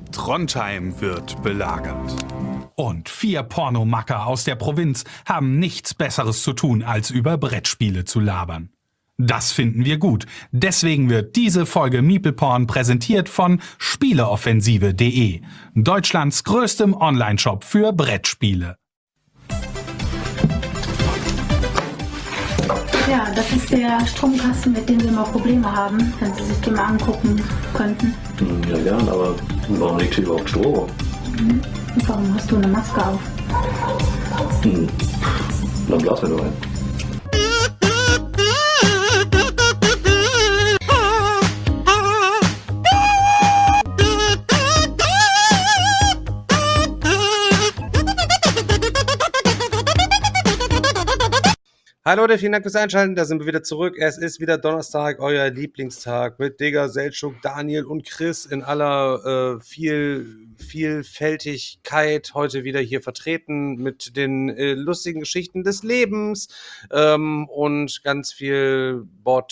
Trondheim wird belagert. Und 4 Pornomacker aus der Provinz haben nichts Besseres zu tun, als über Brettspiele zu labern. Das finden wir gut. Deswegen wird diese Folge MeeplePorn präsentiert von Spieleoffensive.de, Deutschlands größtem Onlineshop für Brettspiele. Ja, das ist der Stromkasten, mit dem wir mal Probleme haben, wenn Sie sich den mal angucken könnten. Ja, gern, aber warum liegt hier überhaupt Strom? Und warum hast du eine Maske auf? Dann blasen wir nur ein. Hallo Leute, vielen Dank fürs Einschalten, da sind wir wieder zurück. Es ist wieder Donnerstag, euer Lieblingstag mit Digga, Selçuk, Daniel und Chris in aller Vielfältigkeit heute wieder hier vertreten mit den lustigen Geschichten des Lebens und ganz viel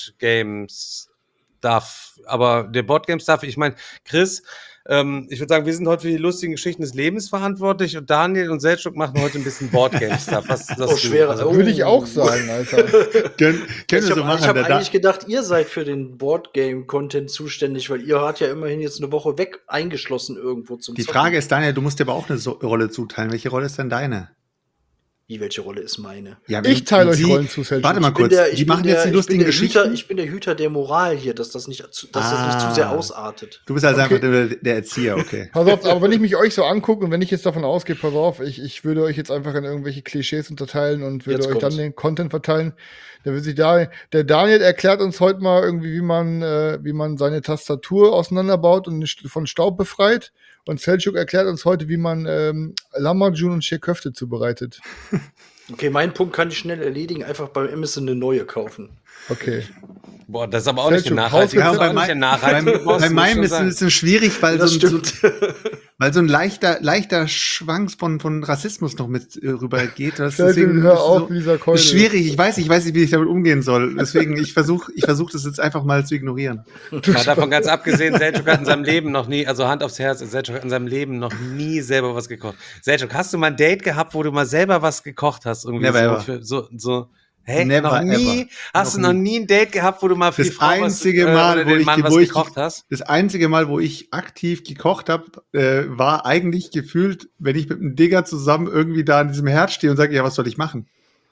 Boardgames-Stuff. Aber der Boardgame-Stuff, ich meine, Chris, ich würde sagen, wir sind heute für die lustigen Geschichten des Lebens verantwortlich und Daniel und Selçuk machen heute ein bisschen Boardgame-Stuff. Was schwerer. also, Würde ich auch sagen, Alter. Ich habe eigentlich gedacht, ihr seid für den Boardgame-Content zuständig, weil ihr wart ja immerhin jetzt eine Woche weg eingeschlossen irgendwo zum Die Zocken. Frage ist, Daniel, du musst dir aber auch eine Rolle zuteilen. Welche Rolle ist denn deine? Wie, welche Rolle ist meine? Ja, Ich teile euch Rollen zu, Selçuk. Warte mal kurz, die machen jetzt die lustigen Geschichten. Ich bin der Hüter der Moral hier, dass das nicht zu sehr ausartet. Du bist also Okay. einfach der Erzieher, okay. Pass auf, aber wenn ich mich euch so angucke und wenn ich jetzt davon ausgehe, pass auf, ich würde euch jetzt einfach in irgendwelche Klischees unterteilen und würde Jetzt euch dann kommt's. den Content verteilen, dann wird sich der Daniel erklärt uns heute mal irgendwie, wie man seine Tastatur auseinanderbaut und von Staub befreit. Und Selçuk erklärt uns heute, wie man Lamajun und Schirköfte zubereitet. Okay, meinen Punkt kann ich schnell erledigen, einfach beim Amazon eine neue kaufen. Okay. Boah, das ist aber auch nicht Selçuk, nachhaltig. Ja, Das ist auch nicht nachhaltig. bei meinem ist es ein bisschen schwierig, weil Das so stimmt. ein leichter Schwank von Rassismus noch mit rüber geht. Das ist Selçuk, deswegen hör auf so mit dieser Keule. schwierig. Ich weiß nicht, wie ich damit umgehen soll. Deswegen, ich versuche das jetzt einfach mal zu ignorieren. Mal davon ganz abgesehen, Selçuk hat in seinem Leben noch nie, also Hand aufs Herz, Selçuk hat in seinem Leben noch nie selber was gekocht. Selçuk, hast du mal ein Date gehabt, wo du mal selber was gekocht hast? Irgendwie Never so. Hä? Never noch nie? ever. Hast du noch nie ein Date gehabt, wo du mal für die Das Frau einzige Mal, oder den Mann was gekocht hast? Das einzige Mal, wo ich aktiv gekocht habe, war eigentlich gefühlt, wenn ich mit einem Digger zusammen irgendwie da an diesem Herd stehe und sage, ja, was soll ich machen?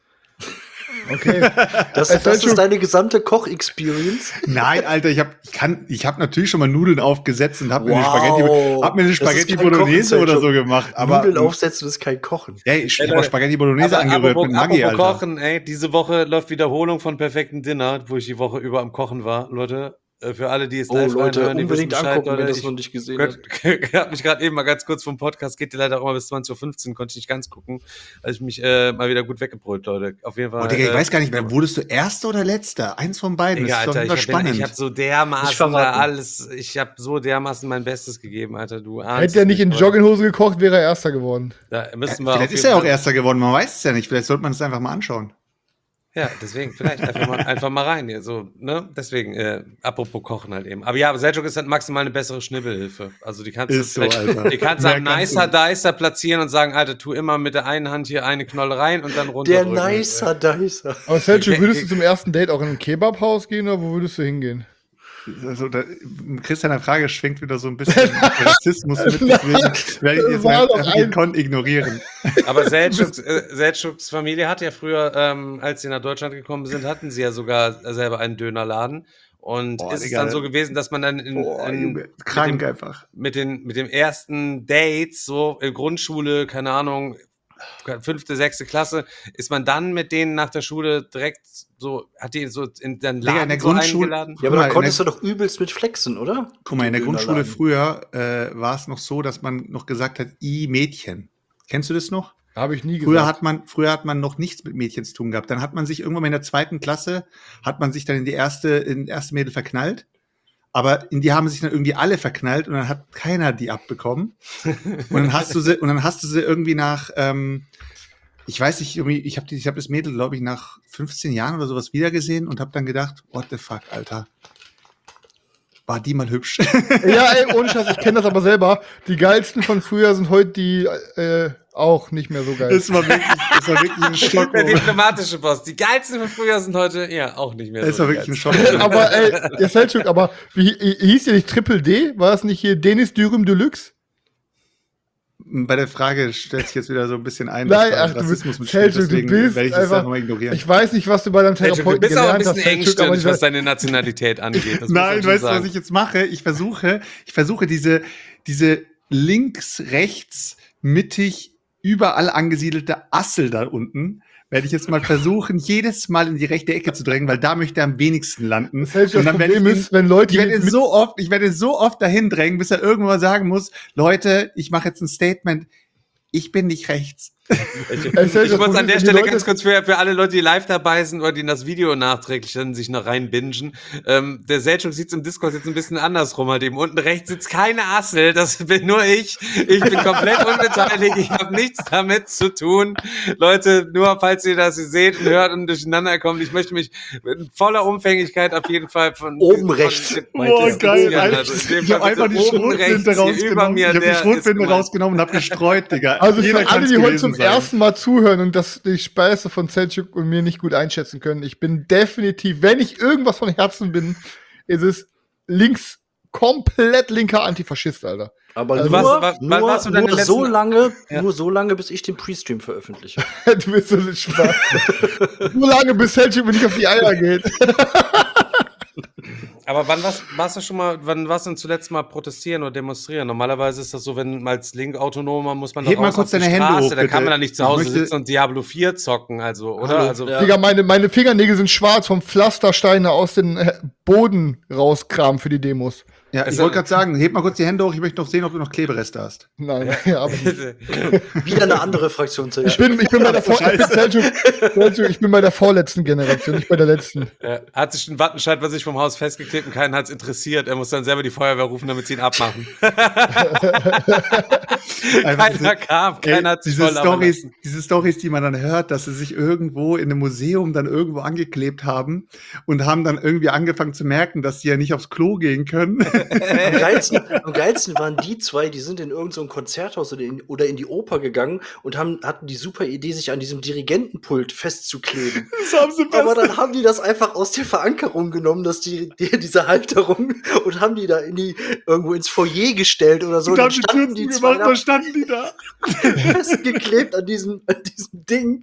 Okay. Das ist deine gesamte Koch-Experience? Nein, Alter, ich hab natürlich schon mal Nudeln aufgesetzt und hab mir Wow. eine Das Spaghetti ist kein Bolognese Kochen, oder Selçuk. so gemacht. Aber Nudeln aufsetzen ist kein Kochen. ey, ich habe Spaghetti Bolognese angerührt mit Maggi, apropos Alter. Kochen, ey, diese Woche läuft Wiederholung von Perfekten Dinner, wo ich die Woche über am Kochen war, Leute. Für alle, die es Oh, live Leute, reinhören, die unbedingt wissen Bescheid, angucken, wenn Leute. das noch nicht gesehen hat. Ich habe mich gerade eben mal ganz kurz vom Podcast, geht ja leider auch immer bis 20:15 Uhr, konnte ich nicht ganz gucken, als ich mich mal wieder gut weggebrüllt, Leute. Auf jeden Fall. Oh, Digga, ich weiß gar nicht mehr, wurdest du Erster oder Letzter? Eins von beiden. Digga, das ist doch Alter, immer spannend. ich habe so Nicht dermaßen verraten. ich habe so dermaßen mein Bestes gegeben, Alter, du ahnst Hätte er nicht in Leute. Jogginghose gekocht, wäre er Erster geworden. Da müssen wir Vielleicht auf ist jeden er auch Fall- Erster geworden, man weiß es ja nicht. Vielleicht sollte man es einfach mal anschauen. Ja, deswegen, vielleicht einfach mal rein hier, so, ne? Deswegen, apropos Kochen halt eben. Aber ja, Selçuk ist halt maximal eine bessere Schnibbelhilfe. Also die kannst Ist du so, Alter. die kannst du Mehr am kannst Nicer Dicer platzieren und sagen, Alter, tu immer mit der einen Hand hier eine Knolle rein und dann runter. Der Nicer Dicer. Aber Selçuk, würdest du zum ersten Date auch in ein Kebabhaus gehen oder wo würdest du hingehen? Also, Christianer Frage schwingt wieder so ein bisschen Rassismus mit, deswegen werde ich jetzt war doch mal ein- gekonnt ignorieren. Aber Selçuks Familie hat ja früher, als sie nach Deutschland gekommen sind, hatten sie ja sogar selber einen Dönerladen. Und Boah, ist es Digga. dann so gewesen, dass man dann Junge, krank einfach. mit den ersten Dates, so in Grundschule, keine Ahnung, 5., 6. Klasse, ist man dann mit denen nach der Schule direkt so, hat die so in den Digga, Laden in der so Grundschule- eingeladen? Ja, aber Guck da mal, konntest du doch übelst mit flexen, oder? Guck mal, in der Im Grundschule Dönerladen. früher war es noch so, dass man noch gesagt hat, Mädchen. Kennst du das noch? Habe ich nie Früher gesagt. hat man noch nichts mit Mädchen zu tun gehabt. Dann hat man sich irgendwann mal in der 2. Klasse, hat man sich dann in erste Mädel verknallt. Aber in die haben sich dann irgendwie alle verknallt und dann hat keiner die abbekommen. Und dann hast du sie irgendwie nach, ich weiß nicht, irgendwie, ich hab das Mädel, glaube ich, nach 15 Jahren oder sowas wiedergesehen und habe dann gedacht, what the fuck, Alter. war die mal hübsch. Ja, ey, ohne Scheiß, ich kenne das aber selber. Die geilsten von früher sind heute die auch nicht mehr so geil. Das war wirklich ein Schock. Der diplomatische Boss. Die geilsten von früher sind heute auch nicht mehr Das so. war wirklich ein Schock. Aber ey, Selçuk, aber wie hieß der nicht Triple D? War das nicht hier Denis Dürüm Deluxe? Bei der Frage stellt sich jetzt wieder so ein bisschen ein, Nein, dass ach, Rassismus du mitspielt, bist deswegen einfach, werde ich das einfach mal ignorieren. ich weiß nicht, was du bei deinem Therapeuten Du bist auch ein gelernt bisschen hast, Selçuk, aber engstirnig, was deine Nationalität angeht. Das Nein, muss man schon weißt du, was sagen. ich jetzt mache? Ich versuche diese links, rechts, mittig, überall angesiedelte Assel da unten, werde ich jetzt mal versuchen, jedes Mal in die rechte Ecke zu drängen, weil da möchte er am wenigsten landen. Das Problem ist, wenn Leute ich werde so oft dahin drängen, bis er irgendwann mal sagen muss, Leute, ich mache jetzt ein Statement, ich bin nicht rechts. Ich muss an der Stelle ganz kurz für alle Leute, die live dabei sind oder die in das Video nachträglich dann sich noch reinbingen. Der Selçuk sieht es im Discord jetzt ein bisschen andersrum halt eben. Unten rechts sitzt keine Assel, das bin nur ich. Ich bin komplett unbeteiligt, ich habe nichts damit zu tun. Leute, nur falls ihr das seht und hört und durcheinander kommt, ich möchte mich in voller Umfänglichkeit auf jeden Fall von Oben rechts. Boah, geil, Alter. Also Ich habe einfach die Schrotflinte rausgenommen. Ich habe die Schrotflinte rausgenommen und habe gestreut, Digga. Also Jeder für alle, kann's die heute gewesen zum sein. ersten Mal zuhören und das die Speise von Selçuk und mir nicht gut einschätzen können, ich bin definitiv, wenn ich irgendwas von Herzen bin, ist es komplett linker Antifaschist, Alter. Aber Also nur, wann warst du deine nur, letzten- so lange, bis ich den Pre-Stream veröffentliche. Du bist so ein Schwach. So lange, bis Selçuk mir nicht auf die Eier geht. Aber wann warst du denn zuletzt mal protestieren oder demonstrieren? Normalerweise ist das so, wenn man als Link-Autonomer muss man doch Heb mal raus kurz auf die deine Hände Straße, hoch, da bitte. kann man da nicht zu Ich Hause möchte- sitzen und Diablo 4 zocken, also, oder? Hallo. Also, Ja. Digga, meine Fingernägel sind schwarz vom Pflastersteine aus dem Boden rauskramen für die Demos. Ja, ich Also- wollte gerade sagen, heb mal kurz die Hände hoch, ich möchte noch sehen, ob du noch Klebereste hast. Nein, ja, aber Wieder eine andere Fraktion zu ich bin bei der Selçuk, ich bin bei der vorletzten Generation, nicht bei der letzten. hat sich ein Wattenscheid bei sich vom Haus festgeklebt und keinen hat's interessiert. Er muss dann selber die Feuerwehr rufen, damit sie ihn abmachen. Keiner kam, keiner hat sich voll diese Storys, die man dann hört, dass sie sich irgendwo in einem Museum dann irgendwo angeklebt haben und haben dann irgendwie angefangen zu merken, dass sie ja nicht aufs Klo gehen können. Am geilsten waren die zwei, die sind in irgendein so ein Konzerthaus oder in die Oper gegangen und hatten die super Idee, sich an diesem Dirigentenpult festzukleben. Das haben sie Aber dann haben die das einfach aus der Verankerung genommen, diese Halterung, und haben die da irgendwo ins Foyer gestellt oder so. und Dann haben die standen Türen die zwei gemacht, da da standen die da. festgeklebt an diesem Ding.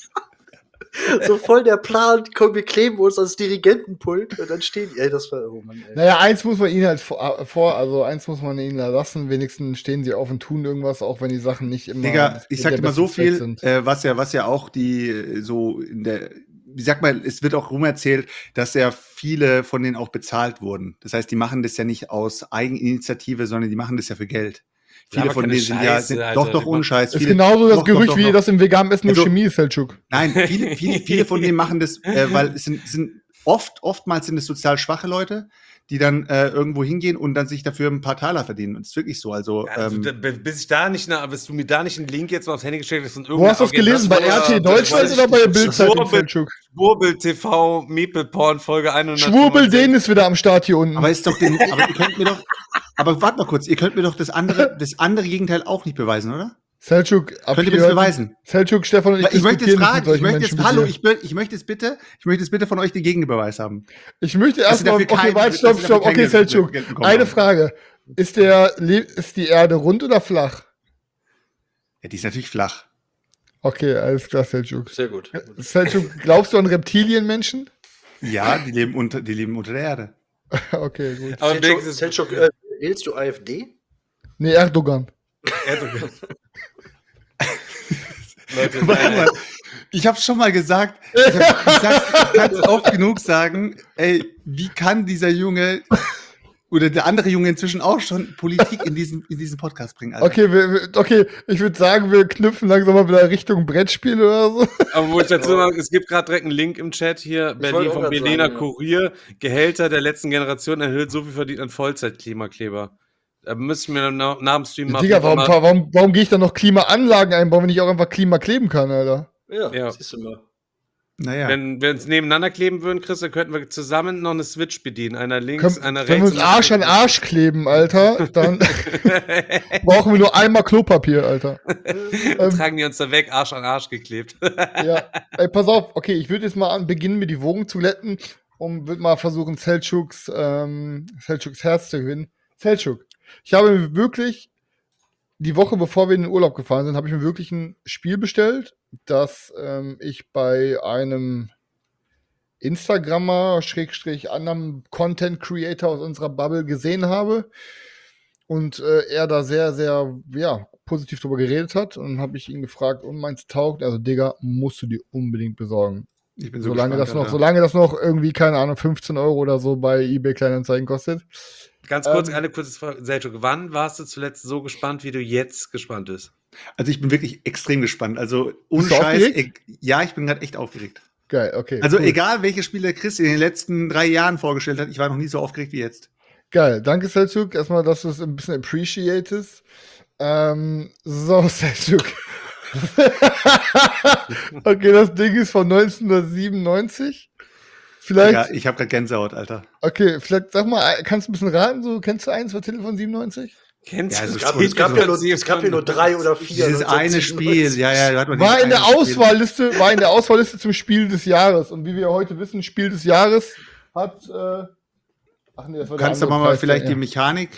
So voll der Plan, komm, wir kleben uns ans Dirigentenpult und dann stehen die. Ey, das war, oh Mann, ey. Naja, eins muss man ihnen halt eins muss man ihnen lassen, wenigstens stehen sie auf und tun irgendwas, auch wenn die Sachen nicht immer. Digga, ich sag der dir mal so beste Zweck viel, sind. was ja auch die so in der, wie sagt man, es wird auch rumerzählt, dass ja viele von denen auch bezahlt wurden. Das heißt, die machen das ja nicht aus Eigeninitiative, sondern die machen das ja für Geld. Viele aber von keine denen sind Scheiße, ja, Alter, doch die ohne Scheiß. Das ist Viele- genauso das doch, Gerücht, doch, wie doch. das im Veganen Essen nur Also- Chemie ist, Selçuk. Nein, viele von denen machen das, weil es sind oftmals sind es sozial schwache Leute, die dann irgendwo hingehen und dann sich dafür ein paar Taler verdienen. Und das ist wirklich so. Also, bis du mir da nicht einen Link jetzt mal aufs Handy geschickt hast und Wo hast du das gelesen? Bei RT Deutschland oder bei der Bildzeitung, Selçuk? Schwurbel TV, Meeple Porn, Folge 100. Schwurbel, den ist wieder am Start hier unten. aber ist doch aber ihr könnt mir doch, aber warte mal kurz, ihr könnt mir doch das andere Gegenteil auch nicht beweisen, oder? Selçuk, Könnt ihr mir das beweisen? Selçuk, Stefan und Ich möchte jetzt diskutieren nicht mit fragen, solchen Menschen mit dir. ich möchte jetzt bitte von euch den Gegenbeweis haben. Ich möchte Dass sie erstmal, dafür okay, kein- warte, dass stopp, sie dafür stopp, kein okay, Geld Selçuk. bekommen Eine haben. Frage. Ist die Erde rund oder flach? Ja, die ist natürlich flach. Okay, alles klar, Selçuk. Sehr gut. Selçuk, glaubst du an Reptilienmenschen? Ja, die leben unter der Erde. Okay, gut. Aber im Ding ist es Selçuk, wählst du AfD? Nee, Erdogan. Leute, Warte mal. Ich hab's schon mal gesagt. Ich kann es oft genug sagen. Ey, wie kann dieser Junge oder der andere Junge inzwischen auch schon Politik in diesen Podcast bringen? Alter? Okay, ich würde sagen, wir knüpfen langsam mal wieder Richtung Brettspiel oder so. Aber wo ich dazu mal, es gibt gerade direkt einen Link im Chat hier, Berlin wollte auch von grad Berliner sagen, ja. Kurier, Gehälter der letzten Generation erhöht, so viel verdient ein Vollzeit-Klimakleber. Da müssen wir nach dem Stream machen. Digga, warum gehe ich da noch Klimaanlagen einbauen, wenn ich auch einfach Klima kleben kann, Alter? Ja, Ja. siehst du mal. Naja. Wenn wir uns nebeneinander kleben würden, Chris, dann könnten wir zusammen noch eine Switch bedienen. Einer links, einer rechts. Wenn wir uns Arsch an Arsch kleben, Alter, dann brauchen wir nur einmal Klopapier, Alter. Tragen die uns da weg, Arsch an Arsch geklebt. Ja, ey, pass auf, okay, ich würde jetzt mal beginnen, mir die Wogen zu glätten und würde mal versuchen, Selçuks Herz zu gewinnen. Selçuk, ich habe mir wirklich, die Woche bevor wir in den Urlaub gefahren sind, habe ich mir wirklich ein Spiel bestellt, das ich bei einem Instagrammer, anderem Content Creator aus unserer Bubble gesehen habe und er da sehr, sehr, positiv drüber geredet hat. Und dann habe ich ihn gefragt, und meinst du taugt? Also, Digga, musst du dir unbedingt besorgen. Ich bin so solange gespannt, das noch irgendwie, keine Ahnung, 15 € oder so bei eBay Kleinanzeigen kostet. Ganz kurz, eine kurze Frage. Selçuk, wann warst du zuletzt so gespannt, wie du jetzt gespannt bist? Also ich bin wirklich extrem gespannt. Also ohne Bist du Scheiß. aufgeregt? Ja, ich bin gerade echt aufgeregt. Geil, okay. Also cool. egal, welche Spiele Chris in den letzten 3 Jahren vorgestellt hat, ich war noch nie so aufgeregt wie jetzt. Geil, danke Selçuk. Erstmal, dass du es ein bisschen appreciatest. So, Selçuk. Okay, das Ding ist von 1997. Vielleicht. Ja, ich habe gerade Gänsehaut, Alter. Okay, vielleicht sag mal, kannst du ein bisschen raten? So, kennst du eins von Titel von 97? Kennst Ja, du also das? Es gab ja nur 3 oder 4. Dieses eine Spiel, ja, da hat man War dieses in der eine Spiel. Auswahlliste zum Spiel des Jahres. Und wie wir heute wissen, Spiel des Jahres hat. Das war Kannst du der andere mal Preis, vielleicht ja. die Mechanik.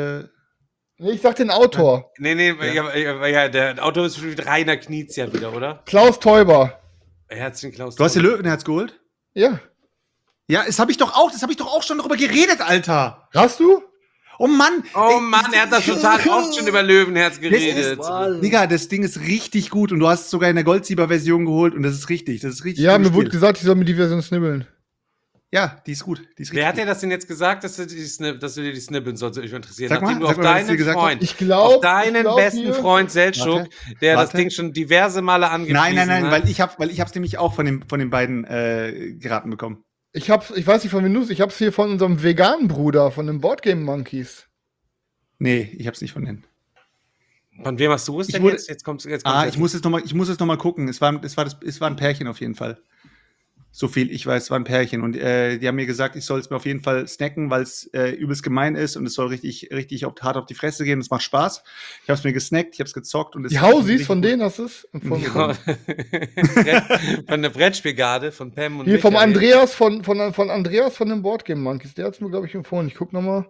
Nee, ich sag den Autor. Nee, ja, der Autor ist schon wieder Rainer Knizia wieder, oder? Klaus Teuber. Herzlichen Klaus. Du hast dir Löwenherz geholt? Ja. Ja, das habe ich doch auch schon darüber geredet, Alter. Hast du? Oh Mann. Oh Mann, er hat das total oft schon über Löwenherz geredet. Digga, das Ding ist richtig gut und du hast es sogar in der Goldsieber-Version geholt und das ist richtig. Ja, mir gutes wurde Spiel. gesagt, ich soll mir die Version snibbeln. Ja, die ist gut. Die ist Wer hat richtig dir das denn jetzt gesagt, dass du dir die snibbeln sollst? Ich interessieren. Sag mal, Nachdem du sag auf mal, was ich dir deinen gesagt Freund, Ich glaube. auf deinen besten Freund Selçuk, der das Warte. Ding schon diverse Male angepriesen Nein, hat. weil ich hab's nämlich auch von den beiden geraten bekommen. Ich weiß nicht von wem du es, ich hab's hier von unserem veganen Bruder, von den Boardgame Monkeys. Nee, ich hab's nicht von denen. Von wem hast du es Ich denn wurde- jetzt? Jetzt kommt's Ich muss es noch mal gucken. Es war ein Pärchen auf jeden Fall. So viel ich weiß, es war ein Pärchen. Und die haben mir gesagt, ich soll es mir auf jeden Fall snacken, weil es übelst gemein ist und es soll richtig hart auf die Fresse gehen. Es macht Spaß. Ich habe es mir gesnackt, ich habe es gezockt. Und es Die ist Hausis, richtig von gut. denen hast du es? Ja. Von der Brettspielgarde von Pam und Hier vom Michael. Andreas, von Andreas von den Boardgame Monkeys. Der hat es mir, glaube ich, empfohlen. Ich guck nochmal.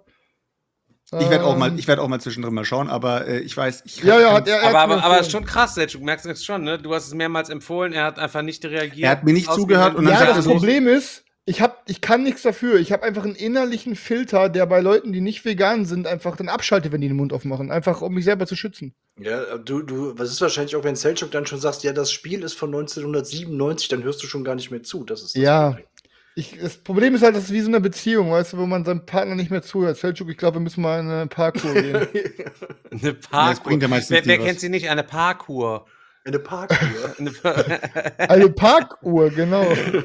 Ich werde auch mal zwischendrin mal schauen, aber ich weiß. Hat er Aber mir empfohlen. schon krass, Selçuk, du merkst es schon, ne? Du hast es mehrmals empfohlen, er hat einfach nicht reagiert. Er hat mir nicht zugehört und dann Ja, sagt er das so, Problem ist, ich kann nichts dafür. Ich habe einfach einen innerlichen Filter, der bei Leuten, die nicht vegan sind, einfach dann abschaltet, wenn die den Mund aufmachen. Einfach, um mich selber zu schützen. Ja, was ist wahrscheinlich auch, wenn Selçuk dann schon sagst, ja, das Spiel ist von 1997, dann hörst du schon gar nicht mehr zu. Das ist das Ja. Problem. Das Problem ist halt, das ist wie so eine Beziehung, weißt du, wo man seinem Partner nicht mehr zuhört. Selçuk, ich glaube, wir müssen mal in eine Parkour gehen. Eine das Parkour. bringt ja meistens Wer nie was. kennt sie nicht? Eine Parkour. Eine Parkuhr. Eine Parkuhr, genau.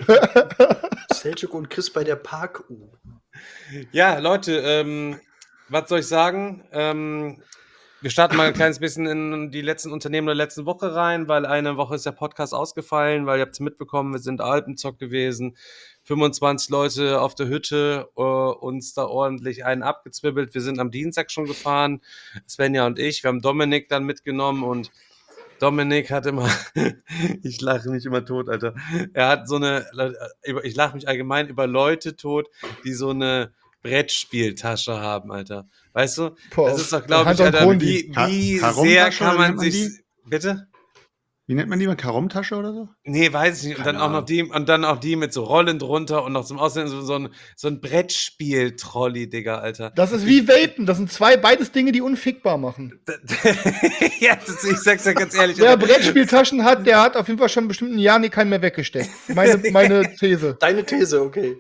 Selçuk und Chris bei der Parkuhr. Ja, Leute, was soll ich sagen? Wir starten mal ein kleines bisschen in die letzten Unternehmen der letzten Woche rein, weil eine Woche ist der Podcast ausgefallen, weil ihr habt es mitbekommen, wir sind Alpenzock gewesen, 25 Leute auf der Hütte, uns da ordentlich einen abgezwibbelt. Wir sind am Dienstag schon gefahren, Svenja und ich, wir haben Dominik dann mitgenommen und Dominik hat immer, ich lache mich immer tot, Alter, er hat so eine, ich lache mich allgemein über Leute tot, die so eine Brettspieltasche haben, Alter. Weißt du? Boah, Das ist doch, glaube ich, Hand am Alter, Boden. wie Karomtasche sehr oder kann wie man nennt man sich. Bitte? Wie nennt man die mal? Karomtasche oder so? Nee, weiß ich nicht. Und dann auch noch die mit so Rollen drunter und noch zum Aussehen so ein Brettspiel-Trolley, Digga, Alter. Das ist wie Vapen. Das sind beides Dinge, die unfickbar machen. Ja, ich sag's ja ganz ehrlich. Wer Alter. Brettspieltaschen hat, der hat auf jeden Fall schon bestimmt ein Jahr keinen mehr weggesteckt. Meine These. Deine These, okay.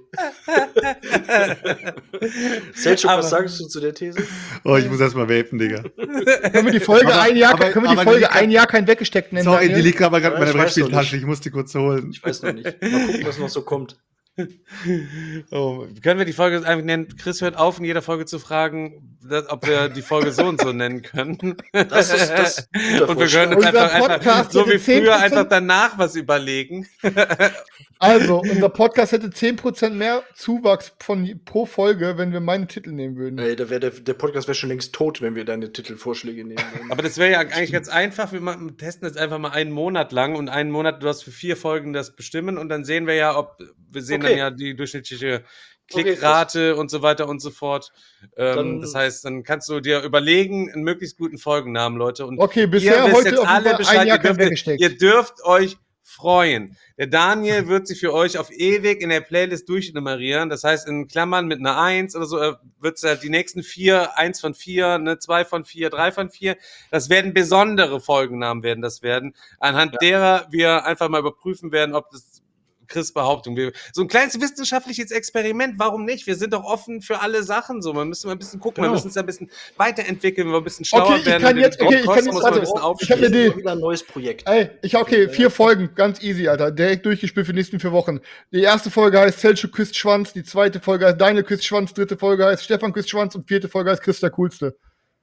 Selçuk, Aber- was sagst du zu der These? Oh, ich muss erst mal vapen, Digga. Können wir die Folge Aber- ein Jahr aber- können wir aber die Folge die kann- ein Jahr kein weggesteckt nennen? Sorry, die Daniel? liegt aber gerade Ja, bei der ich weiß noch Brettspieltasche. nicht. Ich muss die kurz holen. Ich weiß noch nicht. Mal gucken, was noch so kommt. Oh, können wir die Folge einfach nennen? Chris hört auf, in jeder Folge zu fragen, ob wir die Folge so und so nennen können. Das ist ein guter Und wir können Vorschlag. uns Unser einfach Podcast so wie hätte 10% früher einfach danach was überlegen. Also, unser Podcast hätte 10% mehr Zuwachs pro Folge, wenn wir meine Titel nehmen würden. Ey, der Podcast wäre schon längst tot, wenn wir deine Titelvorschläge nehmen würden. Aber das wäre ja eigentlich ganz einfach. Wir testen jetzt einfach mal einen Monat lang und einen Monat, du hast für 4 Folgen das bestimmen und dann sehen wir ja, dann ja die durchschnittliche Klickrate und so weiter und so fort. Das heißt, dann kannst du dir überlegen, einen möglichst guten Folgennamen, Leute. Und okay, bisher heute jetzt alle Bescheid. weggesteckt. Ihr dürft euch freuen. Der Daniel wird sie für euch auf ewig in der Playlist durchnummerieren. Das heißt, in Klammern mit einer 1 oder so wird es ja die nächsten 4, 1 von 4, 2 von 4, 3 von 4. Das werden besondere Folgennamen anhand derer wir einfach mal überprüfen werden, ob das Chris' Behauptung. So ein kleines wissenschaftliches Experiment, warum nicht? Wir sind doch offen für alle Sachen. So, man müsste mal ein bisschen gucken, wir müssen uns ein bisschen weiterentwickeln, wir ein bisschen schlauer werden. Ich habe eine Idee. Wieder ein neues Projekt. 4 Folgen, ganz easy, Alter. Direkt durchgespielt für die nächsten 4 Wochen. Die erste Folge heißt Selchuk küsst Schwanz, die zweite Folge heißt Daniel küsst Schwanz, dritte Folge heißt Stefan küsst Schwanz und 4. Folge heißt Chris der Coolste.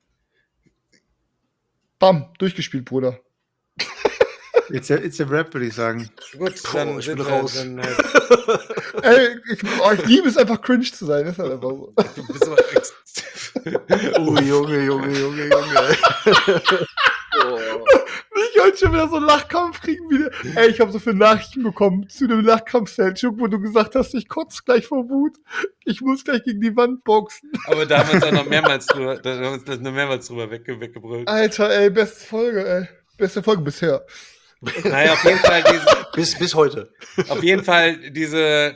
Bam, durchgespielt, Bruder. It's a Rap, würde ich sagen. Gut, dann ich bin raus. Ich liebe es einfach cringe zu sein. Das ist halt einfach so. Du bist aber Junge. Ich wollte schon wieder so einen Lachkampf kriegen wieder. Ich habe so viele Nachrichten bekommen zu dem Lachkampf, Selchuk, wo du gesagt hast, ich kotze gleich vor Wut. Ich muss gleich gegen die Wand boxen. Aber da haben wir uns auch noch mehrmals drüber weggebrüllt. Alter, beste Folge, Beste Folge bisher. Naja, auf jeden Fall bis heute. Auf jeden Fall diese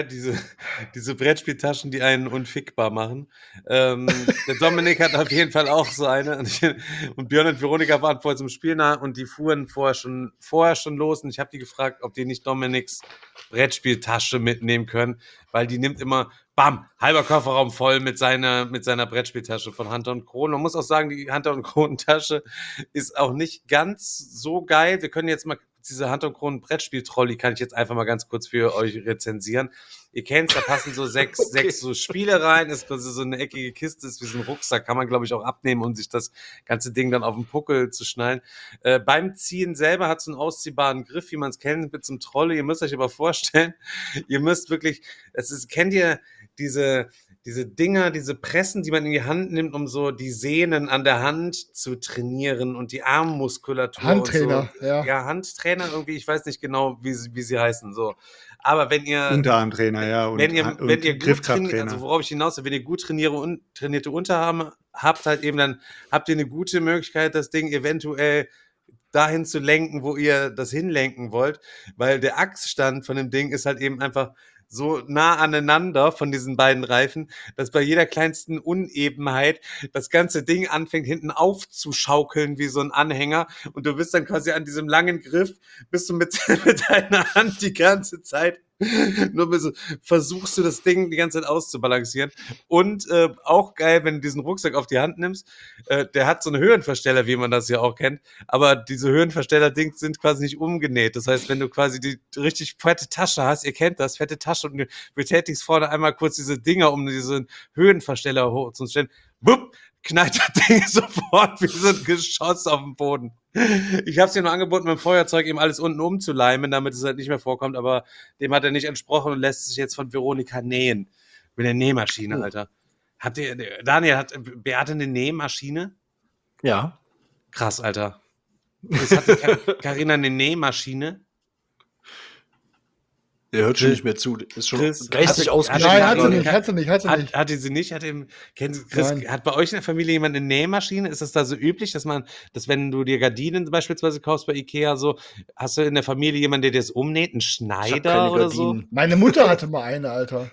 Brettspieltaschen, die einen unfickbar machen. Der Dominik hat auf jeden Fall auch so eine. Und Björn und Veronika waren vorher zum Spiel nah und die fuhren vorher schon los. Und ich habe die gefragt, ob die nicht Dominiks Brettspieltasche mitnehmen können, weil die nimmt immer, bam, halber Kofferraum voll mit seiner Brettspieltasche von Hunter und Kron. Man muss auch sagen, die Hunter und Kron Tasche ist auch nicht ganz so geil. Wir können jetzt mal diese Hunter und Kron Brettspiel-Trolley kann ich jetzt einfach mal ganz kurz für euch rezensieren. Ihr kennt, da passen so sechs so Spiele rein, ist quasi so eine eckige Kiste, ist wie so ein Rucksack, kann man glaube ich auch abnehmen, um sich das ganze Ding dann auf den Puckel zu schnallen. Beim Ziehen selber hat es einen ausziehbaren Griff, wie man es kennt, mit so einem Trolley. Ihr müsst euch aber vorstellen, ihr müsst wirklich, kennt ihr diese Dinger, diese Pressen, die man in die Hand nimmt, um so die Sehnen an der Hand zu trainieren und die Armmuskulatur. Handtrainer, und so. Ja, Handtrainer irgendwie, ich weiß nicht genau, wie sie heißen, so. Aber wenn ihr Unterarmtrainer, ja, und wenn ihr gut trainiert, also worauf ich hinaus will, wenn ihr gut trainierte Unterarme habt, halt eben, dann habt ihr eine gute Möglichkeit, das Ding eventuell dahin zu lenken, wo ihr das hinlenken wollt, weil der Achsstand von dem Ding ist halt eben einfach so nah aneinander von diesen beiden Reifen, dass bei jeder kleinsten Unebenheit das ganze Ding anfängt, hinten aufzuschaukeln wie so ein Anhänger und du bist dann quasi an diesem langen Griff, bist du mit deiner Hand die ganze Zeit nur versuchst du das Ding die ganze Zeit auszubalancieren. Und auch geil, wenn du diesen Rucksack auf die Hand nimmst, der hat so einen Höhenversteller, wie man das ja auch kennt, aber diese Höhenversteller-Dings sind quasi nicht umgenäht. Das heißt, wenn du quasi die richtig fette Tasche hast, ihr kennt das, fette Tasche und du betätigst vorne einmal kurz diese Dinger, um diesen Höhenversteller hochzustellen, wupp, knallt das Ding sofort wie so ein Geschoss auf den Boden. Ich habe es dir nur angeboten, mit dem Feuerzeug eben alles unten umzuleimen, damit es halt nicht mehr vorkommt, aber dem hat er nicht entsprochen und lässt sich jetzt von Veronika nähen. Mit der Nähmaschine, Alter. Daniel, hat Beate eine Nähmaschine? Ja. Krass, Alter. Hat Carina eine Nähmaschine? Er hört schon nicht mehr zu. Ist schon Chris, geistig ausgeschaltet. Nein, hat sie nicht. Hatte sie nicht? Chris, hat bei euch in der Familie jemand eine Nähmaschine? Ist das da so üblich, dass wenn du dir Gardinen beispielsweise kaufst bei Ikea, so, hast du in der Familie jemanden, der dir das umnäht? Einen Schneider oder so? Meine Mutter hatte mal eine, Alter.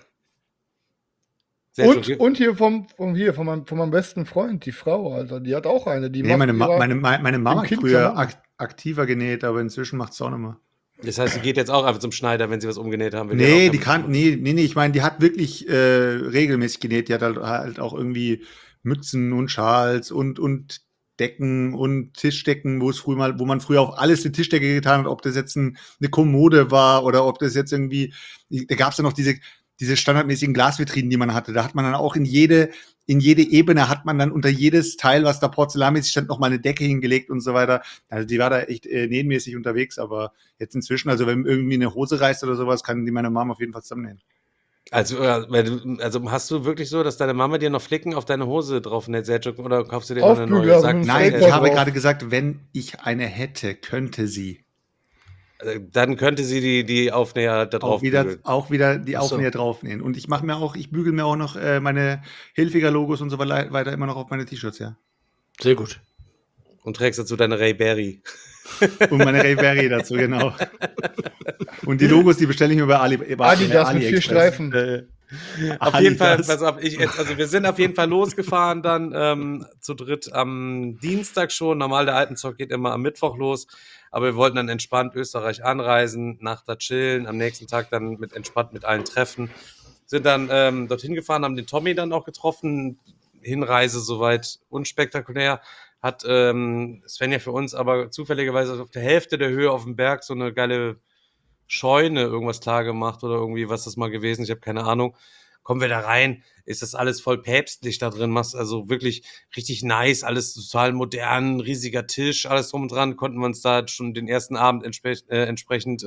Und hier von meinem besten Freund, die Frau, Alter, die hat auch eine. Meine Mama hat früher aktiver genäht, aber inzwischen macht es auch nicht mehr. Das heißt, sie geht jetzt auch einfach zum Schneider, wenn sie was umgenäht haben. Nee, ich meine, die hat wirklich regelmäßig genäht. Die hat halt auch irgendwie Mützen und Schals und Decken und Tischdecken, wo man früher auf alles eine Tischdecke getan hat, ob das jetzt eine Kommode war oder ob das jetzt irgendwie, da gab es ja noch diese standardmäßigen Glasvitrinen, die man hatte. Da hat man dann auch in jede in jede Ebene hat man dann unter jedes Teil, was da porzellanmäßig stand, noch mal eine Decke hingelegt und so weiter. Also die war da echt nähenmäßig unterwegs, aber jetzt inzwischen, also wenn irgendwie eine Hose reißt oder sowas, kann die meine Mama auf jeden Fall zusammennähen. Also hast du wirklich so, dass deine Mama dir noch Flicken auf deine Hose drauf näht, Sergio, oder kaufst du dir noch eine neue? Aufbügel, Sag, Nein, Skateboard ich habe drauf. gerade gesagt, wenn ich eine hätte, könnte sie. Dann könnte sie die Aufnäher da drauf bügeln. Auch wieder die Ach so. Aufnäher draufnähen. Und ich bügel mir auch noch meine Hilfiger-Logos und so weiter immer noch auf meine T-Shirts, ja. Sehr gut. Und trägst dazu deine Ray Berry. Und meine Ray Berry dazu, genau. Und die Logos, die bestelle ich mir bei Adidas mit 4 Streifen. Auf jeden Fall, Adidas. pass auf, wir sind auf jeden Fall losgefahren dann zu dritt am Dienstag schon. Normal, der Alpenzock geht immer am Mittwoch los, aber wir wollten dann entspannt Österreich anreisen, Nacht da chillen, am nächsten Tag dann entspannt mit allen treffen. Sind dann dorthin gefahren, haben den Tommy dann auch getroffen. Hinreise soweit unspektakulär. Hat Svenja für uns aber zufälligerweise auf der Hälfte der Höhe auf dem Berg so eine geile Scheune irgendwas klar gemacht oder irgendwie, was das mal gewesen, ich habe keine Ahnung. Kommen wir da rein, ist das alles voll päpstlich da drin, machst also wirklich richtig nice, alles total modern, riesiger Tisch, alles drum und dran, konnten wir uns da schon den ersten Abend entsprechend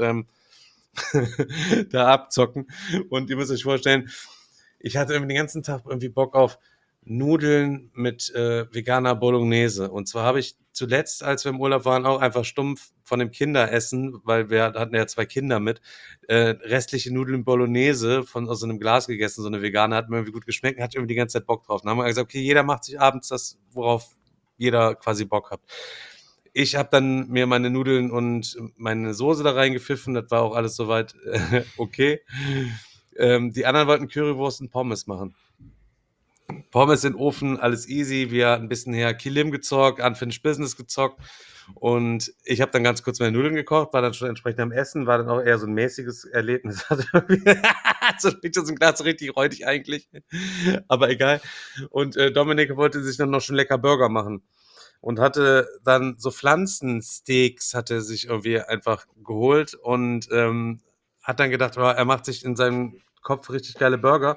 da abzocken. Und ihr müsst euch vorstellen, ich hatte irgendwie den ganzen Tag irgendwie Bock auf Nudeln mit veganer Bolognese. Und zwar habe ich zuletzt, als wir im Urlaub waren, auch einfach stumpf von dem Kinderessen, weil wir hatten ja 2 Kinder mit, restliche Nudeln Bolognese aus so einem Glas gegessen, so eine vegane, hat mir irgendwie gut geschmeckt, hatte irgendwie die ganze Zeit Bock drauf. Dann haben wir gesagt, okay, jeder macht sich abends das, worauf jeder quasi Bock hat. Ich habe dann mir meine Nudeln und meine Soße da reingepfiffen, das war auch alles soweit okay. Die anderen wollten Currywurst und Pommes machen. Pommes in den Ofen, alles easy. Wir hatten ein bisschen her Kilim gezockt, Unfinished Business gezockt. Und ich habe dann ganz kurz meine Nudeln gekocht, war dann schon entsprechend am Essen, war dann auch eher so ein mäßiges Erlebnis. So ein Glas richtig räudig eigentlich. Aber egal. Und Dominik wollte sich dann noch schon lecker Burger machen. Und hatte dann so Pflanzensteaks, hatte sich irgendwie einfach geholt und hat dann gedacht, er macht sich in seinem Kopf richtig geile Burger.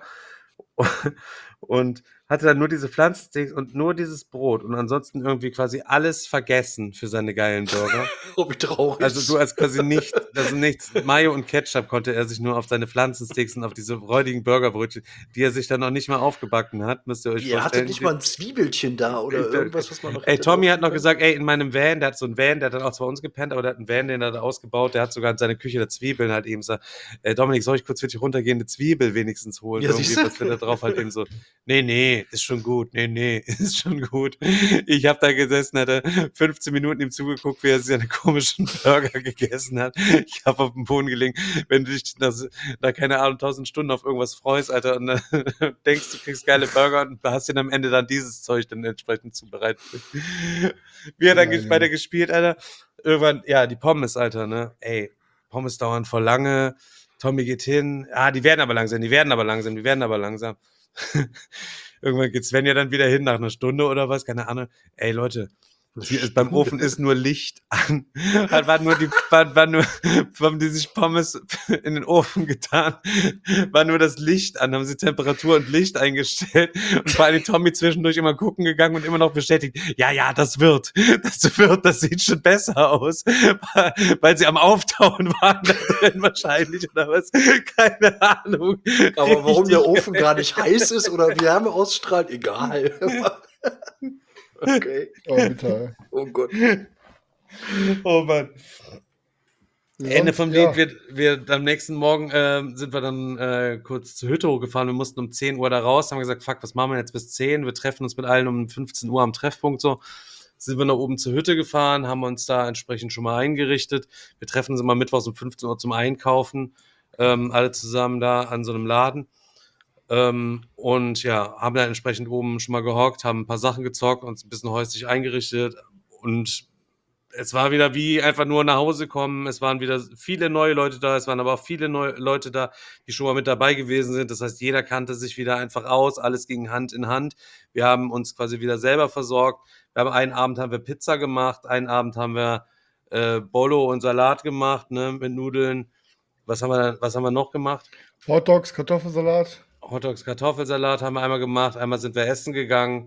Und hatte dann nur diese Pflanzensteaks und nur dieses Brot und ansonsten irgendwie quasi alles vergessen für seine geilen Burger. Oh, wie traurig. Also du hast quasi nichts. Mayo und Ketchup konnte er sich nur auf seine Pflanzensteaks und auf diese räudigen Burgerbrötchen, die er sich dann noch nicht mal aufgebacken hat, müsst ihr euch Ihr vorstellen. hattet nicht mal ein Zwiebelchen da oder irgendwas, was man noch Ey, hätte Tommy hat noch machen gesagt, ey, in meinem Van, der hat so einen Van, der hat dann auch zwar uns gepennt, aber der hat einen Van, den er da ausgebaut, der hat sogar in seiner Küche da Zwiebeln halt eben so, Dominik, soll ich kurz für dich runtergehen, eine Zwiebel wenigstens holen? Ja, Irgendwie, siehste. was wir da drauf halt eben so, nee, ist schon gut, nee, ist schon gut. Ich habe da gesessen, hatte 15 Minuten ihm zugeguckt, wie er seine komischen Burger gegessen hat. Ich habe auf dem Boden gelegen, wenn du dich da keine Ahnung, 1000 Stunden auf irgendwas freust, Alter, und dann denkst, du kriegst geile Burger und hast dir am Ende dann dieses Zeug dann entsprechend zubereitet. Wie er dann weiter gespielt, Alter. Irgendwann, ja, die Pommes, Alter, ne? Ey, Pommes dauern voll lange. Tommy geht hin. Die werden aber langsam. Irgendwann geht Svenja dann wieder hin nach einer Stunde oder was, keine Ahnung. Ey, Leute, beim Ofen ist nur Licht an. Haben die sich Pommes in den Ofen getan, war nur das Licht an, haben sie Temperatur und Licht eingestellt und vor allem Tommy zwischendurch immer gucken gegangen und immer noch bestätigt, ja, das sieht schon besser aus, weil sie am Auftauen waren da drin wahrscheinlich oder was, keine Ahnung. Aber warum der Ofen gar nicht heiß ist oder Wärme ausstrahlt, egal. Okay. Oh, total. Oh Gott. Oh Mann. Ja, Ende vom Lied, wir am nächsten Morgen sind wir dann kurz zur Hütte hochgefahren. Wir mussten um 10 Uhr da raus, haben gesagt, fuck, was machen wir jetzt bis 10? Wir treffen uns mit allen um 15 Uhr am Treffpunkt so. Sind wir nach oben zur Hütte gefahren, haben uns da entsprechend schon mal eingerichtet. Wir treffen uns immer mittwochs um 15 Uhr zum Einkaufen, alle zusammen da an so einem Laden. Und ja, haben dann entsprechend oben schon mal gehockt, haben ein paar Sachen gezockt, uns ein bisschen häuslich eingerichtet und es war wieder wie einfach nur nach Hause kommen. Es waren wieder viele neue Leute da, es waren aber auch viele neue Leute da, die schon mal mit dabei gewesen sind. Das heißt, jeder kannte sich wieder einfach aus, alles ging Hand in Hand. Wir haben uns quasi wieder selber versorgt. Einen Abend haben wir Pizza gemacht, einen Abend haben wir Bolo und Salat gemacht, ne, mit Nudeln. Was haben wir noch gemacht? Hotdogs, Kartoffelsalat. Hotdogs, Kartoffelsalat haben wir einmal gemacht, einmal sind wir essen gegangen.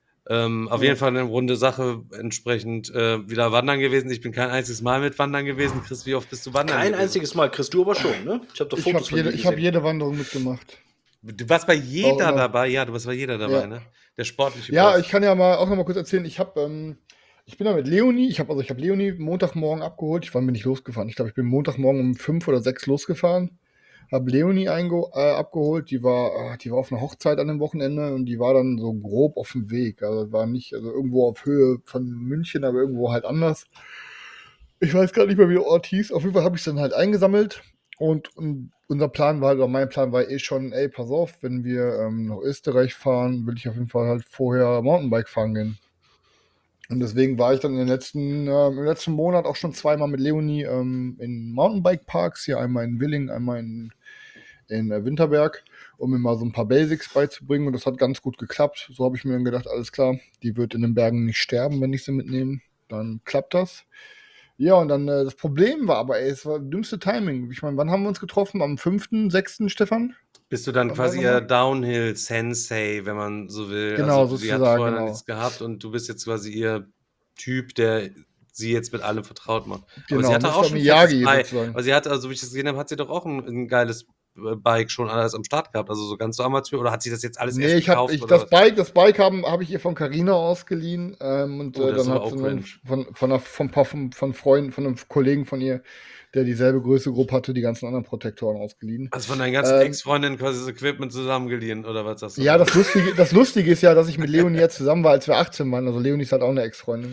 Auf jeden Fall eine runde Sache, entsprechend wieder wandern gewesen. Ich bin kein einziges Mal mit wandern gewesen. Chris, wie oft bist du wandern Kein gewesen? einziges Mal, Chris, du aber schon, ne? Ich habe doch Fotos von dir Ich habe gesehen. jede Wanderung mitgemacht. Du warst bei jeder immer. dabei? Ja, du warst bei jeder dabei, Ja. ne? Der sportliche Ja, Boss. ich kann ja mal auch noch mal kurz erzählen. Ich bin da mit Leonie. Ich habe Leonie Montagmorgen abgeholt. Wann bin ich losgefahren? Ich glaube, ich bin Montagmorgen um 5 oder 6 losgefahren. Habe Leonie abgeholt. Die war auf einer Hochzeit an dem Wochenende und die war dann so grob auf dem Weg. Also war nicht irgendwo auf Höhe von München, aber irgendwo halt anders. Ich weiß gar nicht mehr, wie der Ort hieß. Auf jeden Fall habe ich es dann halt eingesammelt. Und unser Plan war, oder mein Plan war schon, ey, pass auf, wenn wir nach Österreich fahren, will ich auf jeden Fall halt vorher Mountainbike fahren gehen. Und deswegen war ich dann im letzten Monat auch schon zweimal mit Leonie in Mountainbike-Parks, hier einmal in Willingen, einmal in Winterberg, um mir mal so ein paar Basics beizubringen. Und das hat ganz gut geklappt. So habe ich mir dann gedacht, alles klar, die wird in den Bergen nicht sterben, wenn ich sie mitnehme. Dann klappt das. Ja, und dann das Problem war aber, ey, es war dümmste Timing. Ich meine, wann haben wir uns getroffen? Am 5., 6., Stefan? Bist du dann Wann quasi war das ihr Downhill-Sensei, wenn man so will? Genau, also, sie hat sozusagen, vorher genau. nichts gehabt und du bist jetzt quasi ihr Typ, der sie jetzt mit allem vertraut macht. Genau, aber sie hatte auch Mr. schon ein Miyagi fettes Bike. sozusagen. Aber sie hat, also wie ich das gesehen habe, hat sie doch auch ein geiles Bike schon alles am Start gehabt. Also so ganz so Amateur. Oder hat sie das jetzt alles Nee, erst gekauft? oder das Bike habe ich ihr von Carina ausgeliehen. Und Oh, das ist dann aber hat auch sie cringe. von Freunden, von einem Kollegen von ihr, der dieselbe Größe grob hatte, die ganzen anderen Protektoren ausgeliehen. Also von deinen ganzen Ex-Freundinnen quasi das Equipment zusammengeliehen, oder was sagst du? Ja, das Lustige ist ja, dass ich mit Leonie jetzt zusammen war, als wir 18 waren. Also Leonie ist halt auch eine Ex-Freundin.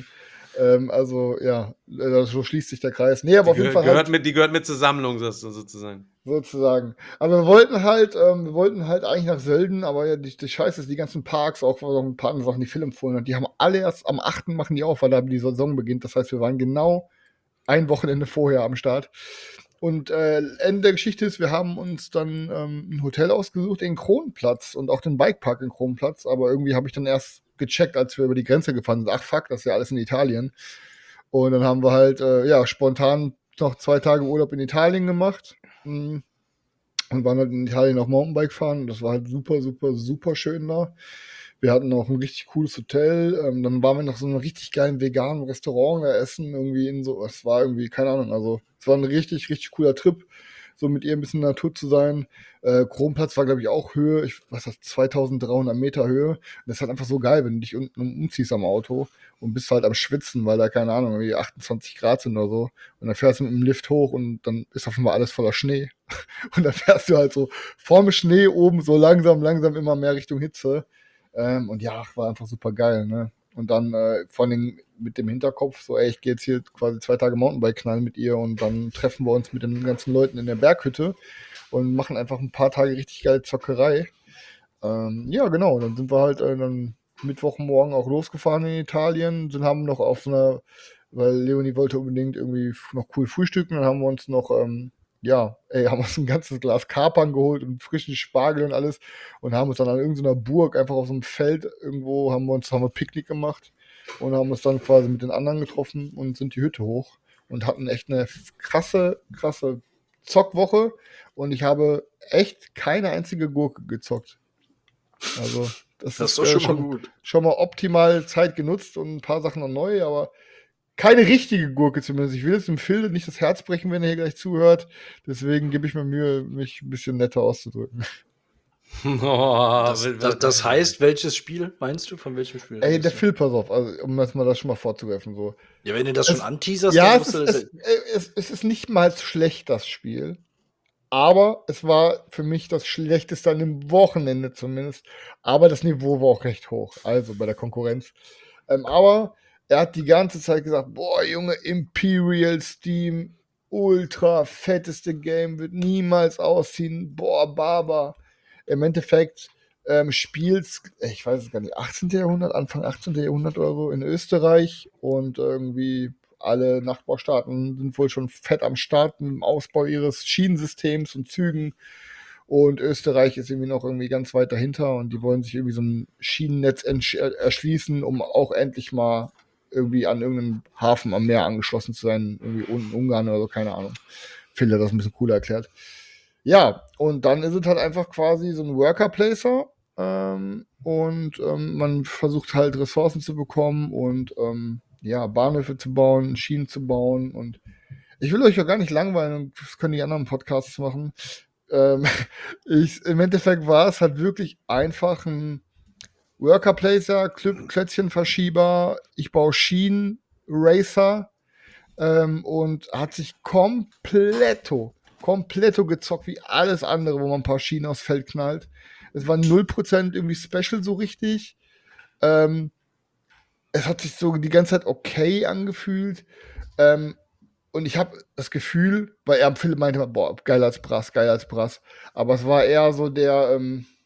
Also ja, so schließt sich der Kreis. Nee, aber auf jeden Fall die gehört mit zur Sammlung, sagst du sozusagen. sozusagen. Aber wir wollten halt eigentlich nach Sölden, aber ja, die Scheiße ist, die ganzen Parks, auch noch ein paar andere Sachen, die Phil empfohlen hat, die haben alle erst am 8. machen die auf, weil da die Saison beginnt. Das heißt, wir waren genau ein Wochenende vorher am Start. Und Ende der Geschichte ist, wir haben uns dann ein Hotel ausgesucht in Kronplatz und auch den Bikepark in Kronplatz, aber irgendwie habe ich dann erst gecheckt, als wir über die Grenze gefahren sind. Ach fuck, das ist ja alles in Italien. Und dann haben wir halt spontan noch 2 Tage Urlaub in Italien gemacht und waren halt in Italien auch Mountainbike fahren. Und das war halt super, super, super schön da. Wir hatten auch ein richtig cooles Hotel. Dann waren wir noch so in einem richtig geilen veganen Restaurant da essen. Irgendwie es war irgendwie, keine Ahnung, also es war ein richtig, richtig cooler Trip, so mit ihr ein bisschen in der Natur zu sein. Kronplatz war, glaube ich, auch Höhe, 2300 Meter Höhe. Und das ist halt einfach so geil, wenn du dich unten umziehst am Auto und bist halt am Schwitzen, weil da, keine Ahnung, irgendwie 28 Grad sind oder so. Und dann fährst du mit dem Lift hoch und dann ist auf einmal alles voller Schnee. Und dann fährst du halt so vorm Schnee oben so langsam immer mehr Richtung Hitze. Und ja, war einfach super geil, ne? Und dann vor allem mit dem Hinterkopf, so, ey, ich gehe jetzt hier quasi 2 Tage Mountainbike knallen mit ihr und dann treffen wir uns mit den ganzen Leuten in der Berghütte und machen einfach ein paar Tage richtig geile Zockerei. Ja, genau, dann sind wir halt dann Mittwochmorgen auch losgefahren in Italien, haben noch weil Leonie wollte unbedingt irgendwie noch cool frühstücken, dann haben wir uns noch haben uns ein ganzes Glas Kapern geholt und frischen Spargel und alles und haben uns dann an irgendeiner Burg einfach auf so einem Feld irgendwo haben wir Picknick gemacht und haben uns dann quasi mit den anderen getroffen und sind die Hütte hoch und hatten echt eine krasse Zockwoche und ich habe echt keine einzige Gurke gezockt. Also das ist doch schon mal gut. Schon mal optimal Zeit genutzt und ein paar Sachen noch neu, aber keine richtige Gurke zumindest. Ich will jetzt dem Phil nicht das Herz brechen, wenn er hier gleich zuhört. Deswegen gebe ich mir Mühe, mich ein bisschen netter auszudrücken. Das heißt, welches Spiel meinst du? Von welchem Spiel? Ey, der Phil, pass auf, also, um das schon mal vorzugreifen. So. Ja, wenn du das schon anteaserst, ja, dann musst du das. Es ist nicht mal schlecht, das Spiel. Aber es war für mich das Schlechteste an dem Wochenende zumindest. Aber das Niveau war auch recht hoch. Also bei der Konkurrenz. Aber er hat die ganze Zeit gesagt, boah, Junge, Imperial Steam, ultra fetteste Game, wird niemals ausziehen. Boah, Barber. Im Endeffekt spielt's, ich weiß es gar nicht, 18. Jahrhundert, Anfang 18. Jahrhundert oder so in Österreich. Und irgendwie alle Nachbarstaaten sind wohl schon fett am Start im Ausbau ihres Schienensystems und Zügen. Und Österreich ist irgendwie noch ganz weit dahinter und die wollen sich irgendwie so ein Schienennetz erschließen, um auch endlich mal irgendwie an irgendeinem Hafen am Meer angeschlossen zu sein, irgendwie unten in Ungarn oder so, keine Ahnung. Phil hat das ein bisschen cooler erklärt. Ja, und dann ist es halt einfach quasi so ein Worker-Placer. Man versucht halt Ressourcen zu bekommen und ja, Bahnhöfe zu bauen, Schienen zu bauen. Und ich will euch ja gar nicht langweilen, das können die anderen Podcasts machen. Im Endeffekt war es halt wirklich einfach ein Worker-Placer, Klötzchenverschieber, ich baue Schienen, Racer und hat sich kompletto gezockt wie alles andere, wo man ein paar Schienen aufs Feld knallt. Es war 0% irgendwie Special so richtig. Es hat sich so die ganze Zeit okay angefühlt. Und ich habe das Gefühl, weil er Philipp meinte, boah, geiler als Brass. Aber es war eher so der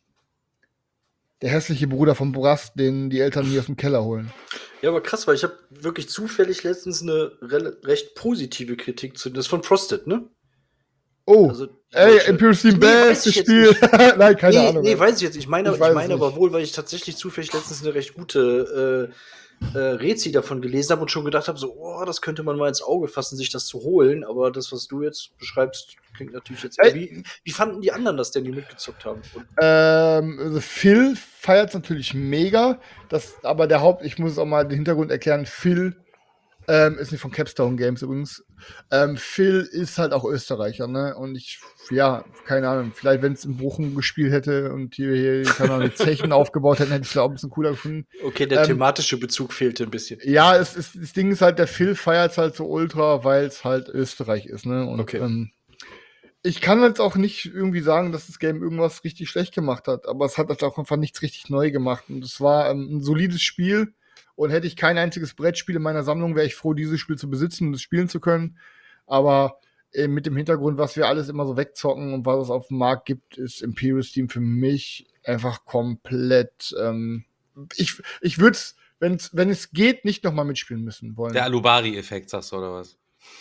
hässliche Bruder vom Brass, den die Eltern nie aus dem Keller holen. Ja, aber krass, weil ich habe wirklich zufällig letztens eine recht positive Kritik zu. Das ist von Frosted, ne? Oh, Also, Imperial Steam, bestes Spiel. Nein, keine Ahnung. Nee, weiß ich jetzt. Ich meine nicht. aber wohl, weil ich tatsächlich zufällig letztens eine recht gute Rezi davon gelesen habe und schon gedacht habe, so, oh, das könnte man mal ins Auge fassen, sich das zu holen. Aber das, was du jetzt beschreibst, klingt natürlich jetzt. Wie fanden die anderen das denn, die mitgezockt haben? Also Phil feiert es natürlich mega. Aber ich muss es auch mal den Hintergrund erklären, Phil ist nicht von Capstone Games übrigens. Phil ist halt auch Österreicher, ne? Und keine Ahnung, vielleicht wenn es in Bochum gespielt hätte und hier keine Ahnung, die Zechen aufgebaut hätten, hätte ich es auch ein bisschen cooler gefunden. Okay, der thematische Bezug fehlte ein bisschen. Ja, das Ding ist halt, der Phil feiert es halt so ultra, weil es halt Österreich ist, ne? Und okay. ich kann jetzt auch nicht irgendwie sagen, dass das Game irgendwas richtig schlecht gemacht hat, aber es hat halt auch einfach nichts richtig neu gemacht. Und es war ein solides Spiel. Und hätte ich kein einziges Brettspiel in meiner Sammlung, wäre ich froh, dieses Spiel zu besitzen und es spielen zu können. Aber mit dem Hintergrund, was wir alles immer so wegzocken und was es auf dem Markt gibt, ist Imperial Steam für mich einfach komplett. Ich würde es, wenn es geht, nicht nochmal mitspielen müssen wollen. Der Alubari-Effekt, sagst du, oder was?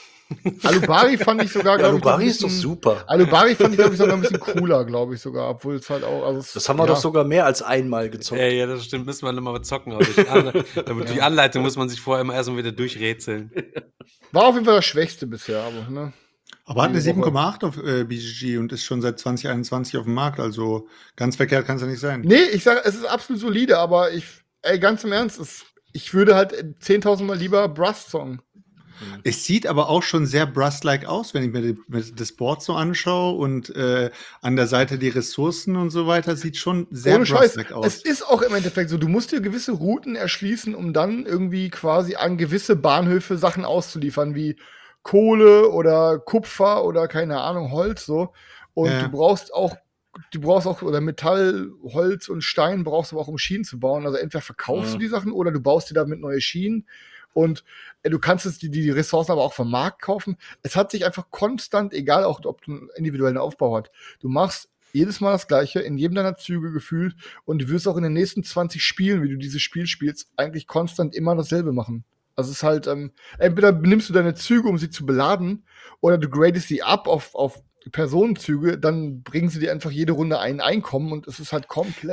Alubari fand ich sogar, glaube ich. Alubari ist doch super. Alubari fand ich, glaube ich, sogar ein bisschen cooler, glaube ich sogar, obwohl es halt auch. Also das haben wir doch sogar mehr als einmal gezockt. Ja, das stimmt, müssen wir nochmal zocken. Aber durch Anleitung muss man sich vorher immer erstmal wieder durchrätseln. War auf jeden Fall das Schwächste bisher, aber, ne? Aber hat eine 7,8 auf BGG und ist schon seit 2021 auf dem Markt, also ganz verkehrt kann es ja nicht sein. Nee, ich sage, es ist absolut solide, aber ganz im Ernst, ich würde halt 10.000 Mal lieber Brass-Song. Es sieht aber auch schon sehr Brass-like aus, wenn ich mir das Board so anschaue und an der Seite die Ressourcen und so weiter, sieht schon sehr Brass-like aus. Es ist auch im Endeffekt so, du musst dir gewisse Routen erschließen, um dann irgendwie quasi an gewisse Bahnhöfe Sachen auszuliefern, wie Kohle oder Kupfer oder keine Ahnung, Holz so. Und du brauchst auch oder Metall, Holz und Stein brauchst du auch, um Schienen zu bauen. Also entweder verkaufst du die Sachen oder du baust dir damit neue Schienen. Und du kannst die Ressourcen aber auch vom Markt kaufen. Es hat sich einfach konstant, egal auch, ob du einen individuellen Aufbau hast, du machst jedes Mal das Gleiche, in jedem deiner Züge gefühlt und du wirst auch in den nächsten 20 Spielen, wie du dieses Spiel spielst, eigentlich konstant immer dasselbe machen. Also es ist halt, entweder benimmst du deine Züge, um sie zu beladen, oder du gradest sie ab auf Personenzüge, dann bringen sie dir einfach jede Runde ein Einkommen und es ist halt komplett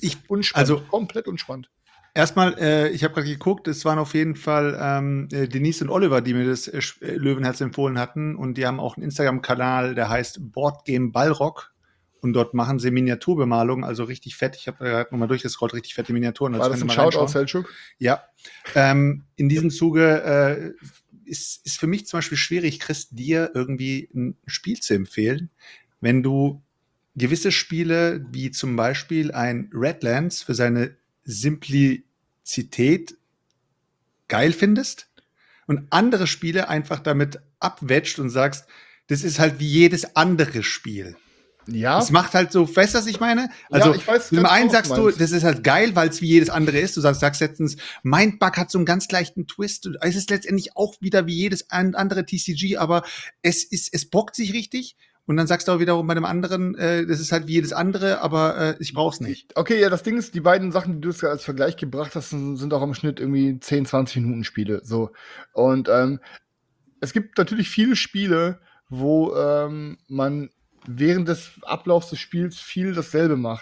komplett unspannend. Erstmal, ich habe gerade geguckt, es waren auf jeden Fall Denise und Oliver, die mir das Löwenherz empfohlen hatten. Und die haben auch einen Instagram-Kanal, der heißt Boardgame Ballrock. Und dort machen sie Miniaturbemalungen, also richtig fett. Ich habe gerade nochmal durchgescrollt, richtig fette Miniaturen. War das ein Shoutout, Selçuk? Ja. In diesem Zuge ist für mich zum Beispiel schwierig, Chris, dir irgendwie ein Spiel zu empfehlen, wenn du gewisse Spiele, wie zum Beispiel ein Redlands für seine Simplizität geil findest und andere Spiele einfach damit abwetscht und sagst, das ist halt wie jedes andere Spiel. Ja. Das macht halt so, weißt du, was ich meine? Also, ja, ich weiß, zum einen sagst du, das ist halt geil, weil es wie jedes andere ist. Du sagst letztens, Mindbug hat so einen ganz leichten Twist. Und es ist letztendlich auch wieder wie jedes andere TCG, aber es bockt sich richtig. Und dann sagst du auch wiederum bei dem anderen, das ist halt wie jedes andere, aber ich brauch's nicht. Okay, ja, das Ding ist, die beiden Sachen, die du jetzt als Vergleich gebracht hast, sind auch im Schnitt irgendwie 10, 20 Minuten Spiele. So. Und es gibt natürlich viele Spiele, wo man während des Ablaufs des Spiels viel dasselbe macht.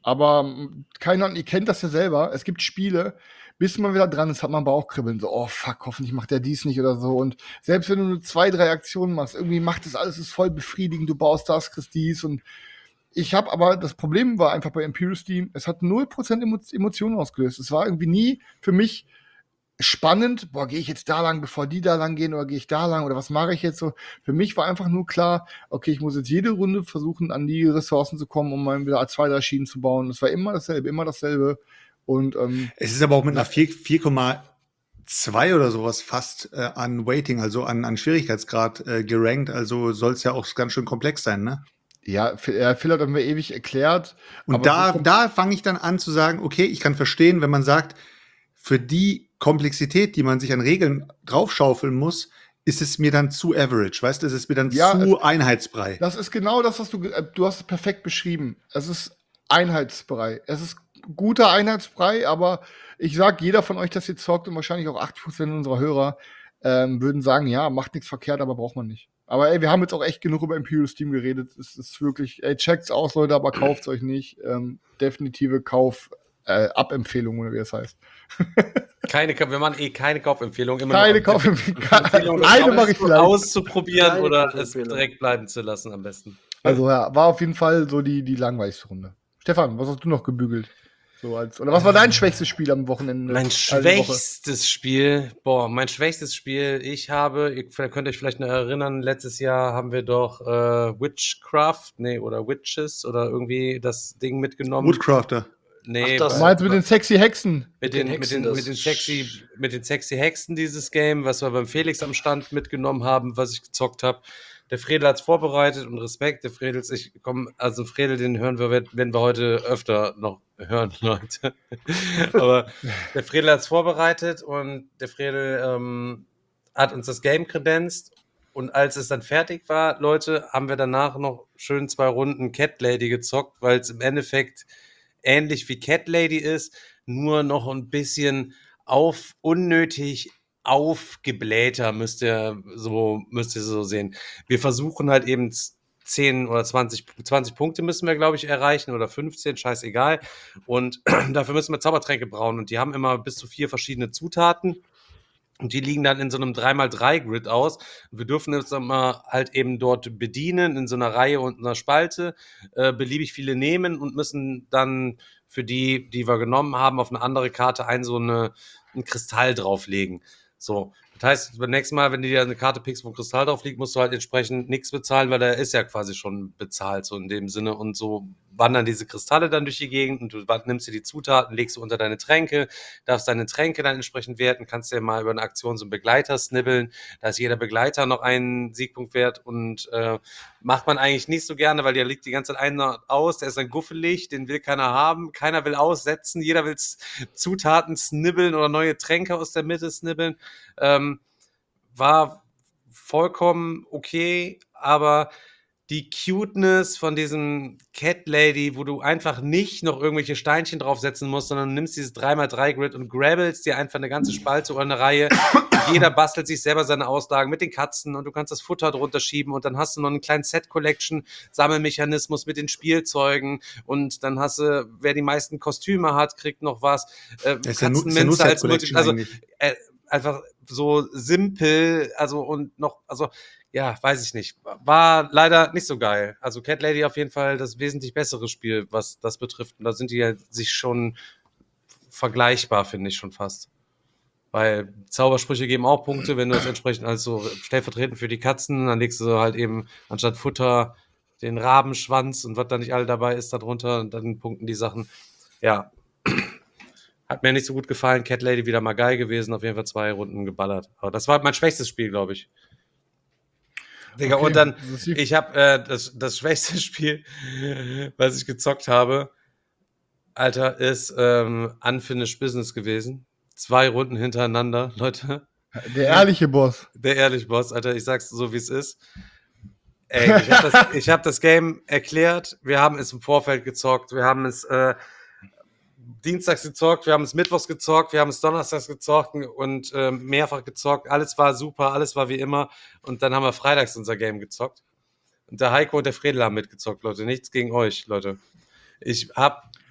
Aber keiner, ihr kennt das ja selber, es gibt Spiele, bis man wieder dran ist, hat man Bauchkribbeln. So, oh fuck, hoffentlich macht der dies nicht oder so. Und selbst wenn du nur 2, 3 Aktionen machst, irgendwie macht das alles, ist voll befriedigend, du baust das, kriegst dies. Und ich habe aber, das Problem war einfach bei Imperial Steam, es hat 0% Emotionen ausgelöst. Es war irgendwie nie für mich spannend, boah, gehe ich jetzt da lang, bevor die da lang gehen, oder gehe ich da lang, oder was mache ich jetzt so? Für mich war einfach nur klar, okay, ich muss jetzt jede Runde versuchen, an die Ressourcen zu kommen, um mal wieder 2, 3 Schienen zu bauen. Das war immer dasselbe. Und Es ist aber auch mit einer 4,2 oder sowas fast an Weighting, also an Schwierigkeitsgrad gerankt. Also soll es ja auch ganz schön komplex sein, ne? ja, Phil hat mir ewig erklärt. Und da fange ich dann an zu sagen, okay, ich kann verstehen, wenn man sagt, für die Komplexität, die man sich an Regeln draufschaufeln muss, ist es mir dann zu average, weißt du, es ist mir dann zu Einheitsbrei. Das ist genau das, was du hast es perfekt beschrieben. Es ist Einheitsbrei. Es ist guter Einheitsbrei, aber ich sag, jeder von euch, das hier zockt, und wahrscheinlich auch 80% unserer Hörer, würden sagen, ja, macht nichts verkehrt, aber braucht man nicht. Aber ey, wir haben jetzt auch echt genug über Imperial Steam geredet. Es ist wirklich, ey, checkt's aus, Leute, aber kauft's euch nicht. Definitive Abempfehlung, oder wie das heißt. Wir machen keine Kaufempfehlung. Immer keine Kaufempfehlung. Eine mache ich vielleicht. Auszuprobieren oder es direkt bleiben zu lassen am besten. Also ja, war auf jeden Fall so die langweiligste Runde. Stefan, was hast du noch gebügelt? Oder was war dein schwächstes Spiel am Wochenende? Mein schwächstes Spiel, ihr könnt euch vielleicht noch erinnern, letztes Jahr haben wir doch Witches oder irgendwie das Ding mitgenommen. Woodcrafter. Nee, du meinst mit den sexy Hexen? Mit den sexy Hexen dieses Game, was wir beim Felix am Stand mitgenommen haben, was ich gezockt habe. Der Fredel hat's vorbereitet und Respekt, der Fredel, Fredel, den werden wir heute öfter noch hören, Leute. Aber der Fredel hat's vorbereitet und der Fredel hat uns das Game kredenzt. Und als es dann fertig war, Leute, haben wir danach noch schön 2 Runden Cat Lady gezockt, weil es im Endeffekt ähnlich wie Cat Lady ist, nur noch ein bisschen unnötig aufgeblähter, müsst ihr so sehen. Wir versuchen halt eben 10 oder 20 Punkte müssen wir, glaube ich, erreichen oder 15, scheißegal. Und dafür müssen wir Zaubertränke brauen und die haben immer bis zu 4 verschiedene Zutaten. Und die liegen dann in so einem 3x3-Grid aus. Und wir dürfen uns dann mal halt eben dort bedienen, in so einer Reihe und einer Spalte, beliebig viele nehmen und müssen dann für die wir genommen haben, auf eine andere Karte einen Kristall drauflegen. So, das heißt, beim nächsten Mal, wenn du dir eine Karte pickst, wo ein Kristall drauf liegt, musst du halt entsprechend nichts bezahlen, weil der ist ja quasi schon bezahlt, so in dem Sinne. Und so wandern diese Kristalle dann durch die Gegend und du nimmst dir die Zutaten, legst du unter deine Tränke, darfst deine Tränke dann entsprechend werten, kannst dir mal über eine Aktion so einen Begleiter snibbeln. Da ist jeder Begleiter noch einen Siegpunkt wert und macht man eigentlich nicht so gerne, weil der liegt die ganze Zeit einer aus, der ist dann guffelig, den will keiner haben, keiner will aussetzen, jeder will Zutaten snibbeln oder neue Tränke aus der Mitte snibbeln. War vollkommen okay, aber die Cuteness von diesem Cat Lady, wo du einfach nicht noch irgendwelche Steinchen draufsetzen musst, sondern du nimmst dieses 3x3-Grid und grabbelst dir einfach eine ganze Spalte oder eine Reihe. Jeder bastelt sich selber seine Auslagen mit den Katzen und du kannst das Futter drunter schieben und dann hast du noch einen kleinen Set-Collection-Sammelmechanismus mit den Spielzeugen und dann hast du, wer die meisten Kostüme hat, kriegt noch was. Katzenminze als einfach so simpel, ja, weiß ich nicht. War leider nicht so geil. Also Cat Lady auf jeden Fall das wesentlich bessere Spiel, was das betrifft. Und da sind die ja sich schon vergleichbar, finde ich schon fast. Weil Zaubersprüche geben auch Punkte, wenn du das entsprechend also stellvertretend für die Katzen, dann legst du halt eben anstatt Futter den Rabenschwanz und was da nicht alle dabei ist darunter und dann punkten die Sachen. Ja, hat mir nicht so gut gefallen. Cat Lady wieder mal geil gewesen, auf jeden Fall 2 Runden geballert. Aber das war mein schwächstes Spiel, glaube ich. Digga, okay. Und dann, ich habe das schwächste Spiel, was ich gezockt habe, Alter, ist Unfinished Business gewesen. 2 Runden hintereinander, Leute. Der ehrliche Boss. Der ehrliche Boss, Alter, ich sag's so, wie es ist. Ey, ich hab das Game erklärt, wir haben es im Vorfeld gezockt, wir haben es dienstags gezockt, wir haben es mittwochs gezockt, wir haben es donnerstags gezockt und mehrfach gezockt. Alles war super, alles war wie immer. Und dann haben wir freitags unser Game gezockt. Und der Heiko und der Fredel haben mitgezockt, Leute. Nichts gegen euch, Leute. Ich habe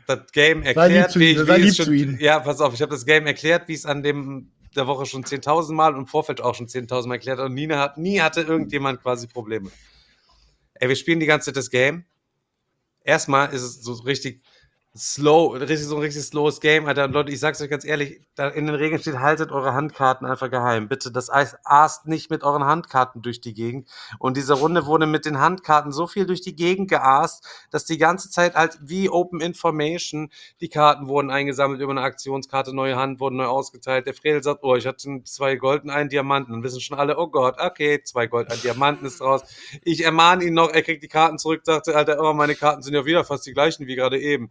das Game Sei lieb erklärt, zu wie ihm, ich sei wie lieb es zu schon. ihm. Ja, pass auf, ich habe das Game erklärt, wie es an der Woche schon 10.000 Mal und im Vorfeld auch schon 10.000 Mal erklärt und nie hatte irgendjemand quasi Probleme. Ey, wir spielen die ganze Zeit das Game. Erstmal ist es so richtig so ein richtig slowes Game, Alter. Und Leute, ich sag's euch ganz ehrlich, da in den Regeln steht, haltet eure Handkarten einfach geheim. Bitte, das aast nicht mit euren Handkarten durch die Gegend. Und diese Runde wurde mit den Handkarten so viel durch die Gegend geaast, dass die ganze Zeit halt wie Open Information, die Karten wurden eingesammelt über eine Aktionskarte, neue Hand wurden neu ausgeteilt. Der Fredel sagt, oh, ich hatte 2 Gold und einen Diamanten. Dann wissen schon alle, oh Gott, okay, 2 Gold, ein Diamanten ist raus. Ich ermahne ihn noch, er kriegt die Karten zurück, sagte, Alter, oh, meine Karten sind ja wieder fast die gleichen wie gerade eben.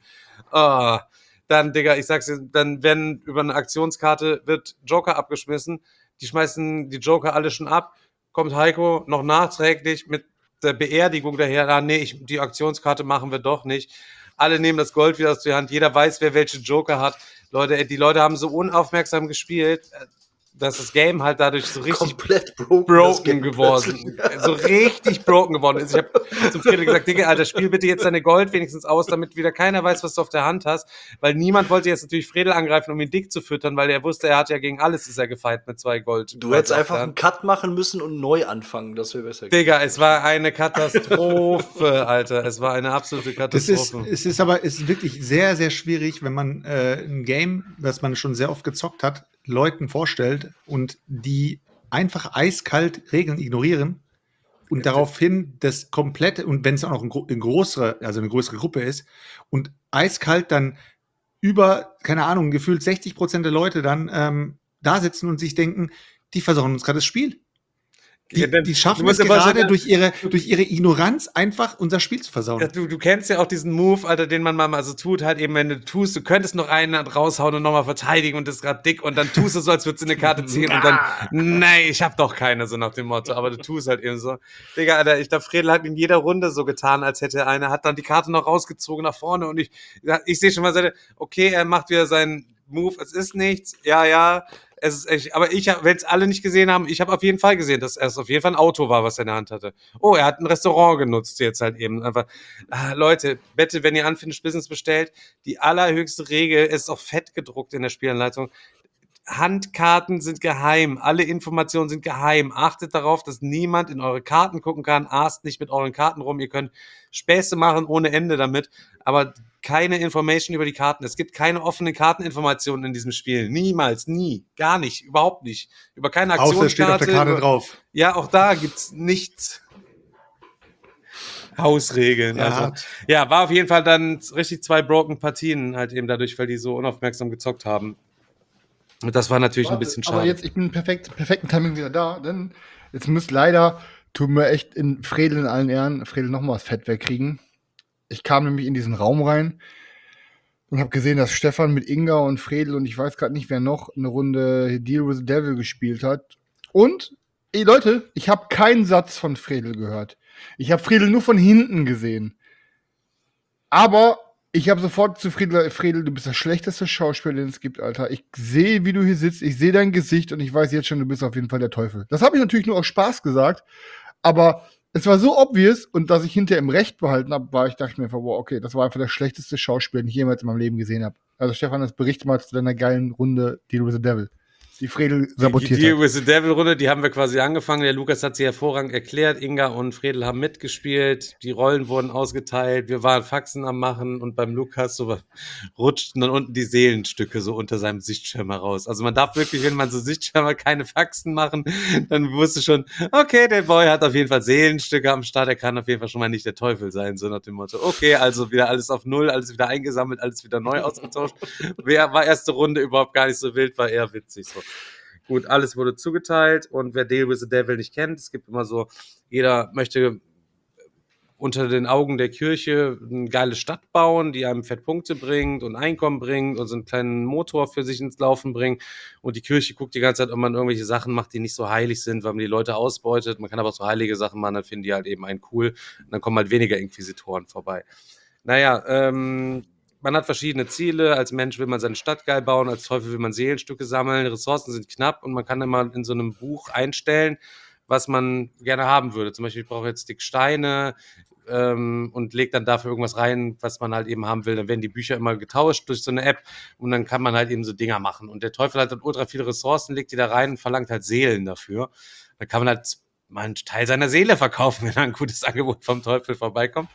Dann, Digga, ich sag's dir, dann werden über eine Aktionskarte wird Joker abgeschmissen. Die schmeißen die Joker alle schon ab. Kommt Heiko noch nachträglich mit der Beerdigung daher. Nee, die Aktionskarte machen wir doch nicht. Alle nehmen das Gold wieder aus der Hand. Jeder weiß, wer welche Joker hat. Leute, die Leute haben so unaufmerksam gespielt, dass das Game halt dadurch so richtig komplett broken geworden, so richtig broken geworden ist. Ich habe zum Friedrich gesagt, Digga, Alter, spiel bitte jetzt deine Gold wenigstens aus, damit wieder keiner weiß, was du auf der Hand hast, weil niemand wollte jetzt natürlich Fredel angreifen, um ihn dick zu füttern, weil er wusste, er hat ja gegen alles ist er gefeit mit 2 Gold. Du hättest einfach einen Cut machen müssen und neu anfangen, das wäre besser. Digga, es war eine Katastrophe, Alter, es war eine absolute Katastrophe. Es ist wirklich sehr, sehr schwierig, wenn man ein Game, das man schon sehr oft gezockt hat, Leuten vorstellt und die einfach eiskalt Regeln ignorieren und daraufhin das komplette, und wenn es auch noch eine größere Gruppe ist, und eiskalt dann über, keine Ahnung, gefühlt 60% der Leute dann da sitzen und sich denken, die versauen uns gerade das Spiel. Die schaffen es gerade durch ihre Ignoranz einfach unser Spiel zu versauen. Ja, du kennst ja auch diesen Move, Alter, den man mal so tut, halt eben, wenn du tust, du könntest noch einen raushauen und nochmal verteidigen und das ist gerade dick und dann tust du so, als würdest du eine Karte ziehen und dann, nee, ich hab doch keine, so nach dem Motto, aber du tust halt eben so. Digga, Alter, ich glaube, Fredel hat in jeder Runde so getan, als hätte er eine, hat dann die Karte noch rausgezogen nach vorne und ich sehe schon mal, okay, er macht wieder seinen Move, es ist nichts, ja, es ist echt, aber wenn es alle nicht gesehen haben, ich habe auf jeden Fall gesehen, dass es auf jeden Fall ein Auto war, was er in der Hand hatte. Oh, er hat ein Restaurant genutzt jetzt halt eben. Einfach, Leute, bitte, wenn ihr Unfinished Business bestellt, die allerhöchste Regel ist auch fett gedruckt in der Spielanleitung. Handkarten sind geheim, alle Informationen sind geheim. Achtet darauf, dass niemand in eure Karten gucken kann. Aßt nicht mit euren Karten rum. Ihr könnt Späße machen ohne Ende damit, aber keine Information über die Karten. Es gibt keine offenen Karteninformationen in diesem Spiel. Niemals, nie, gar nicht, überhaupt nicht. Über keine Aktionskarte. Außer steht auf der Karte drauf. Ja, auch da gibt's nichts. Hausregeln. Ja. Also, ja, war auf jeden Fall dann richtig 2 broken Partien halt eben dadurch, weil die so unaufmerksam gezockt haben. Und das war natürlich ein bisschen schade. Aber jetzt, ich bin perfekten Timing wieder da, denn jetzt müsst leider, tut mir echt in Fredel in allen Ehren, Fredel nochmal das Fett wegkriegen. Ich kam nämlich in diesen Raum rein und habe gesehen, dass Stefan mit Inga und Fredel und ich weiß gerade nicht, wer noch eine Runde Deal with the Devil gespielt hat. Und, Leute, ich habe keinen Satz von Fredel gehört. Ich habe Fredel nur von hinten gesehen. Aber ich habe sofort zu Fredel, du bist der schlechteste Schauspieler, den es gibt, Alter. Ich sehe, wie du hier sitzt, ich sehe dein Gesicht und ich weiß jetzt schon, du bist auf jeden Fall der Teufel. Das habe ich natürlich nur aus Spaß gesagt, aber es war so obvious und dass ich hinterher im Recht behalten habe, dachte ich mir einfach, wow, okay, das war einfach der schlechteste Schauspieler, den ich jemals in meinem Leben gesehen habe. Also Stefan, das berichte mal zu deiner geilen Runde Deal with the Devil. Die Fredel sabotiert hat. Die Deal with the Devil Runde, die haben wir quasi angefangen. Der Lukas hat sie hervorragend erklärt. Inga und Fredel haben mitgespielt. Die Rollen wurden ausgeteilt. Wir waren Faxen am Machen und beim Lukas so rutschten dann unten die Seelenstücke so unter seinem Sichtschirm heraus. Also man darf wirklich, wenn man so Sichtschirme keine Faxen machen, dann wusste schon, okay, der Boy hat auf jeden Fall Seelenstücke am Start. Er kann auf jeden Fall schon mal nicht der Teufel sein, so nach dem Motto. Okay, also wieder alles auf Null, alles wieder eingesammelt, alles wieder neu ausgetauscht. War erste Runde überhaupt gar nicht so wild, war eher witzig so. Gut, alles wurde zugeteilt und wer Deal with the Devil nicht kennt, es gibt immer so, jeder möchte unter den Augen der Kirche eine geile Stadt bauen, die einem fett Punkte bringt und Einkommen bringt und so einen kleinen Motor für sich ins Laufen bringt und die Kirche guckt die ganze Zeit, ob man irgendwelche Sachen macht, die nicht so heilig sind, weil man die Leute ausbeutet. Man kann aber auch so heilige Sachen machen, dann finden die halt eben einen cool und dann kommen halt weniger Inquisitoren vorbei. Naja, man hat verschiedene Ziele. Als Mensch will man seine Stadt geil bauen, als Teufel will man Seelenstücke sammeln. Ressourcen sind knapp und man kann immer in so einem Buch einstellen, was man gerne haben würde. Zum Beispiel, ich brauche jetzt dick Steine, und legt dann dafür irgendwas rein, was man halt eben haben will. Dann werden die Bücher immer getauscht durch so eine App und dann kann man halt eben so Dinger machen. Und der Teufel hat dann ultra viele Ressourcen, legt die da rein und verlangt halt Seelen dafür. Da kann man halt mal einen Teil seiner Seele verkaufen, wenn da ein gutes Angebot vom Teufel vorbeikommt.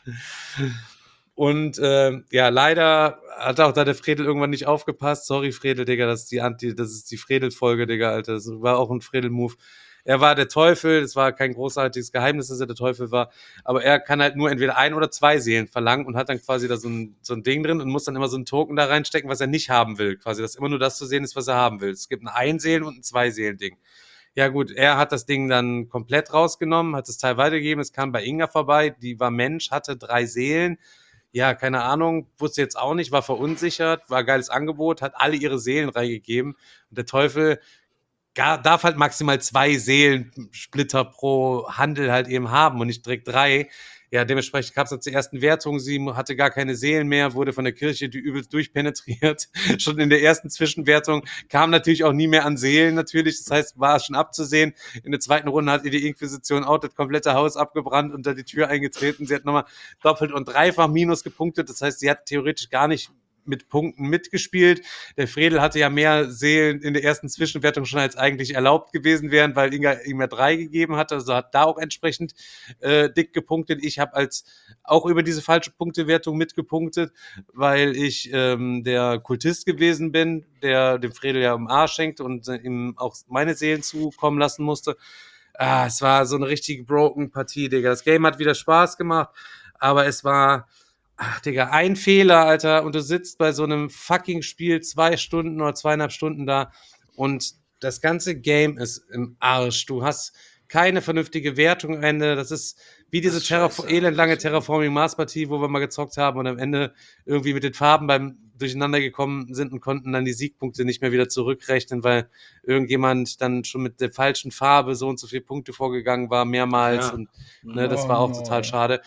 Und leider hat auch da der Fredel irgendwann nicht aufgepasst. Sorry, Fredel, Digga, das ist die Fredel-Folge, Digga, Alter. Das war auch ein Fredel-Move. Er war der Teufel, es war kein großartiges Geheimnis, dass er der Teufel war, aber er kann halt nur entweder 1 oder 2 Seelen verlangen und hat dann quasi da so ein Ding drin und muss dann immer so einen Token da reinstecken, was er nicht haben will. Quasi, dass immer nur das zu sehen ist, was er haben will. Es gibt ein 1-Seelen- und ein 2-Seelen-Ding. Ja gut, er hat das Ding dann komplett rausgenommen, hat das Teil weitergegeben, es kam bei Inga vorbei, die war Mensch, hatte 3 Seelen. Ja, keine Ahnung, wusste jetzt auch nicht, war verunsichert, war ein geiles Angebot, hat alle ihre Seelen reingegeben. Und der Teufel darf halt maximal 2 Seelensplitter pro Handel halt eben haben und nicht direkt 3. Ja, dementsprechend gab es dann zur ersten Wertung, sie hatte gar keine Seelen mehr, wurde von der Kirche die übelst durchpenetriert. Schon in der ersten Zwischenwertung kam natürlich auch nie mehr an Seelen natürlich, das heißt, war schon abzusehen. In der zweiten Runde hat ihr die Inquisition auch das komplette Haus abgebrannt, unter die Tür eingetreten. Sie hat nochmal doppelt und dreifach Minus gepunktet, das heißt, sie hat theoretisch gar nicht mit Punkten mitgespielt. Der Fredel hatte ja mehr Seelen in der ersten Zwischenwertung schon als eigentlich erlaubt gewesen wären, weil Inga ihm ja 3 gegeben hatte, also hat da auch entsprechend dick gepunktet. Ich habe auch über diese falsche Punktewertung mitgepunktet, weil ich der Kultist gewesen bin, der dem Fredel ja im Arsch schenkt und ihm auch meine Seelen zukommen lassen musste. Es war so eine richtig broken Partie, Digga. Das Game hat wieder Spaß gemacht, aber es war Digga, ein Fehler, Alter, und du sitzt bei so einem fucking Spiel 2 Stunden oder 2,5 Stunden da und das ganze Game ist im Arsch. Du hast keine vernünftige Wertung am Ende. Das ist wie diese elendlange Terraforming-Mars-Partie, wo wir mal gezockt haben und am Ende irgendwie mit den Farben beim Durcheinander gekommen sind und konnten dann die Siegpunkte nicht mehr wieder zurückrechnen, weil irgendjemand dann schon mit der falschen Farbe so und so viele Punkte vorgegangen war, mehrmals. Ja. Und das war auch total schade.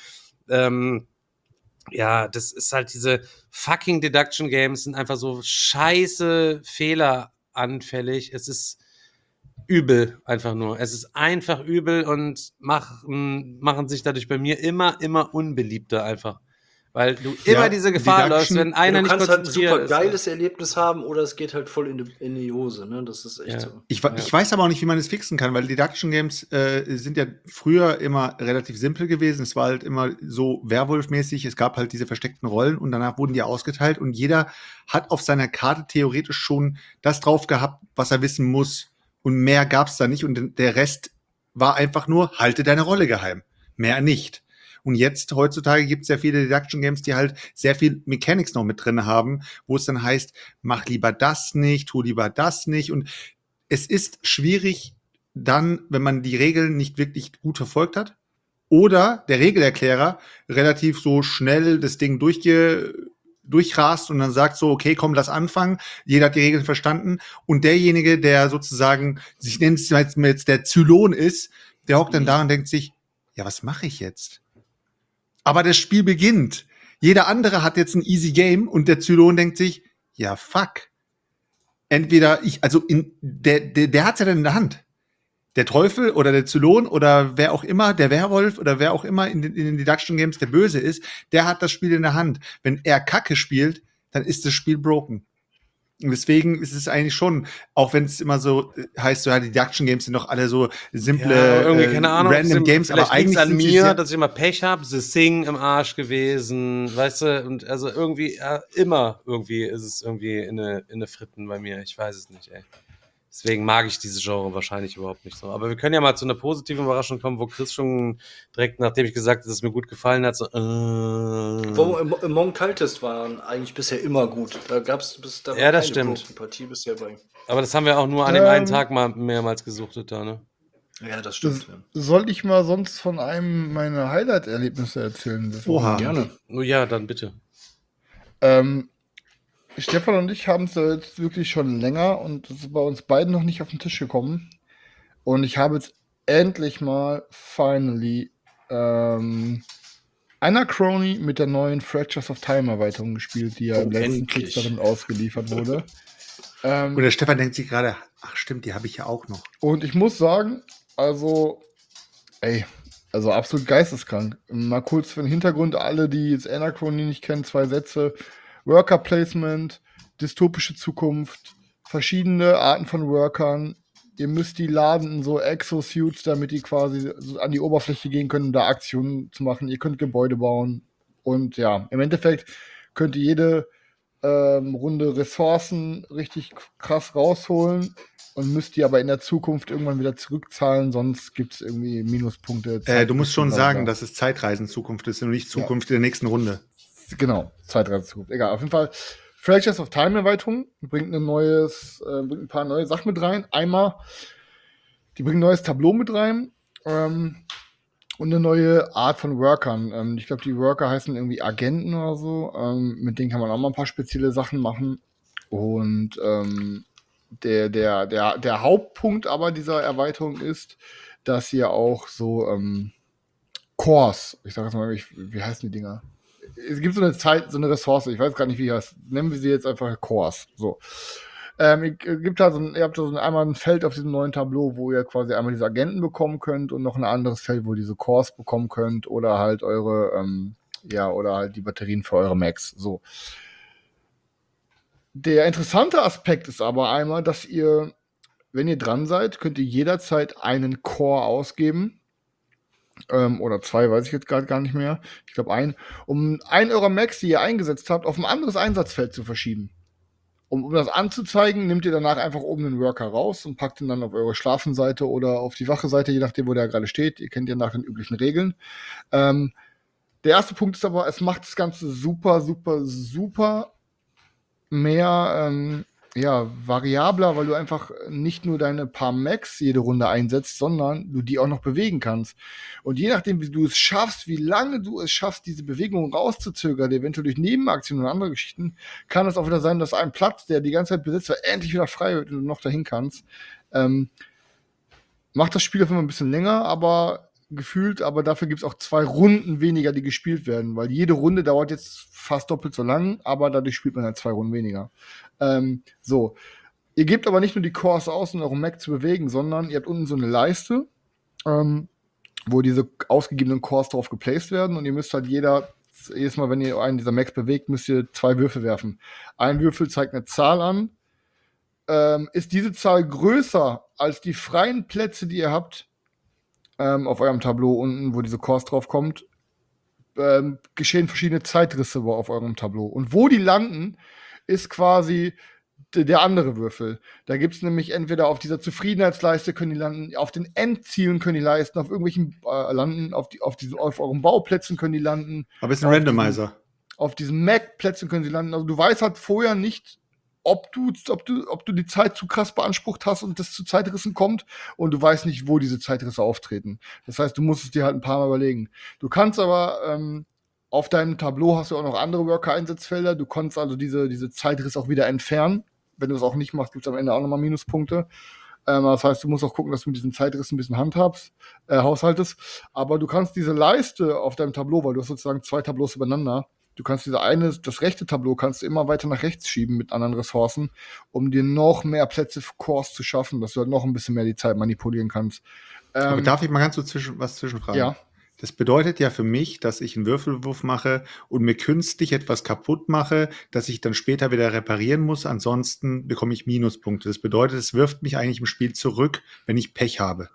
Ja, das ist halt diese fucking Deduction Games sind einfach so scheiße fehleranfällig. Es ist übel einfach nur. Es ist einfach übel und machen sich dadurch bei mir immer unbeliebter einfach. Weil du immer diese Gefahr läufst, wenn einer nicht konzentriert ist. Du kannst halt ein super geiles Erlebnis haben oder es geht halt voll in die Hose, ne? Das ist echt so. Ich weiß aber auch nicht, wie man es fixen kann, weil Deduction Games sind ja früher immer relativ simpel gewesen. Es war halt immer so Werwolf-mäßig. Es gab halt diese versteckten Rollen und danach wurden die ausgeteilt und jeder hat auf seiner Karte theoretisch schon das drauf gehabt, was er wissen muss. Und mehr gab's da nicht und der Rest war einfach nur, halte deine Rolle geheim. Mehr nicht. Und jetzt, heutzutage gibt es ja viele Deduction Games, die halt sehr viel Mechanics noch mit drin haben, wo es dann heißt, mach lieber das nicht, tu lieber das nicht. Und es ist schwierig dann, wenn man die Regeln nicht wirklich gut verfolgt hat oder der Regelerklärer relativ so schnell das Ding durchrast und dann sagt so, okay, komm, lass anfangen. Jeder hat die Regeln verstanden. Und derjenige, der sozusagen, ich nenne es jetzt der Zylon ist, der hockt dann da und denkt sich, ja, was mache ich jetzt? Aber das Spiel beginnt. Jeder andere hat jetzt ein easy Game und der Zylon denkt sich, ja, fuck. Entweder der hat's ja dann in der Hand. Der Teufel oder der Zylon oder wer auch immer, der Werwolf oder wer auch immer in den Deduction Games der Böse ist, der hat das Spiel in der Hand. Wenn er Kacke spielt, dann ist das Spiel broken. Und deswegen ist es eigentlich schon, auch wenn es immer so heißt, so ja, die Deduction Games sind doch alle so simple, irgendwie, keine Ahnung, random Games, aber eigentlich an mir, dass ich immer Pech habe, The Thing im Arsch gewesen, weißt du, und also irgendwie, immer irgendwie ist es irgendwie in eine Fritten bei mir, ich weiß es nicht, ey. Deswegen mag ich diese Genre wahrscheinlich überhaupt nicht so. Aber wir können ja mal zu einer positiven Überraschung kommen, wo Chris schon direkt, nachdem ich gesagt habe, dass es mir gut gefallen hat, so Among Cultist waren eigentlich bisher immer gut. Da gab's ja, das stimmt. Partie bisher bei. Aber das haben wir auch nur an dem einen Tag mal mehrmals gesuchtet da, ne? Ja, das stimmt. Soll ich mal sonst von einem meiner Highlight-Erlebnisse erzählen? Oha. Gerne. Oh ja, dann bitte. Stefan und ich haben es ja jetzt wirklich schon länger und es ist bei uns beiden noch nicht auf den Tisch gekommen. Und ich habe jetzt endlich mal finally Anachrony mit der neuen Fractures of Time Erweiterung gespielt, die ja im letzten Kickstarter ausgeliefert wurde. Und der Stefan denkt sich gerade, ach stimmt, die habe ich ja auch noch. Und ich muss sagen, also, Also absolut geisteskrank. Mal kurz für den Hintergrund, alle, die jetzt Anachronie nicht kennen, 2 Sätze. Worker Placement, dystopische Zukunft, verschiedene Arten von Workern. Ihr müsst die laden in so Exosuits, damit die quasi so an die Oberfläche gehen können, um da Aktionen zu machen. Ihr könnt Gebäude bauen. Und ja, im Endeffekt könnt ihr jede Runde Ressourcen richtig krass rausholen und müsst die aber in der Zukunft irgendwann wieder zurückzahlen, sonst gibt es irgendwie Minuspunkte. Du musst schon sagen, dass es Zeitreisen-Zukunft ist und nicht Zukunft in der nächsten Runde. Genau, Zeitreisen-Zukunft. Egal, auf jeden Fall. Fractures of Time-Erweiterung bringt ein paar neue Sachen mit rein. Einmal, die bringen ein neues Tableau mit rein und eine neue Art von Workern. Ich glaube, die Worker heißen irgendwie Agenten oder so. Mit denen kann man auch mal ein paar spezielle Sachen machen. Und der Hauptpunkt aber dieser Erweiterung ist, dass ihr auch so Cores, ich sag jetzt mal, wie heißen die Dinger? Es gibt so eine Ressource, ich weiß gar nicht, wie die heißt. Nennen wir sie jetzt einfach Cores. So. Ihr habt da einmal ein Feld auf diesem neuen Tableau, wo ihr quasi einmal diese Agenten bekommen könnt und noch ein anderes Feld, wo ihr diese Cores bekommen könnt oder halt oder halt die Batterien für eure Macs. So. Der interessante Aspekt ist aber einmal, dass ihr, wenn ihr dran seid, könnt ihr jederzeit einen Core ausgeben. Oder 2, weiß ich jetzt gerade gar nicht mehr. Ich glaube um einen eurer Macs, die ihr eingesetzt habt, auf ein anderes Einsatzfeld zu verschieben. Um das anzuzeigen, nehmt ihr danach einfach oben den Worker raus und packt ihn dann auf eure Schlafenseite oder auf die Wache-Seite, je nachdem, wo der gerade steht. Ihr kennt ja nach den üblichen Regeln. Der erste Punkt ist aber, es macht das Ganze super, super, super mehr variabler, weil du einfach nicht nur deine paar Max jede Runde einsetzt, sondern du die auch noch bewegen kannst. Und je nachdem, wie du es schaffst, wie lange du es schaffst, diese Bewegung rauszuzögern, eventuell durch Nebenaktionen oder andere Geschichten, kann es auch wieder sein, dass ein Platz, der die ganze Zeit besetzt war, endlich wieder frei wird und du noch dahin kannst. Macht das Spiel auf immer ein bisschen länger, aber dafür gibt es auch 2 Runden weniger, die gespielt werden, weil jede Runde dauert jetzt fast doppelt so lang, aber dadurch spielt man halt 2 Runden weniger. So. Ihr gebt aber nicht nur die Cores aus, um euren Mac zu bewegen, sondern ihr habt unten so eine Leiste, wo diese ausgegebenen Cores drauf geplaced werden und ihr müsst halt jedes Mal, wenn ihr einen dieser Macs bewegt, müsst ihr 2 Würfel werfen. Ein Würfel zeigt eine Zahl an. Ist diese Zahl größer als die freien Plätze, die ihr habt, auf eurem Tableau unten, wo diese Cores drauf kommt, geschehen verschiedene Zeitrisse auf eurem Tableau. Und wo die landen, ist quasi der andere Würfel. Da gibt es nämlich entweder auf dieser Zufriedenheitsleiste können die landen, auf den Endzielen können die leisten, auf irgendwelchen landen, auf euren Bauplätzen können die landen. Aber es ist ein Randomizer. Auf diesen Mac-Plätzen können sie landen. Also du weißt halt vorher nicht, ob du die Zeit zu krass beansprucht hast und das zu Zeitrissen kommt und du weißt nicht, wo diese Zeitrisse auftreten. Das heißt, du musst es dir halt ein paar Mal überlegen. Du kannst aber auf deinem Tableau hast du auch noch andere Worker-Einsatzfelder. Du kannst also diese Zeitrisse auch wieder entfernen. Wenn du es auch nicht machst, gibt es am Ende auch nochmal Minuspunkte. Das heißt, du musst auch gucken, dass du mit diesen Zeitrissen ein bisschen haushaltest. Aber du kannst diese Leiste auf deinem Tableau, weil du hast sozusagen 2 Tableaus übereinander, du kannst das rechte Tableau kannst du immer weiter nach rechts schieben mit anderen Ressourcen, um dir noch mehr Plätze für Cores zu schaffen, dass du halt noch ein bisschen mehr die Zeit manipulieren kannst. Aber darf ich mal ganz so zwischenfragen? Ja. Das bedeutet ja für mich, dass ich einen Würfelwurf mache und mir künstlich etwas kaputt mache, dass ich dann später wieder reparieren muss. Ansonsten bekomme ich Minuspunkte. Das bedeutet, es wirft mich eigentlich im Spiel zurück, wenn ich Pech habe.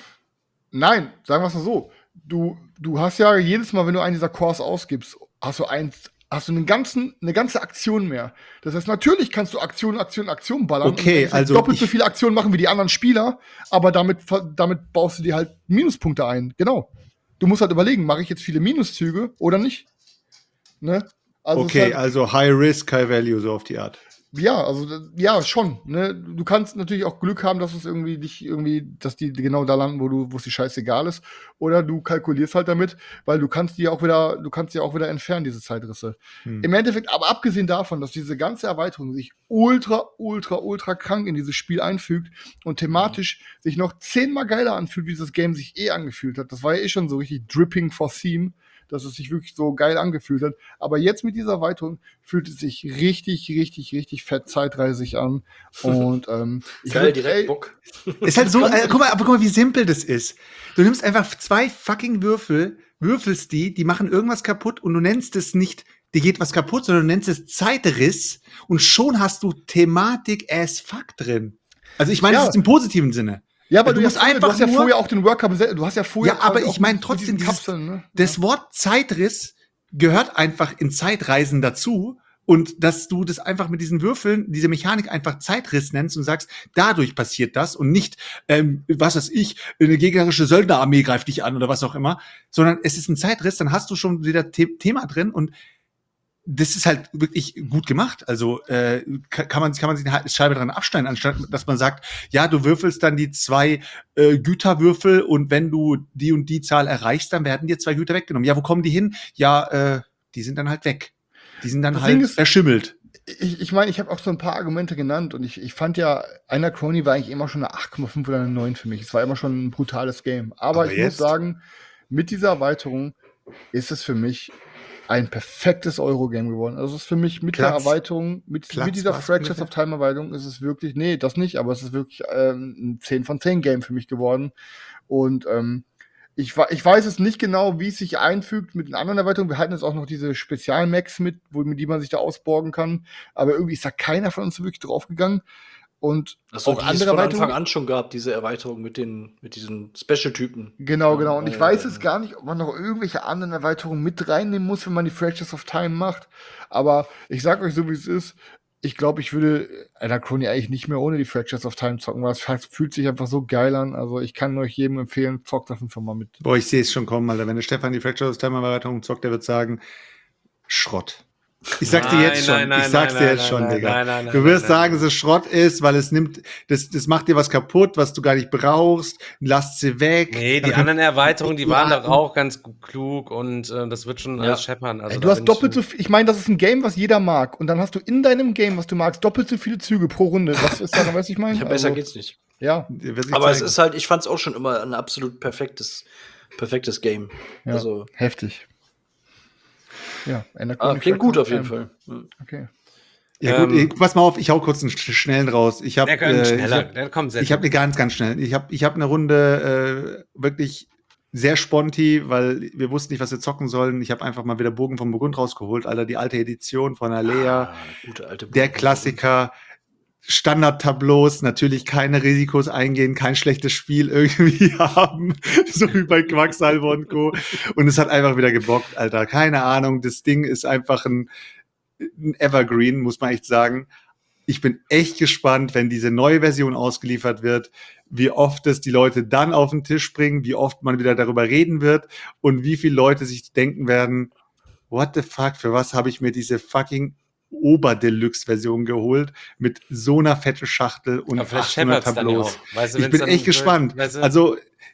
Nein, sagen wir es mal so. Du hast ja jedes Mal, wenn du einen dieser Cores ausgibst, hast du eine ganze Aktion mehr. Das heißt, natürlich kannst du Aktion ballern. Okay, und also doppelt so viele Aktionen machen wie die anderen Spieler, aber damit baust du dir halt Minuspunkte ein. Genau. Du musst halt überlegen, mache ich jetzt viele Minuszüge oder nicht? Ne? Also okay, also High Risk, High Value, so auf die Art. Ja, also ja, schon. Ne? Du kannst natürlich auch Glück haben, dass dass die genau da landen, wo es dir scheißegal ist. Oder du kalkulierst halt damit, weil du kannst die auch wieder entfernen, diese Zeitrisse. Im Endeffekt, aber abgesehen davon, dass diese ganze Erweiterung sich ultra, ultra, ultra krank in dieses Spiel einfügt und thematisch sich noch 10-mal geiler anfühlt, wie dieses Game sich angefühlt hat. Das war ja schon so richtig dripping for theme. dass es sich wirklich so geil angefühlt hat. Aber jetzt mit dieser Erweiterung fühlt es sich richtig, richtig, richtig fett zeitreisig an. Und Geil, direkt Bock. Ist halt so, guck mal, wie simpel das ist. Du nimmst einfach 2 fucking Würfel, würfelst die machen irgendwas kaputt und du nennst es nicht, dir geht was kaputt, sondern du nennst es Zeitriss und schon hast du Thematik as fuck drin. Also ich meine, das ist im positiven Sinne. Ja, aber du musst einfach du hast ja vorher auch den Worker besetzt. Du hast ja vorher. Ja, aber ich meine trotzdem, Kapseln, ne? das Wort Zeitriss gehört einfach in Zeitreisen dazu. Und dass du das einfach mit diesen Würfeln, diese Mechanik einfach Zeitriss nennst und sagst, dadurch passiert das und nicht, was weiß ich, eine gegnerische Söldnerarmee greift dich an oder was auch immer, sondern es ist ein Zeitriss, dann hast du schon wieder Thema drin und das ist halt wirklich gut gemacht. Also kann man sich eine Scheibe dran abschneiden, anstatt dass man sagt, ja, du würfelst dann die 2 Güterwürfel und wenn du die und die Zahl erreichst, dann werden dir 2 Güter weggenommen. Ja, wo kommen die hin? Ja, die sind dann halt weg. Die sind dann halt verschimmelt. Ich meine, ich habe auch so ein paar Argumente genannt und ich fand ja, Anachrony war eigentlich immer schon eine 8,5 oder eine 9 für mich. Es war immer schon ein brutales Game. Aber ich muss sagen, mit dieser Erweiterung ist es für mich ein perfektes Eurogame geworden. Also es ist für mich mit der Erweiterung, mit dieser Fractures of Time Erweiterung ist es wirklich, nee, das nicht, aber es ist wirklich ein 10 von 10 Game für mich geworden. Und ich weiß es nicht genau, wie es sich einfügt mit den anderen Erweiterungen. Wir hatten jetzt auch noch diese Spezial-Max mit die man sich da ausborgen kann. Aber irgendwie ist da keiner von uns wirklich draufgegangen. Und auch andere Erweiterungen. Von Anfang an schon gab, diese Erweiterung mit diesen Special-Typen. Genau. Und ich weiß jetzt gar nicht, ob man noch irgendwelche anderen Erweiterungen mit reinnehmen muss, wenn man die Fractures of Time macht. Aber ich sag euch so, wie es ist. Ich glaube, ich würde Anachrony eigentlich nicht mehr ohne die Fractures of Time zocken, weil es fühlt sich einfach so geil an. Also ich kann euch jedem empfehlen, zockt das einfach mal mit. Boah, ich sehe es schon kommen, Alter. Wenn der Stefan die Fractures of Time Erweiterung zockt, der wird sagen, Schrott. Ich sag's dir jetzt schon. Digga. Du wirst sagen, dass es Schrott ist, weil es nimmt, das macht dir was kaputt, was du gar nicht brauchst, lasst sie weg. Nee, die anderen Erweiterungen, die waren doch auch ganz klug und das wird schon alles scheppern. Also du hast doppelt so viel, ich meine, das ist ein Game, was jeder mag und dann hast du in deinem Game, was du magst, doppelt so viele Züge pro Runde. Was ist da, was ich meine? Ja, besser geht's nicht. Ja. Aber es ist halt, ich fand's auch schon immer ein absolut perfektes Game. Ja, also heftig. Ja, klingt gut auf jeden Fall. Okay. Ja gut, pass mal auf, ich hau kurz einen schnellen raus. Der kommt schneller, der kommt sehr Ich habe eine ganz schnell. Ich hab eine Runde wirklich sehr sponti, weil wir wussten nicht, was wir zocken sollen. Ich habe einfach mal wieder Bogen vom Burgund rausgeholt, Alter, die alte Edition von Alea. Gute alte der Klassiker. Standard-Tableaus, natürlich keine Risikos eingehen, kein schlechtes Spiel irgendwie haben, so wie bei Quacksalber und Co. Und es hat einfach wieder gebockt, Alter. Keine Ahnung, das Ding ist einfach ein Evergreen, muss man echt sagen. Ich bin echt gespannt, wenn diese neue Version ausgeliefert wird, wie oft es die Leute dann auf den Tisch bringen, wie oft man wieder darüber reden wird und wie viele Leute sich denken werden, what the fuck, für was habe ich mir diese fucking Oberdeluxe-Version geholt mit so einer fetten Schachtel und 800 Tableaus. Weißt du, ich bin echt gespannt. Weißt du? Also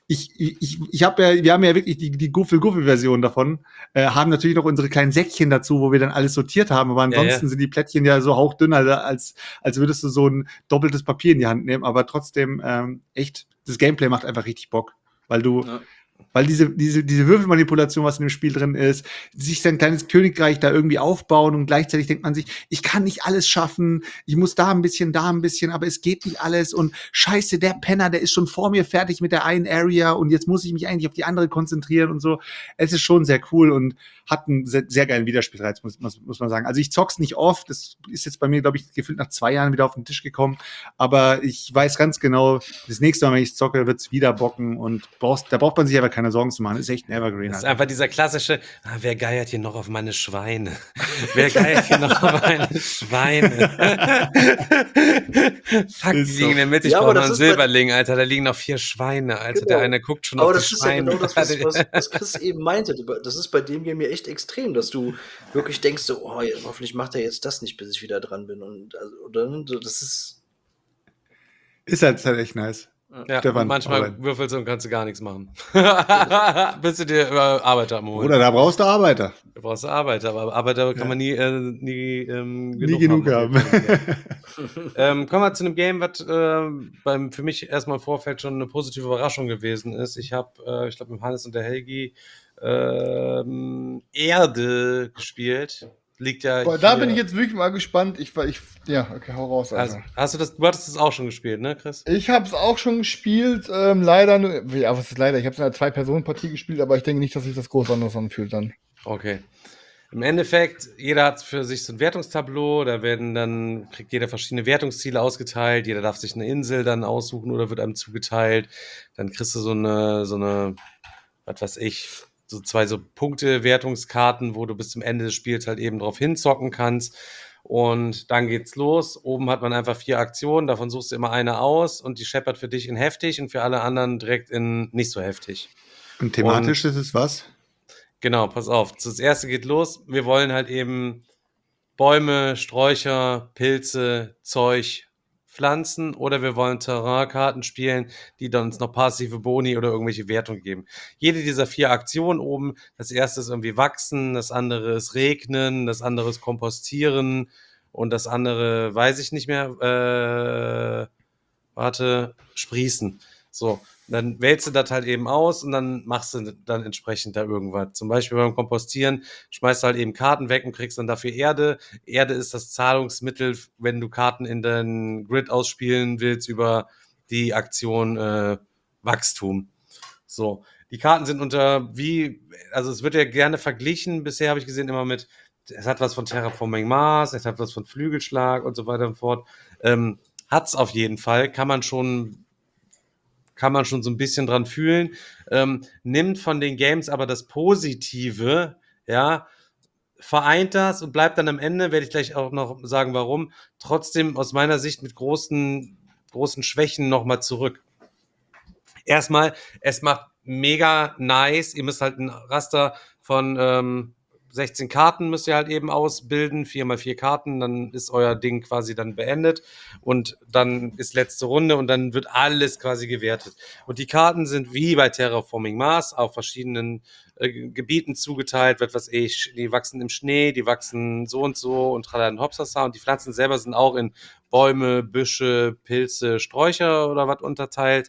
wir haben ja wirklich die Guffel-Version davon, haben natürlich noch unsere kleinen Säckchen dazu, wo wir dann alles sortiert haben, aber ansonsten sind die Plättchen ja so hauchdünn, als würdest du so ein doppeltes Papier in die Hand nehmen, aber trotzdem echt, das Gameplay macht einfach richtig Bock, weil diese Würfelmanipulation, was in dem Spiel drin ist, sich sein kleines Königreich da irgendwie aufbauen und gleichzeitig denkt man sich, ich kann nicht alles schaffen, ich muss da ein bisschen, aber es geht nicht alles und scheiße, der Penner, der ist schon vor mir fertig mit der einen Area und jetzt muss ich mich eigentlich auf die andere konzentrieren und so. Es ist schon sehr cool und hat einen sehr, sehr geilen Wiederspielreiz, muss man sagen. Also ich zock's nicht oft, das ist jetzt bei mir, glaube ich, gefühlt nach 2 Jahren wieder auf den Tisch gekommen, aber ich weiß ganz genau, das nächste Mal, wenn ich zocke, wird's wieder bocken und da braucht man sich aber keine Sorgen zu machen. Das ist echt ein Evergreen. Das ist einfach dieser klassische, wer geiert hier noch auf meine Schweine? Wer geiert hier noch auf meine Schweine? Fuck, die liegen in der Mitte, ich brauche noch einen Silberling, Alter, da liegen noch 4 Schweine, Alter, genau. Der eine guckt schon auf die Schweine. Aber das ist ja genau das, was Chris eben meinte. Das ist bei dem Game ja echt extrem, dass du wirklich denkst, so, oh, hoffentlich macht er jetzt das nicht, bis ich wieder dran bin. Und das ist... Ist halt echt nice. Ja, Stefan, manchmal würfelst du und kannst du gar nichts machen. Bist du dir Arbeiter am Holen. Oder da brauchst du Arbeiter. Da brauchst du Arbeiter, aber Arbeiter kann man nie genug haben. Kommen wir zu einem Game, was für mich erstmal im Vorfeld schon eine positive Überraschung gewesen ist. Ich habe, mit Hannes und der Helgi Erde gespielt. Liegt ja Aber da bin ich jetzt wirklich mal gespannt. Ja, okay, hau raus, Alter. Also, du hattest das auch schon gespielt, ne, Chris? Ich habe es auch schon gespielt, leider nur, ja, was ist leider? Ich habe es in einer 2-Personen-Partie gespielt, aber ich denke nicht, dass sich das groß anders anfühlt dann. Okay. Im Endeffekt, jeder hat für sich so ein Wertungstableau, kriegt jeder verschiedene Wertungsziele ausgeteilt, jeder darf sich eine Insel dann aussuchen oder wird einem zugeteilt. Dann kriegst du so eine, was weiß ich, so 2 so Punkte-Wertungskarten, wo du bis zum Ende des Spiels halt eben drauf hinzocken kannst. Und dann geht's los. Oben hat man einfach 4 Aktionen, davon suchst du immer eine aus und die scheppert für dich in heftig und für alle anderen direkt in nicht so heftig. Und thematisch ist es was? Genau, pass auf. Das erste geht los. Wir wollen halt eben Bäume, Sträucher, Pilze, Zeug, Pflanzen oder wir wollen Terrainkarten spielen, die dann uns noch passive Boni oder irgendwelche Wertungen geben. Jede dieser 4 Aktionen oben, das erste ist irgendwie wachsen, das andere ist regnen, das andere ist kompostieren und das andere weiß ich nicht mehr, sprießen. So, dann wählst du das halt eben aus und dann machst du dann entsprechend da irgendwas. Zum Beispiel beim Kompostieren schmeißt du halt eben Karten weg und kriegst dann dafür Erde. Erde ist das Zahlungsmittel, wenn du Karten in deinen Grid ausspielen willst über die Aktion Wachstum. So, die Karten sind also es wird ja gerne verglichen, bisher habe ich gesehen immer mit, es hat was von Terraforming Mars, es hat was von Flügelschlag und so weiter und fort. Hat's auf jeden Fall, kann man schon so ein bisschen dran fühlen, nimmt von den Games aber das Positive, ja, vereint das und bleibt dann am Ende, werde ich gleich auch noch sagen, warum, trotzdem aus meiner Sicht mit großen Schwächen nochmal zurück. Erstmal, es macht mega nice, ihr müsst halt ein Raster von 16 Karten müsst ihr halt eben ausbilden, 4x4 Karten, dann ist euer Ding quasi dann beendet und dann ist letzte Runde und dann wird alles quasi gewertet. Und die Karten sind wie bei Terraforming Mars auf verschiedenen Gebieten zugeteilt, die wachsen im Schnee, die wachsen so und tralala und hopsasa und die Pflanzen selber sind auch in Bäume, Büsche, Pilze, Sträucher oder was unterteilt.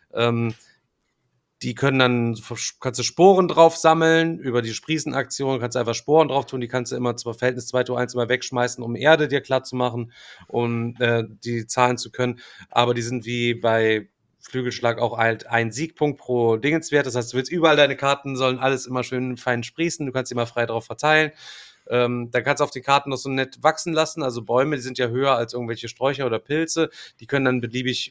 Die können dann, kannst du Sporen drauf sammeln, über die Sprießenaktion kannst du einfach Sporen drauf tun, die kannst du immer zum Verhältnis 2:1 immer wegschmeißen, um Erde dir klar zu machen, um die zahlen zu können. Aber die sind wie bei Flügelschlag auch halt ein Siegpunkt pro Dingenswert. Das heißt, du willst überall deine Karten, sollen alles immer schön fein sprießen, du kannst sie immer frei drauf verteilen. Dann kannst du auf den Karten noch so nett wachsen lassen. Also Bäume, die sind ja höher als irgendwelche Sträucher oder Pilze. Die können dann beliebig,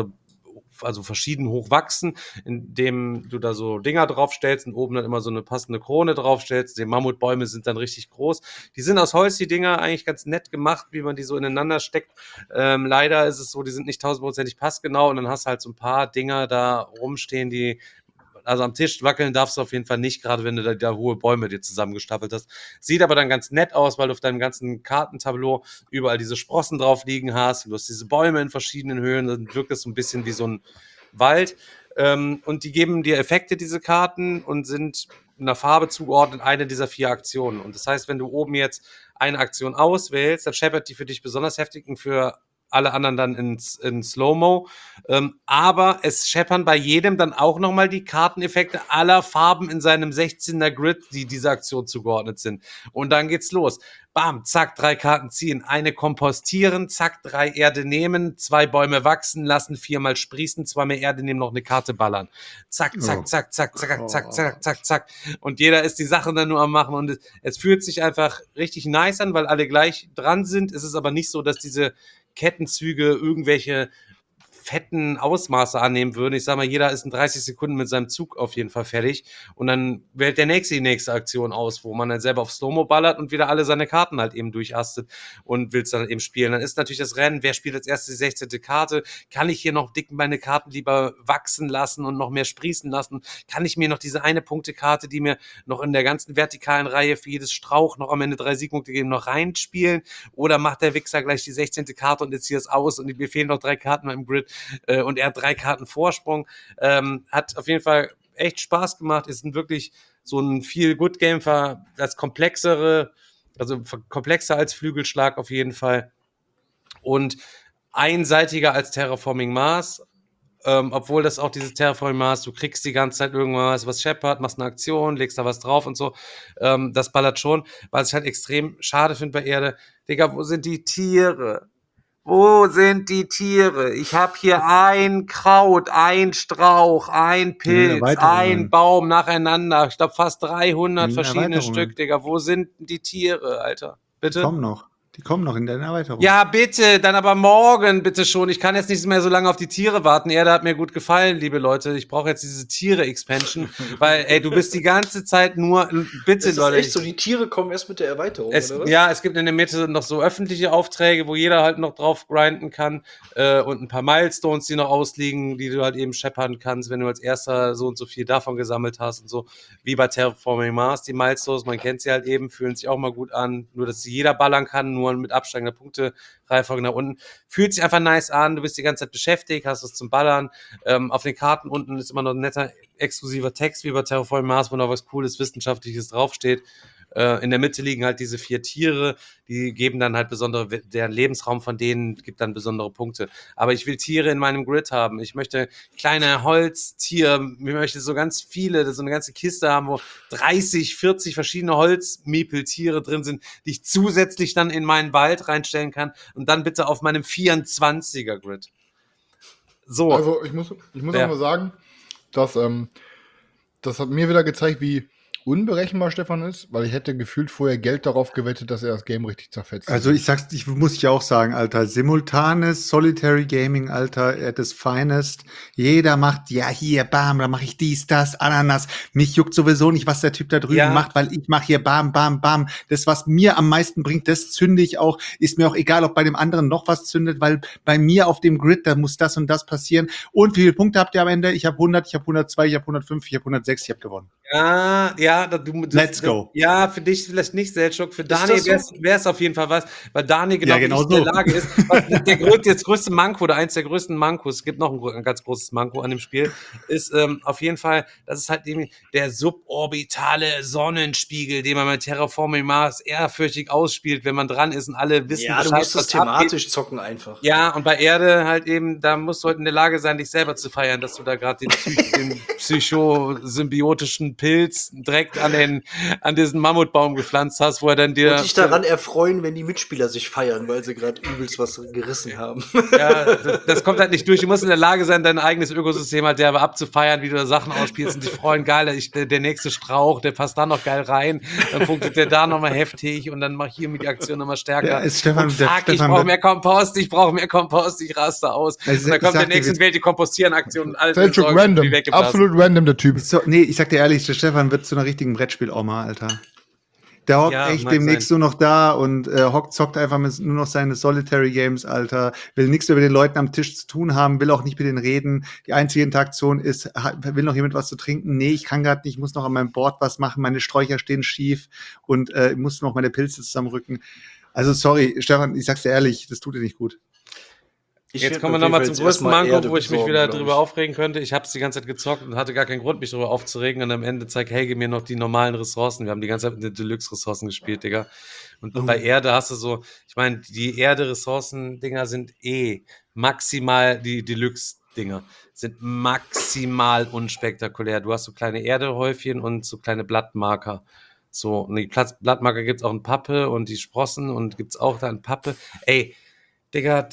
also verschieden hoch wachsen, indem du da so Dinger draufstellst und oben dann immer so eine passende Krone draufstellst. Die Mammutbäume sind dann richtig groß. Die sind aus Holz, die Dinger, eigentlich ganz nett gemacht, wie man die so ineinander steckt. Leider ist es so, die sind nicht 1000%ig passgenau und dann hast du halt so ein paar Dinger da rumstehen, also am Tisch wackeln darfst du auf jeden Fall nicht, gerade wenn du da hohe Bäume dir zusammengestapelt hast. Sieht aber dann ganz nett aus, weil du auf deinem ganzen Kartentableau überall diese Sprossen drauf liegen hast. Du hast diese Bäume in verschiedenen Höhen, dann wirkt es so ein bisschen wie so ein Wald. Und die geben dir Effekte, diese Karten, und sind einer Farbe zugeordnet, eine dieser 4 Aktionen. Und das heißt, wenn du oben jetzt eine Aktion auswählst, dann scheppert die für dich besonders heftig und für alle anderen dann in Slow-Mo. Aber es scheppern bei jedem dann auch nochmal die Karteneffekte aller Farben in seinem 16er Grid, die dieser Aktion zugeordnet sind. Und dann geht's los. Bam, zack, 3 Karten ziehen, eine kompostieren, zack, 3 Erde nehmen, 2 Bäume wachsen lassen, 4-mal sprießen, 2 mehr Erde nehmen, noch eine Karte ballern. Zack, zack, zack, zack, zack, zack, zack, zack, zack. Und jeder ist die Sachen dann nur am Machen. Und es fühlt sich einfach richtig nice an, weil alle gleich dran sind. Es ist aber nicht so, dass diese Kettenzüge irgendwelche fetten Ausmaße annehmen würden. Ich sag mal, jeder ist in 30 Sekunden mit seinem Zug auf jeden Fall fertig und dann wählt der Nächste die nächste Aktion aus, wo man dann selber auf Slow-Mo ballert und wieder alle seine Karten halt eben durchastet und will es dann eben spielen. Dann ist natürlich das Rennen, wer spielt als erstes die 16. Karte? Kann ich hier noch meine Karten lieber wachsen lassen und noch mehr sprießen lassen? Kann ich mir noch diese eine Punktekarte, die mir noch in der ganzen vertikalen Reihe für jedes Strauch noch am Ende 3 Siegpunkte geben, noch reinspielen? Oder macht der Wichser gleich die 16. Karte und jetzt hier ist aus und mir fehlen noch 3 Karten im Grid und er hat 3 Karten Vorsprung. Hat auf jeden Fall echt Spaß gemacht. Ist wirklich so ein Feel-Good-Game, das komplexere, also komplexer als Flügelschlag auf jeden Fall und einseitiger als Terraforming Mars. obwohl das auch dieses Terraforming Mars, du kriegst die ganze Zeit irgendwas, was scheppert, machst eine Aktion, legst da was drauf und so. Das ballert schon, was ich halt extrem schade finde bei Erde. Digga, wo sind die Tiere? Wo sind die Tiere? Ich habe hier ein Kraut, ein Strauch, ein Pilz, ein Baum nacheinander. Ich glaube fast 300 verschiedene Stück, Digga. Wo sind die Tiere, Alter? Bitte? Die kommen noch in der Erweiterung. Ja, bitte, dann aber morgen, bitte schon. Ich kann jetzt nicht mehr so lange auf die Tiere warten. Erde hat mir gut gefallen, liebe Leute. Ich brauche jetzt diese Tiere-Expansion, weil, ey, du bist die ganze Zeit nur, bitte, ist das Leute. echt so, die Tiere kommen erst mit der Erweiterung, oder was? Ja, es gibt in der Mitte noch so öffentliche Aufträge, wo jeder halt noch drauf grinden kann und ein paar Milestones, die noch ausliegen, die du halt eben scheppern kannst, wenn du als erster so und so viel davon gesammelt hast und so. Wie bei Terraforming Mars, die Milestones, man kennt sie halt eben, fühlen sich auch mal gut an, nur dass sie jeder ballern kann, nur mit absteigender Punkte-Reihenfolge nach unten. Fühlt sich einfach nice an, du bist die ganze Zeit beschäftigt, hast was zum Ballern. Auf den Karten unten ist immer noch ein netter, exklusiver Text, wie bei Terraforming Mars, wo noch was Cooles, Wissenschaftliches draufsteht. In der Mitte liegen halt diese 4 Tiere, die geben dann halt besondere, der Lebensraum von denen gibt dann besondere Punkte. Aber ich will Tiere in meinem Grid haben. Ich möchte kleine Holztiere, ich möchte so ganz viele, so eine ganze Kiste haben, wo 30, 40 verschiedene Holzmiepeltiere drin sind, die ich zusätzlich dann in meinen Wald reinstellen kann und dann bitte auf meinem 24er Grid. So. Also ich muss auch mal sagen, dass das hat mir wieder gezeigt, wie unberechenbar Stefan ist, weil ich hätte gefühlt vorher Geld darauf gewettet, dass er das Game richtig zerfetzt. Also ich muss ja auch sagen, Alter, simultanes Solitary Gaming, Alter, at its finest. Jeder macht, ja hier, bam, da mache ich dies, das, Ananas. Mich juckt sowieso nicht, was der Typ da drüben macht, weil ich mache hier bam, bam, bam. Das, was mir am meisten bringt, das zünde ich auch. Ist mir auch egal, ob bei dem anderen noch was zündet, weil bei mir auf dem Grid, da muss das und das passieren. Und wie viele Punkte habt ihr am Ende? Ich habe 100, ich habe 102, ich habe 105, ich habe 106, ich habe gewonnen. Let's go. Ja, für dich vielleicht nicht, Selchuk. Für Daniel wäre es auf jeden Fall was, weil Daniel genau in der Lage ist. Das größte Manko oder eins der größten Mankos, es gibt noch ein ganz großes Manko an dem Spiel, ist auf jeden Fall, das ist halt eben der suborbitale Sonnenspiegel, den man mit Terraforming Mars ehrfürchtig ausspielt, wenn man dran ist und alle wissen, ja, du musst das thematisch zocken einfach. Ja, und bei Erde halt eben, da musst du halt in der Lage sein, dich selber zu feiern, dass du da gerade den psychosymbiotischen Pilz direkt an diesen Mammutbaum gepflanzt hast, wo er dann dir... Und dich daran erfreuen, wenn die Mitspieler sich feiern, weil sie gerade übelst was gerissen haben. Ja, das kommt halt nicht durch. Du musst in der Lage sein, dein eigenes Ökosystem halt derbe abzufeiern, wie du da Sachen ausspielst und dich freuen, geil, der nächste Strauch, der passt da noch geil rein, dann punktet der da nochmal heftig und dann mach ich hier mit die Aktion nochmal stärker. Ja, Stefan, ich brauche mehr Kompost, ich raste aus. Also, und dann kommt der nächsten Welt die Kompostieren-Aktion und alles random, absolut random, der Typ. So, nee, ich sag dir ehrlich, der Stefan wird zu einer richtigen Brettspiel-Oma, Alter. Der hockt echt demnächst nur noch da und zockt einfach nur noch seine Solitary Games, Alter. Will nichts mehr mit den Leuten am Tisch zu tun haben, will auch nicht mit denen reden. Die einzige Interaktion ist, will noch jemand was zu trinken? Nee, ich kann gerade nicht, ich muss noch an meinem Board was machen, meine Sträucher stehen schief und ich muss noch meine Pilze zusammenrücken. Also sorry, Stefan, ich sag's dir ehrlich, das tut dir nicht gut. Jetzt kommen wir nochmal zum größten Manko, wo ich mich wieder drüber aufregen könnte. Ich habe es die ganze Zeit gezockt und hatte gar keinen Grund, mich darüber aufzuregen. Und am Ende zeigt Helge mir noch die normalen Ressourcen. Wir haben die ganze Zeit mit den Deluxe-Ressourcen gespielt, Digga. Und bei Erde hast du so, ich meine, die Erde-Ressourcen-Dinger sind maximal, die Deluxe-Dinger sind maximal unspektakulär. Du hast so kleine Erdehäufchen und so kleine Blattmarker. So, und die Blattmarker gibt's auch in Pappe und die Sprossen und gibt's auch da in Pappe. Ey, Digga,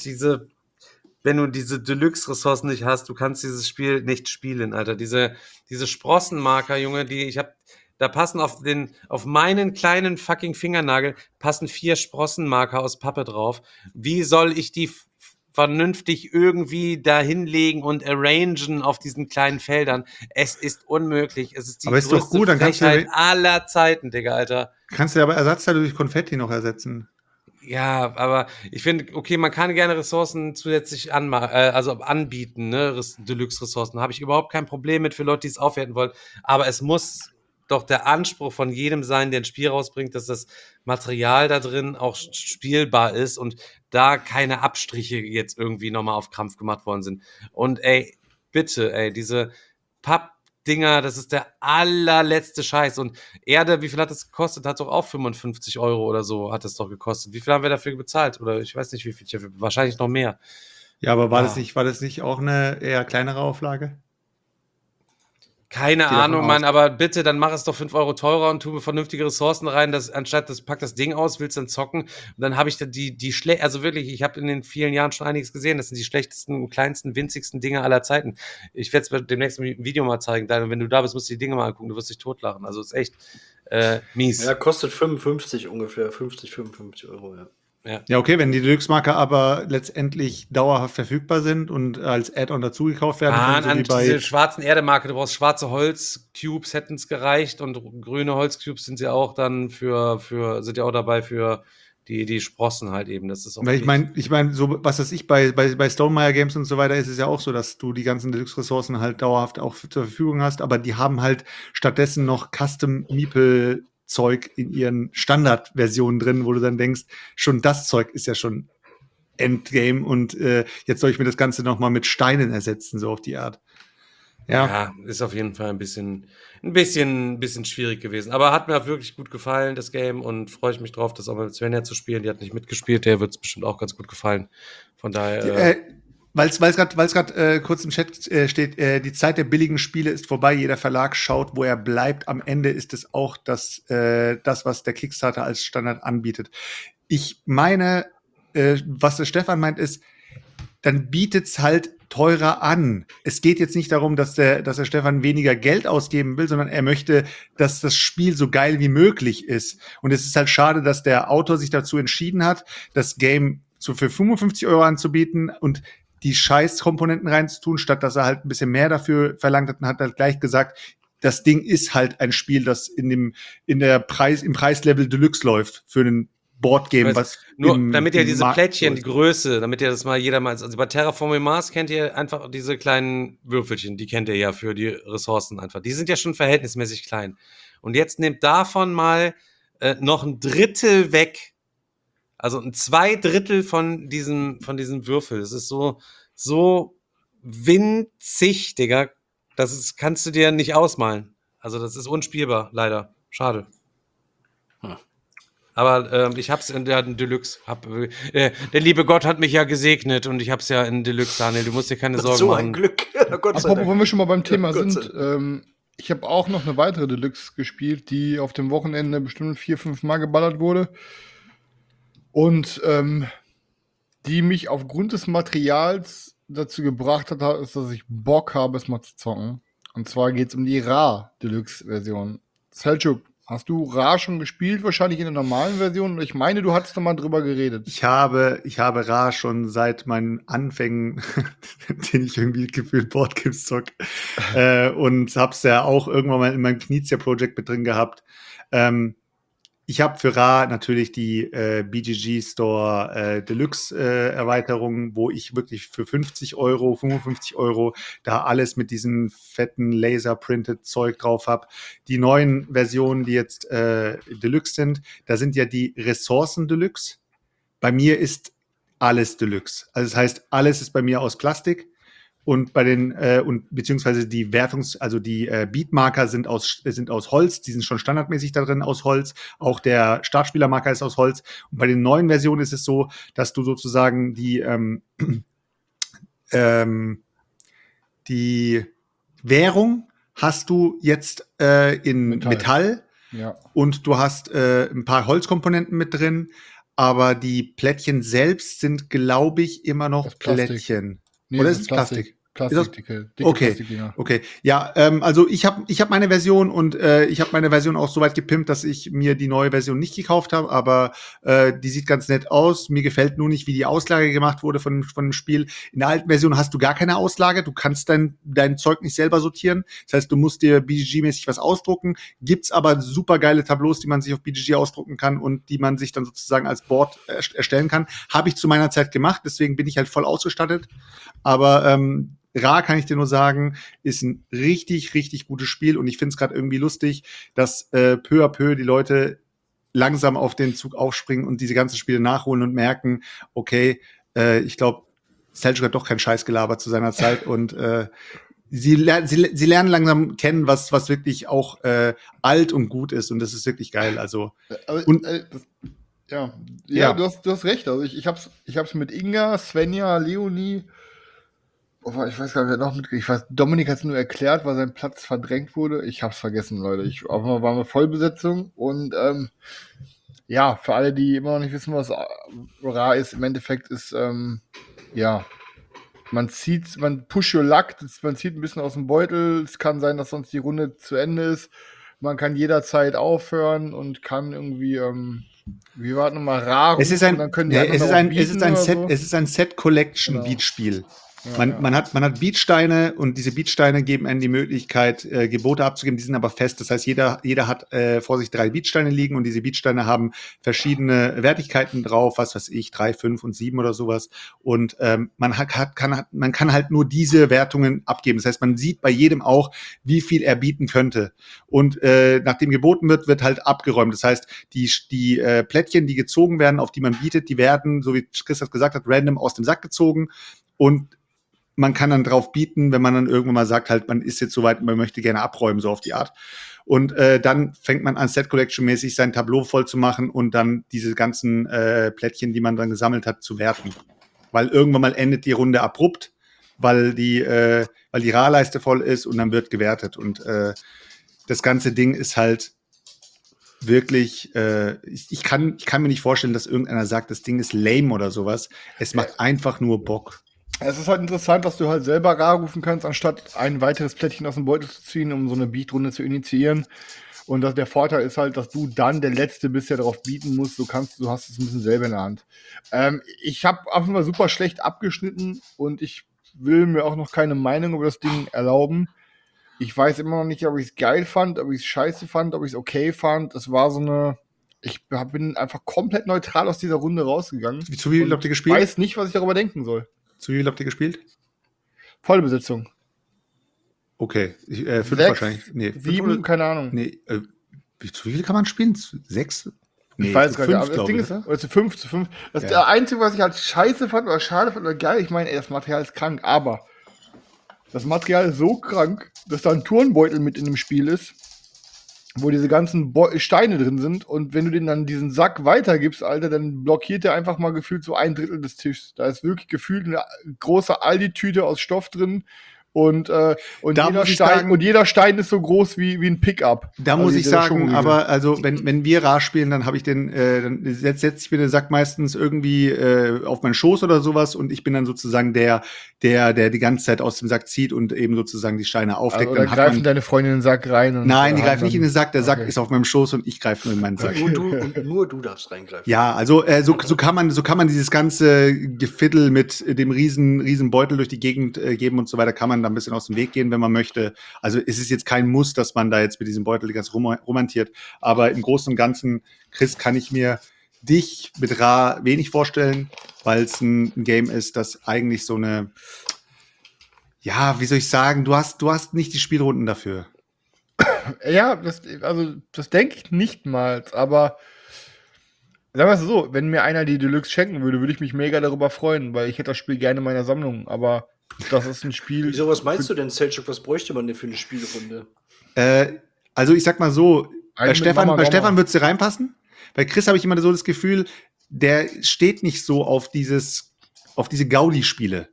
wenn du diese Deluxe-Ressourcen nicht hast, du kannst dieses Spiel nicht spielen, Alter. Diese Sprossenmarker, Junge, da passen auf meinen kleinen fucking Fingernagel passen 4 Sprossenmarker aus Pappe drauf. Wie soll ich die vernünftig irgendwie da hinlegen und arrangen auf diesen kleinen Feldern? Es ist unmöglich. Es ist die größte Frechheit aller Zeiten, Digga, Alter. Kannst du aber Ersatzteile durch Konfetti noch ersetzen? Ja, aber ich finde, okay, man kann gerne Ressourcen zusätzlich anbieten, ne, Deluxe-Ressourcen. Habe ich überhaupt kein Problem mit für Leute, die es aufwerten wollen. Aber es muss doch der Anspruch von jedem sein, der ein Spiel rausbringt, dass das Material da drin auch spielbar ist und da keine Abstriche jetzt irgendwie nochmal auf Krampf gemacht worden sind. Und bitte, diese Pappdinger, das ist der allerletzte Scheiß. Und Erde, wie viel hat das gekostet? Hat doch auch 55 € oder so hat es doch gekostet. Wie viel haben wir dafür bezahlt? Oder ich weiß nicht, wie viel, wahrscheinlich noch mehr. Ja, aber war das nicht auch eine eher kleinere Auflage? Keine Geh davon Ahnung, aus. Mann, aber bitte, dann mach es doch 5 Euro teurer und tu vernünftige Ressourcen rein, pack das Ding aus, willst dann zocken. Und dann habe ich dann also wirklich, ich habe in den vielen Jahren schon einiges gesehen. Das sind die schlechtesten, kleinsten, winzigsten Dinge aller Zeiten. Ich werde es demnächst im Video mal zeigen. Wenn du da bist, musst du die Dinge mal angucken. Du wirst dich totlachen. Also, ist echt mies. Ja, kostet 55 ungefähr. 55 Euro, ja. Ja, okay, wenn die Deluxe-Marker aber letztendlich dauerhaft verfügbar sind und als Add-on dazugekauft werden können, so wie diese schwarzen Erdemarke, du brauchst schwarze Holzcubes, hätten es gereicht, und grüne Holzcubes sind sie auch dann sind ja auch dabei für die Sprossen halt eben. Das ist auch weil ich meine, so was weiß ich, bei Stonemaier Games und so weiter ist es ja auch so, dass du die ganzen Deluxe-Ressourcen halt dauerhaft auch zur Verfügung hast, aber die haben halt stattdessen noch Custom-Meeple-Zeug in ihren Standardversionen drin, wo du dann denkst, schon das Zeug ist ja schon Endgame und jetzt soll ich mir das Ganze noch mal mit Steinen ersetzen, so auf die Art. Ja, ist auf jeden Fall ein bisschen schwierig gewesen. Aber hat mir auch wirklich gut gefallen, das Game, und freue ich mich drauf, das auch mal mit Svenja zu spielen. Die hat nicht mitgespielt, der wird es bestimmt auch ganz gut gefallen. Von daher. Weil es gerade kurz im Chat steht, die Zeit der billigen Spiele ist vorbei. Jeder Verlag schaut, wo er bleibt. Am Ende ist es auch das, was der Kickstarter als Standard anbietet. Ich meine, was der Stefan meint, ist, dann bietet's halt teurer an. Es geht jetzt nicht darum, dass der Stefan weniger Geld ausgeben will, sondern er möchte, dass das Spiel so geil wie möglich ist. Und es ist halt schade, dass der Autor sich dazu entschieden hat, das Game für 55 Euro anzubieten und die Scheißkomponenten reinzutun, statt dass er halt ein bisschen mehr dafür verlangt hat, und hat halt gleich gesagt, das Ding ist halt ein Spiel, das im Preislevel Deluxe läuft für einen Boardgame, was nur damit ihr diese Markt Plättchen, läuft. die Größe, damit ihr das mal also bei Terraforming Mars kennt ihr einfach diese kleinen Würfelchen, die kennt ihr ja für die Ressourcen einfach. Die sind ja schon verhältnismäßig klein. Und jetzt nehmt davon mal noch ein Drittel weg. Also ein 2/3 von diesem Würfel. Das ist so winzig, Digga. Kannst du dir nicht ausmalen. Also das ist unspielbar, leider. Schade. Aber ich hab's in der Deluxe. Der liebe Gott hat mich ja gesegnet und ich hab's ja in Deluxe, Daniel. Du musst dir keine Sorgen So machen. ein Glück. Gott sei Apropos, Dank. wenn wir schon mal beim Thema Gott sei sind, ich habe auch noch eine weitere Deluxe gespielt, die auf dem Wochenende bestimmt 4-5 Mal geballert wurde. Und die mich aufgrund des Materials dazu gebracht hat, ist, dass ich Bock habe, es mal zu zocken. Und zwar geht es um die Ra Deluxe-Version. Selchuk, hast du Ra schon gespielt? Wahrscheinlich in der normalen Version? Ich meine, du hattest da mal drüber geredet. Ich habe Ra schon seit meinen Anfängen, den ich irgendwie gefühlt Boardgames zock, und hab's ja auch irgendwann mal in meinem Knizia-Projekt mit drin gehabt. Ich habe für Ra natürlich die BGG Store Deluxe Erweiterung, wo ich wirklich für 50 Euro, 55 Euro da alles mit diesem fetten Laser-Printed Zeug drauf habe. Die neuen Versionen, die jetzt Deluxe sind, da sind ja die Ressourcen Deluxe. Bei mir ist alles Deluxe. Also das heißt, alles ist bei mir aus Plastik. Und bei den beziehungsweise die Beatmarker sind aus Holz, die sind schon standardmäßig da drin aus Holz. Auch der Startspielermarker ist aus Holz. Und bei den neuen Versionen ist es so, dass du sozusagen die Währung hast du jetzt in Metall. Ja. Und du hast ein paar Holzkomponenten mit drin, aber die Plättchen selbst sind, glaube ich, immer noch Plättchen. Nee, oder ist es Plastik? Plastik, dicke Okay, Plastikdinger. okay. Ja, also ich hab meine Version und ich habe meine Version auch so weit gepimpt, dass ich mir die neue Version nicht gekauft habe, aber die sieht ganz nett aus. Mir gefällt nur nicht, wie die Auslage gemacht wurde von dem Spiel. In der alten Version hast du gar keine Auslage. Du kannst dein Zeug nicht selber sortieren. Das heißt, du musst dir BGG-mäßig was ausdrucken. Gibt's aber super geile Tableaus, die man sich auf BGG ausdrucken kann und die man sich dann sozusagen als Board erstellen kann. Habe ich zu meiner Zeit gemacht, deswegen bin ich halt voll ausgestattet. Aber Ra, kann ich dir nur sagen, ist ein richtig, richtig gutes Spiel und ich finde es gerade irgendwie lustig, dass peu à peu die Leute langsam auf den Zug aufspringen und diese ganzen Spiele nachholen und merken, okay, ich glaube, Selchuk hat doch keinen Scheiß gelabert zu seiner Zeit und sie lernen langsam kennen, was wirklich auch alt und gut ist und das ist wirklich geil. Also Ja, du hast recht. Also ich hab's mit Inga, Svenja, Leonie, ich weiß gar nicht, wer noch mitgekriegt. Dominik hat es nur erklärt, weil sein Platz verdrängt wurde. Ich hab's vergessen, Leute. Auf einmal waren wir Vollbesetzung und ja, für alle, die immer noch nicht wissen, was Ra ist, im Endeffekt ist, man push your luck, man zieht ein bisschen aus dem Beutel. Es kann sein, dass sonst die Runde zu Ende ist. Man kann jederzeit aufhören und kann irgendwie, wie war das nochmal, Ra Es ist rufen, dann können die einfach noch bieten oder es ist ein Set-Collection-Beatspiel. Man hat Beatsteine und diese Beatsteine geben einem die Möglichkeit, Gebote abzugeben, die sind aber fest. Das heißt, jeder hat vor sich 3 Beatsteine liegen und diese Beatsteine haben verschiedene Wertigkeiten drauf, was weiß ich, 3, 5 und 7 oder sowas. Und man kann halt nur diese Wertungen abgeben. Das heißt, man sieht bei jedem auch, wie viel er bieten könnte. Und nachdem geboten wird halt abgeräumt. Das heißt, die Plättchen, die gezogen werden, auf die man bietet, die werden, so wie Chris das gesagt hat, random aus dem Sack gezogen und man kann dann drauf bieten, wenn man dann irgendwann mal sagt, halt, man ist jetzt soweit, man möchte gerne abräumen, so auf die Art. Und dann fängt man an, Set-Collection-mäßig sein Tableau voll zu machen und dann diese ganzen Plättchen, die man dann gesammelt hat, zu werten. Weil irgendwann mal endet die Runde abrupt, weil die Ra-Leiste voll ist und dann wird gewertet. Und das ganze Ding ist halt wirklich, ich kann mir nicht vorstellen, dass irgendeiner sagt, das Ding ist lame oder sowas. Es macht einfach nur Bock. Es ist halt interessant, dass du halt selber Ra rufen kannst, anstatt ein weiteres Plättchen aus dem Beutel zu ziehen, um so eine Beatrunde zu initiieren. Und der Vorteil ist halt, dass du dann der Letzte bist, der darauf bieten muss. Du hast es ein bisschen selber in der Hand. Ich habe einfach mal super schlecht abgeschnitten und ich will mir auch noch keine Meinung über das Ding erlauben. Ich weiß immer noch nicht, ob ich es geil fand, ob ich es scheiße fand, ob ich es okay fand. Es war so eine... Ich bin einfach komplett neutral aus dieser Runde rausgegangen. Zu wie viel habt ihr gespielt? Ich weiß nicht, was ich darüber denken soll. Zu wie viel habt ihr gespielt? Vollbesetzung. Okay. 5 6, wahrscheinlich. Nee, 7, keine Ahnung. Nee, zu wie viel kann man spielen? 6? Nee, ich weiß gar nicht, 5, aber das Ding ist, oder zu 5. Das ist Ja. der Einzige, was ich halt scheiße fand oder schade fand oder geil. Ich meine, das Material ist krank, aber das Material ist so krank, dass da ein Turnbeutel mit in dem Spiel ist, wo diese ganzen Steine drin sind und wenn du den dann diesen Sack weitergibst, Alter, dann blockiert der einfach mal gefühlt so 1/3 des Tischs. Da ist wirklich gefühlt eine große Aldi-Tüte aus Stoff drin und jeder Stein ist so groß wie ein Pickup. Da muss ich sagen, aber also wenn wir Ra spielen, dann habe ich dann setze ich mir den Sack meistens irgendwie auf meinen Schoß oder sowas und ich bin dann sozusagen der die ganze Zeit aus dem Sack zieht und eben sozusagen die Steine aufdeckt. Also, dann greifen deine Freunde in den Sack rein. Und nein, die greifen nicht in den Sack, der Sack ist auf meinem Schoß und ich greife nur in meinen Sack. Nur du darfst reingreifen. Ja, also so kann man dieses ganze Gefittel mit dem riesen Beutel durch die Gegend geben und so weiter, kann man da ein bisschen aus dem Weg gehen, wenn man möchte. Also es ist jetzt kein Muss, dass man da jetzt mit diesem Beutel ganz romantiert, aber im Großen und Ganzen, Chris, kann ich mir dich mit Ra wenig vorstellen, weil es ein Game ist, das eigentlich so eine, ja, wie soll ich sagen, du hast nicht die Spielrunden dafür. Ja, das denke ich nicht mal, aber sagen wir es so, wenn mir einer die Deluxe schenken würde, würde ich mich mega darüber freuen, weil ich hätte das Spiel gerne in meiner Sammlung, aber das ist ein Spiel. Wieso, was meinst du denn, Selchuk? Was bräuchte man denn für eine Spielrunde? Also ich sag mal so, bei Stefan Mama. wird's dir reinpassen. Bei Chris habe ich immer so das Gefühl, der steht nicht so auf diese Gaudi-Spiele.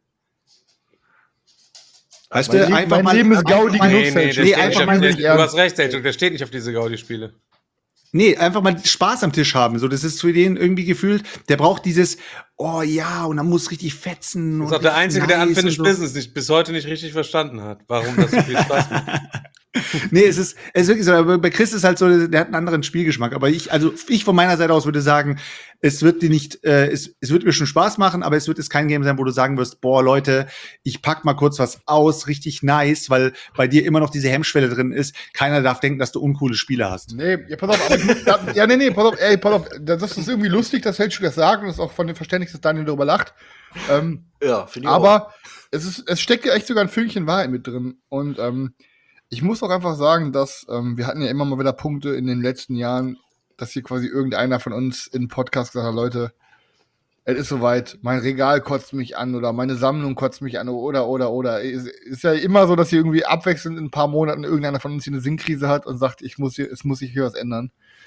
Weißt du, mein Leben ist Gaudi genug, Selchuk. Du hast recht, Selchuk, der steht nicht auf diese Gaudi-Spiele. Nee, einfach mal Spaß am Tisch haben. So, das ist für den irgendwie gefühlt, der braucht dieses, oh ja, und dann muss richtig fetzen. Das ist auch der Einzige, der Unfinished Business bis heute nicht richtig verstanden hat, warum das so viel Spaß macht. Nee, es ist wirklich so, aber bei Chris ist halt so, der hat einen anderen Spielgeschmack. Aber ich von meiner Seite aus würde sagen, es wird dir nicht, es wird mir schon Spaß machen, aber es wird jetzt kein Game sein, wo du sagen wirst, boah, Leute, ich pack mal kurz was aus, richtig nice, weil bei dir immer noch diese Hemmschwelle drin ist. Keiner darf denken, dass du uncoole Spiele hast. Nee, ja, pass auf, pass auf, das ist irgendwie lustig, dass Selchuk das sagt und das ist auch von dem Verständnis, dass Daniel darüber lacht. Ja, finde ich aber auch. es steckt ja echt sogar ein Fünkchen Wahrheit mit drin und ich muss auch einfach sagen, dass wir hatten ja immer mal wieder Punkte in den letzten Jahren, dass hier quasi irgendeiner von uns in Podcast gesagt hat, Leute, es ist soweit, mein Regal kotzt mich an oder meine Sammlung kotzt mich an oder. Es ist ja immer so, dass hier irgendwie abwechselnd in ein paar Monaten irgendeiner von uns hier eine Sinnkrise hat und sagt, es muss sich hier was ändern.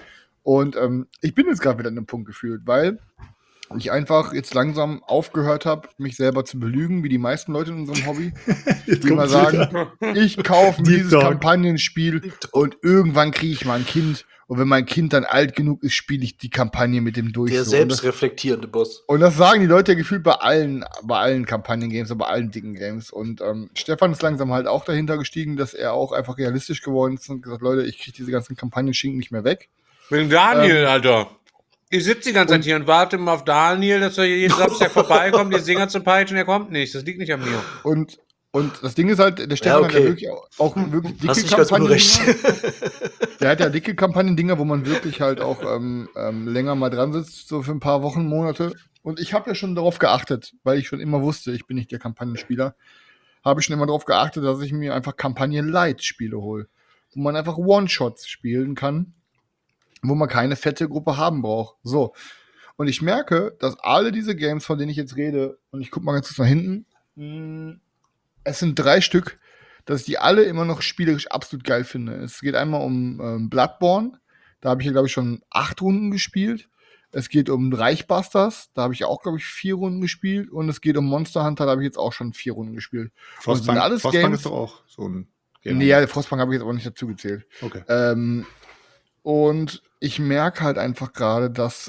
Und ich bin jetzt gerade wieder an einem Punkt gefühlt, weil ich einfach jetzt langsam aufgehört habe, mich selber zu belügen, wie die meisten Leute in unserem Hobby. Die immer sagen, ich kaufe mir dieses Kampagnenspiel und irgendwann kriege ich mal ein Kind. Und wenn mein Kind dann alt genug ist, spiele ich die Kampagne mit dem durch. Der selbstreflektierende Boss. Und das sagen die Leute ja gefühlt bei allen Kampagnen-Games, bei allen dicken Games. Und Stefan ist langsam halt auch dahinter gestiegen, dass er auch einfach realistisch geworden ist und gesagt, Leute, ich kriege diese ganzen Kampagnen-Schinken nicht mehr weg. Wegen Daniel, Alter. Ich sitze die ganze Zeit hier und warte mal auf Daniel, dass er jeden Samstag vorbeikommt, die Singer zu peitschen, er kommt nicht. Das liegt nicht an mir. Und das Ding ist halt, der Stefan hat ja wirklich auch wirklich dicke Kampagnen-Dinger. Der hat ja dicke Kampagnen-Dinger, wo man wirklich halt auch länger mal dran sitzt, so für ein paar Wochen, Monate. Und ich habe ja schon darauf geachtet, weil ich schon immer wusste, ich bin nicht der Kampagnenspieler, habe ich schon immer darauf geachtet, dass ich mir einfach Kampagnen-Light-Spiele hole. Wo man einfach One-Shots spielen kann, wo man keine fette Gruppe haben braucht. So. Und ich merke, dass alle diese Games, von denen ich jetzt rede, und ich gucke mal ganz kurz nach hinten, es sind 3 Stück, dass ich die alle immer noch spielerisch absolut geil finde. Es geht einmal um Bloodborne, da habe ich ja, glaube ich, schon 8 Runden gespielt. Es geht um Reichbusters, da habe ich auch, glaube ich, 4 Runden gespielt. Und es geht um Monster Hunter, da habe ich jetzt auch schon 4 Runden gespielt. Frostpunk Games, ist doch auch so ein Game. Nee, ja, der Frostpunk habe ich jetzt aber nicht dazu gezählt. Okay. Und ich merke halt einfach gerade, dass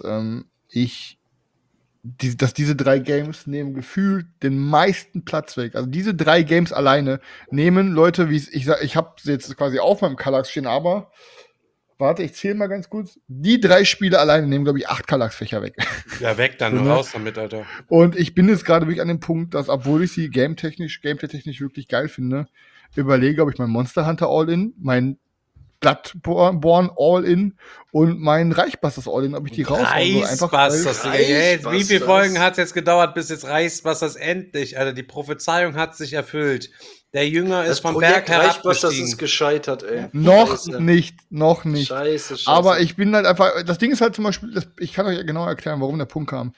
dass diese 3 Games nehmen gefühlt den meisten Platz weg. Also diese 3 Games alleine nehmen Leute, wie ich habe sie jetzt quasi auf meinem Kallax stehen, aber warte, ich zähle mal ganz kurz. Die 3 Spiele alleine nehmen, glaube ich, 8 Kallax-Fächer weg. Ja, weg dann, nur raus damit, Alter. Und ich bin jetzt gerade wirklich an dem Punkt, dass, obwohl ich sie gameplay-technisch wirklich geil finde, überlege, ob ich mein Monster Hunter All-In, mein Bloodborne All-In und mein Reichbusters All-In, ob ich die raushaue. Reichbusters, Digga. Wie viele Folgen hat es jetzt gedauert, bis jetzt Reichbusters endlich, Alter, die Prophezeiung hat sich erfüllt. Der Jünger ist vom Berg herabgestiegen. Das ist gescheitert, ey. Noch nicht. Scheiße. Aber ich bin halt einfach, das Ding ist halt zum Beispiel, ich kann euch ja genau erklären, warum der Punkt kam.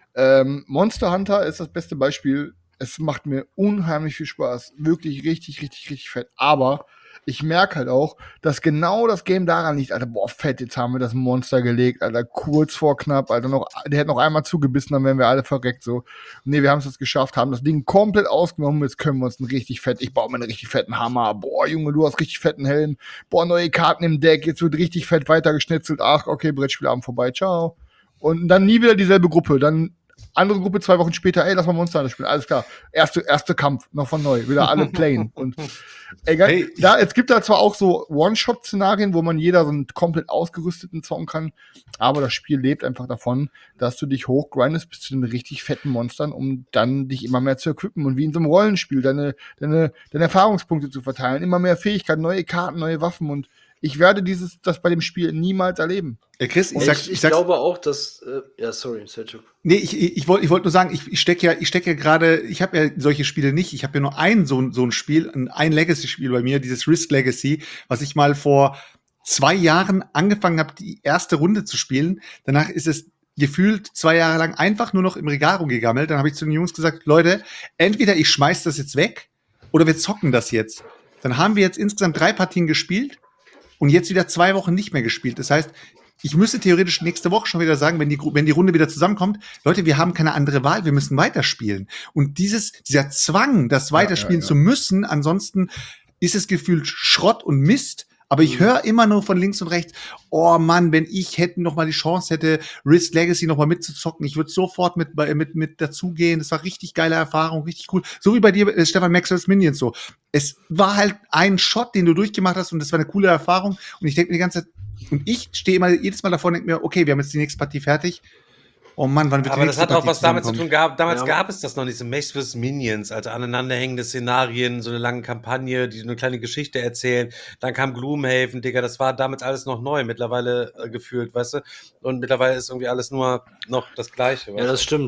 Monster Hunter ist das beste Beispiel. Es macht mir unheimlich viel Spaß. Wirklich richtig fett. Aber ich merke halt auch, dass genau das Game daran liegt, Alter, boah, fett, jetzt haben wir das Monster gelegt, Alter, kurz vor knapp, Alter, der hätte noch einmal zugebissen, dann wären wir alle verreckt, so. Nee, wir haben es jetzt geschafft, haben das Ding komplett ausgenommen, jetzt können wir uns ich baue mir einen richtig fetten Hammer, boah, Junge, du hast richtig fetten Helm, boah, neue Karten im Deck, jetzt wird richtig fett weitergeschnitzelt, ach, okay, Brettspielabend vorbei, ciao. Und dann nie wieder dieselbe Gruppe, dann andere Gruppe 2 Wochen später, ey, lass mal Monster Hunter spielen. Alles klar. Erste Kampf, noch von neu. Wieder alle playen. Und egal, es gibt da zwar auch so One-Shot-Szenarien, wo man jeder so einen komplett ausgerüsteten zocken kann, aber das Spiel lebt einfach davon, dass du dich hochgrindest bis zu den richtig fetten Monstern, um dann dich immer mehr zu equippen und wie in so einem Rollenspiel deine Erfahrungspunkte zu verteilen. Immer mehr Fähigkeiten, neue Karten, neue Waffen und ich werde das bei dem Spiel niemals erleben. Chris, ich glaube auch, dass sorry, Selchuk. Nee, ich wollte nur sagen, ich stecke ja gerade, ich habe ja solche Spiele nicht. Ich habe ja nur so ein Spiel, ein Legacy-Spiel bei mir, dieses Risk Legacy, was ich mal vor 2 Jahren angefangen habe, die erste Runde zu spielen. Danach ist es gefühlt 2 Jahre lang einfach nur noch im Regal rumgegammelt. Dann habe ich zu den Jungs gesagt, Leute, entweder ich schmeiß das jetzt weg oder wir zocken das jetzt. Dann haben wir jetzt insgesamt 3 Partien gespielt und jetzt wieder 2 Wochen nicht mehr gespielt. Das heißt, ich müsste theoretisch nächste Woche schon wieder sagen, wenn die Runde wieder zusammenkommt, Leute, wir haben keine andere Wahl, wir müssen weiterspielen. Und dieser Zwang, das weiterspielen zu müssen, ansonsten ist es gefühlt Schrott und Mist. Aber ich höre immer nur von links und rechts, oh Mann, wenn ich noch mal die Chance hätte, Risk Legacy noch mal mitzuzocken, ich würde sofort mit dazugehen. Das war richtig geile Erfahrung, richtig cool. So wie bei dir, Stefan, Maxwell's Minions so. Es war halt ein Shot, den du durchgemacht hast und das war eine coole Erfahrung. Und ich denke mir die ganze Zeit, und ich stehe immer jedes Mal davor und denke mir, okay, wir haben jetzt die nächste Partie fertig. Oh Mann, wann wird aber das hat auch was damit zu tun gehabt. Damals gab es das noch nicht, so Max vs. Minions, also aneinanderhängende Szenarien, so eine lange Kampagne, die eine kleine Geschichte erzählen. Dann kam Gloomhaven, Digga, das war damals alles noch neu, mittlerweile gefühlt, weißt du? Und mittlerweile ist irgendwie alles nur noch das Gleiche. Ja, das stimmt.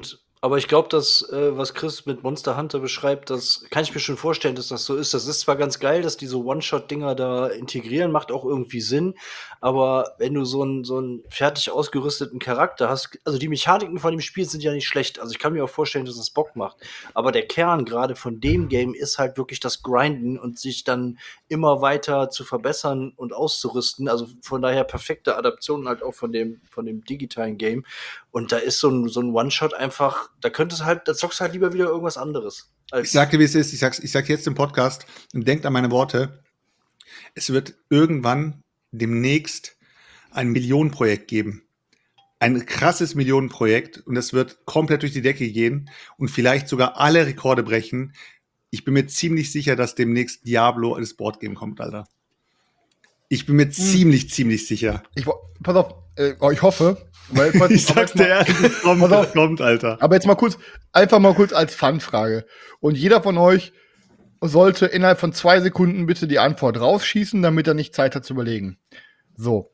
Aber ich glaube, dass, was Chris mit Monster Hunter beschreibt, das kann ich mir schon vorstellen, dass das so ist. Das ist zwar ganz geil, dass diese One-Shot-Dinger da integrieren, macht auch irgendwie Sinn. Aber wenn du so einen fertig ausgerüsteten Charakter hast, also die Mechaniken von dem Spiel sind ja nicht schlecht. Also ich kann mir auch vorstellen, dass es Bock macht. Aber der Kern gerade von dem Game ist halt wirklich das Grinden und sich dann immer weiter zu verbessern und auszurüsten. Also von daher perfekte Adaption halt auch von dem digitalen Game. Und da ist so ein One-Shot einfach, da zockst du halt lieber wieder irgendwas anderes. Ich sag dir, wie es ist. Ich sag jetzt im Podcast und denkt an meine Worte. Es wird irgendwann demnächst ein Millionenprojekt geben. Ein krasses Millionenprojekt. Und es wird komplett durch die Decke gehen und vielleicht sogar alle Rekorde brechen. Ich bin mir ziemlich sicher, dass demnächst Diablo als Boardgame kommt, Alter. Ich bin mir ziemlich sicher. Pass auf, ich hoffe. Weil, Ich sag's dir ehrlich, das kommt, Alter. Aber jetzt einfach mal kurz als Fun-Frage. Und jeder von euch sollte innerhalb von 2 Sekunden bitte die Antwort rausschießen, damit er nicht Zeit hat zu überlegen. So.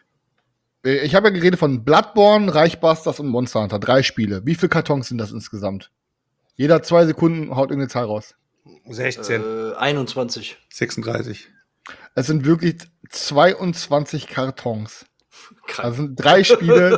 Ich habe ja geredet von Bloodborne, Reichbusters und Monster Hunter. 3 Spiele. Wie viele Kartons sind das insgesamt? Jeder 2 Sekunden haut irgendeine Zahl raus. 16. 21. 36. Es sind wirklich 22 Kartons. Krank. Also sind 3 Spiele,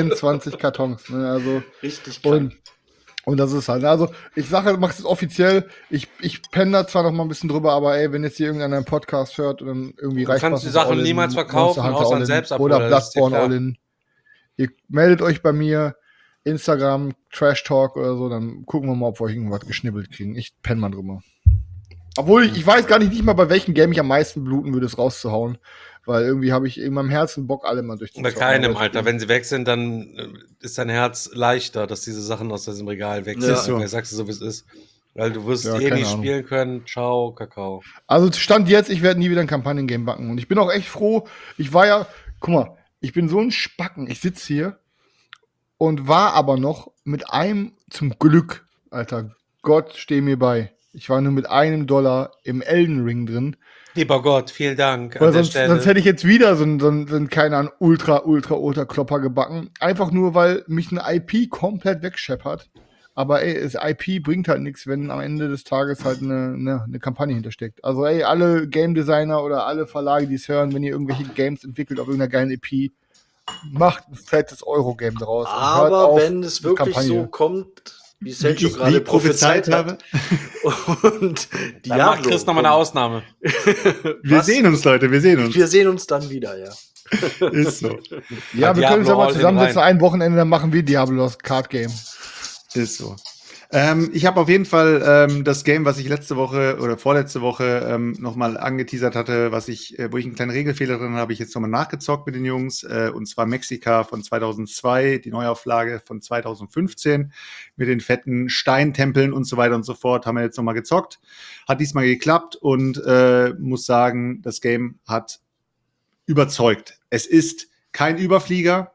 22 Kartons. Ne? Also, Richtig krank. und das ist halt, also ich sage, mach's es offiziell. Ich penne da zwar noch mal ein bisschen drüber, aber ey, wenn jetzt hier irgendeiner einen Podcast hört und dann irgendwie Du kannst die Sachen niemals verkaufen, außer an Selbstabholer. oder Bloodborne All-In. Ihr meldet euch bei mir, Instagram, Trash Talk oder so, dann gucken wir mal, ob wir euch irgendwas geschnibbelt kriegen. Ich penne mal drüber. Obwohl ich weiß gar nicht mal, bei welchem Game ich am meisten bluten würde, es rauszuhauen. Weil irgendwie habe ich in meinem Herzen Bock, alle mal durchzuzocken. Bei keinem, Alter. Wenn sie weg sind, dann ist dein Herz leichter, dass diese Sachen aus diesem Regal weg sind. Ja. So. Sagst du so, wie es ist. Weil du wirst Ja, eh keine nicht Ahnung. spielen können. Ciao, Kakao. Also Stand jetzt, ich werde nie wieder ein Kampagnen-Game backen. Und ich bin auch echt froh. Ich war ja, guck mal, ich bin so ein Spacken. Ich sitze hier und war aber noch mit einem, zum Glück, Alter, Gott steh mir bei. Ich war nur mit $1 im Elden Ring drin. Lieber Gott, vielen Dank Weil sonst hätte ich jetzt wieder so einen keine Ahnung, ultra Klopper gebacken. Einfach nur, weil mich eine IP komplett wegscheppert. Aber ey, das IP bringt halt nichts, wenn am Ende des Tages halt eine Kampagne hintersteckt. Also ey, alle Game Designer oder alle Verlage, die es hören, wenn ihr irgendwelche Games entwickelt auf irgendeiner geilen IP, macht ein fettes Eurogame draus. Und hört Aber auf wenn es mit wirklich Kampagne. so kommt, wie Wie Selchuk ich gerade prophezeit prophezeit habe. hat, und Dann macht Chris nochmal eine kommt. Ausnahme. Wir sehen uns, Leute, wir sehen uns. Wir sehen uns dann wieder, ja. Ist so. Ja, wir Diablo können uns ja mal All-In zusammensetzen, rein. ein Wochenende, dann machen wir Diablos Card Game. Ist so. Ich habe auf jeden Fall das Game, was ich letzte Woche oder vorletzte Woche nochmal angeteasert hatte, wo ich einen kleinen Regelfehler drin habe, ich jetzt nochmal nachgezockt mit den Jungs, und zwar Mexica von 2002, die Neuauflage von 2015 mit den fetten Steintempeln und so weiter und so fort, haben wir jetzt nochmal gezockt. Hat diesmal geklappt und muss sagen, das Game hat überzeugt. Es ist kein Überflieger.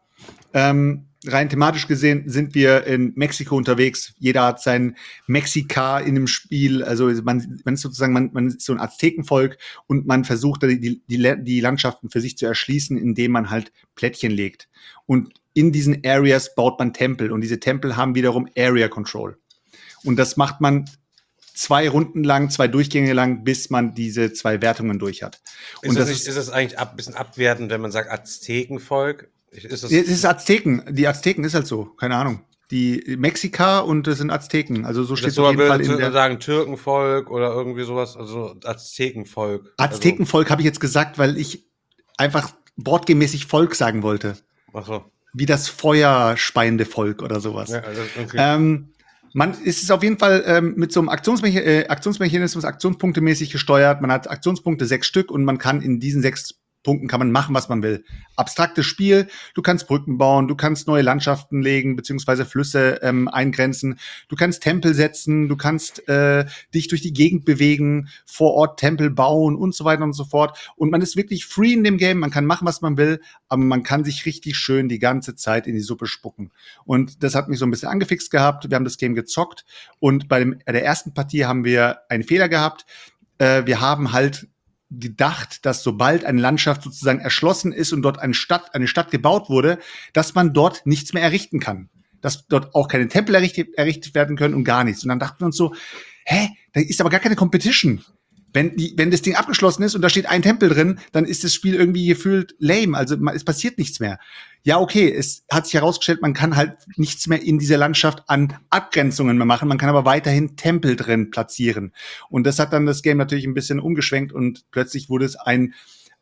Rein thematisch gesehen sind wir in Mexiko unterwegs. Jeder hat sein Mexika in dem Spiel. Also man ist sozusagen, man ist so ein Aztekenvolk und man versucht die Landschaften für sich zu erschließen, indem man halt Plättchen legt. Und in diesen Areas baut man Tempel und diese Tempel haben wiederum Area Control. Und das macht man 2 Runden lang, 2 Durchgänge lang, bis man diese 2 Wertungen durch hat. Und Ist es eigentlich ein bisschen abwertend, wenn man sagt Aztekenvolk? Es ist Azteken. Die Azteken ist halt so. Keine Ahnung. Die Mexika und es sind Azteken. Also so steht es auf jeden Fall in der... sagen Türkenvolk oder irgendwie sowas. Also Aztekenvolk. Aztekenvolk habe ich jetzt gesagt, weil ich einfach boardgame-mäßig Volk sagen wollte. Ach so. Wie das feuerspeiende Volk oder sowas. Ja, also okay. Es ist auf jeden Fall mit so einem Aktionsmechanismus aktionspunktemäßig gesteuert. Man hat Aktionspunkte 6 Stück und man kann in diesen 6 Punkten kann man machen, was man will. Abstraktes Spiel, du kannst Brücken bauen, du kannst neue Landschaften legen, beziehungsweise Flüsse eingrenzen, du kannst Tempel setzen, du kannst dich durch die Gegend bewegen, vor Ort Tempel bauen und so weiter und so fort. Und man ist wirklich free in dem Game, man kann machen, was man will, aber man kann sich richtig schön die ganze Zeit in die Suppe spucken. Und das hat mich so ein bisschen angefixt gehabt, wir haben das Game gezockt und bei der ersten Partie haben wir einen Fehler gehabt. Wir haben halt gedacht, dass sobald eine Landschaft sozusagen erschlossen ist und dort eine Stadt gebaut wurde, dass man dort nichts mehr errichten kann. dass dort auch keine Tempel errichtet werden können und gar nichts. Und dann dachten wir uns so, da ist aber gar keine Competition. Wenn das Ding abgeschlossen ist und da steht ein Tempel drin, dann ist das Spiel irgendwie gefühlt lame. Also es passiert nichts mehr. Ja, okay, es hat sich herausgestellt, man kann halt nichts mehr in dieser Landschaft an Abgrenzungen mehr machen. Man kann aber weiterhin Tempel drin platzieren. Und das hat dann das Game natürlich ein bisschen umgeschwenkt und plötzlich wurde es ein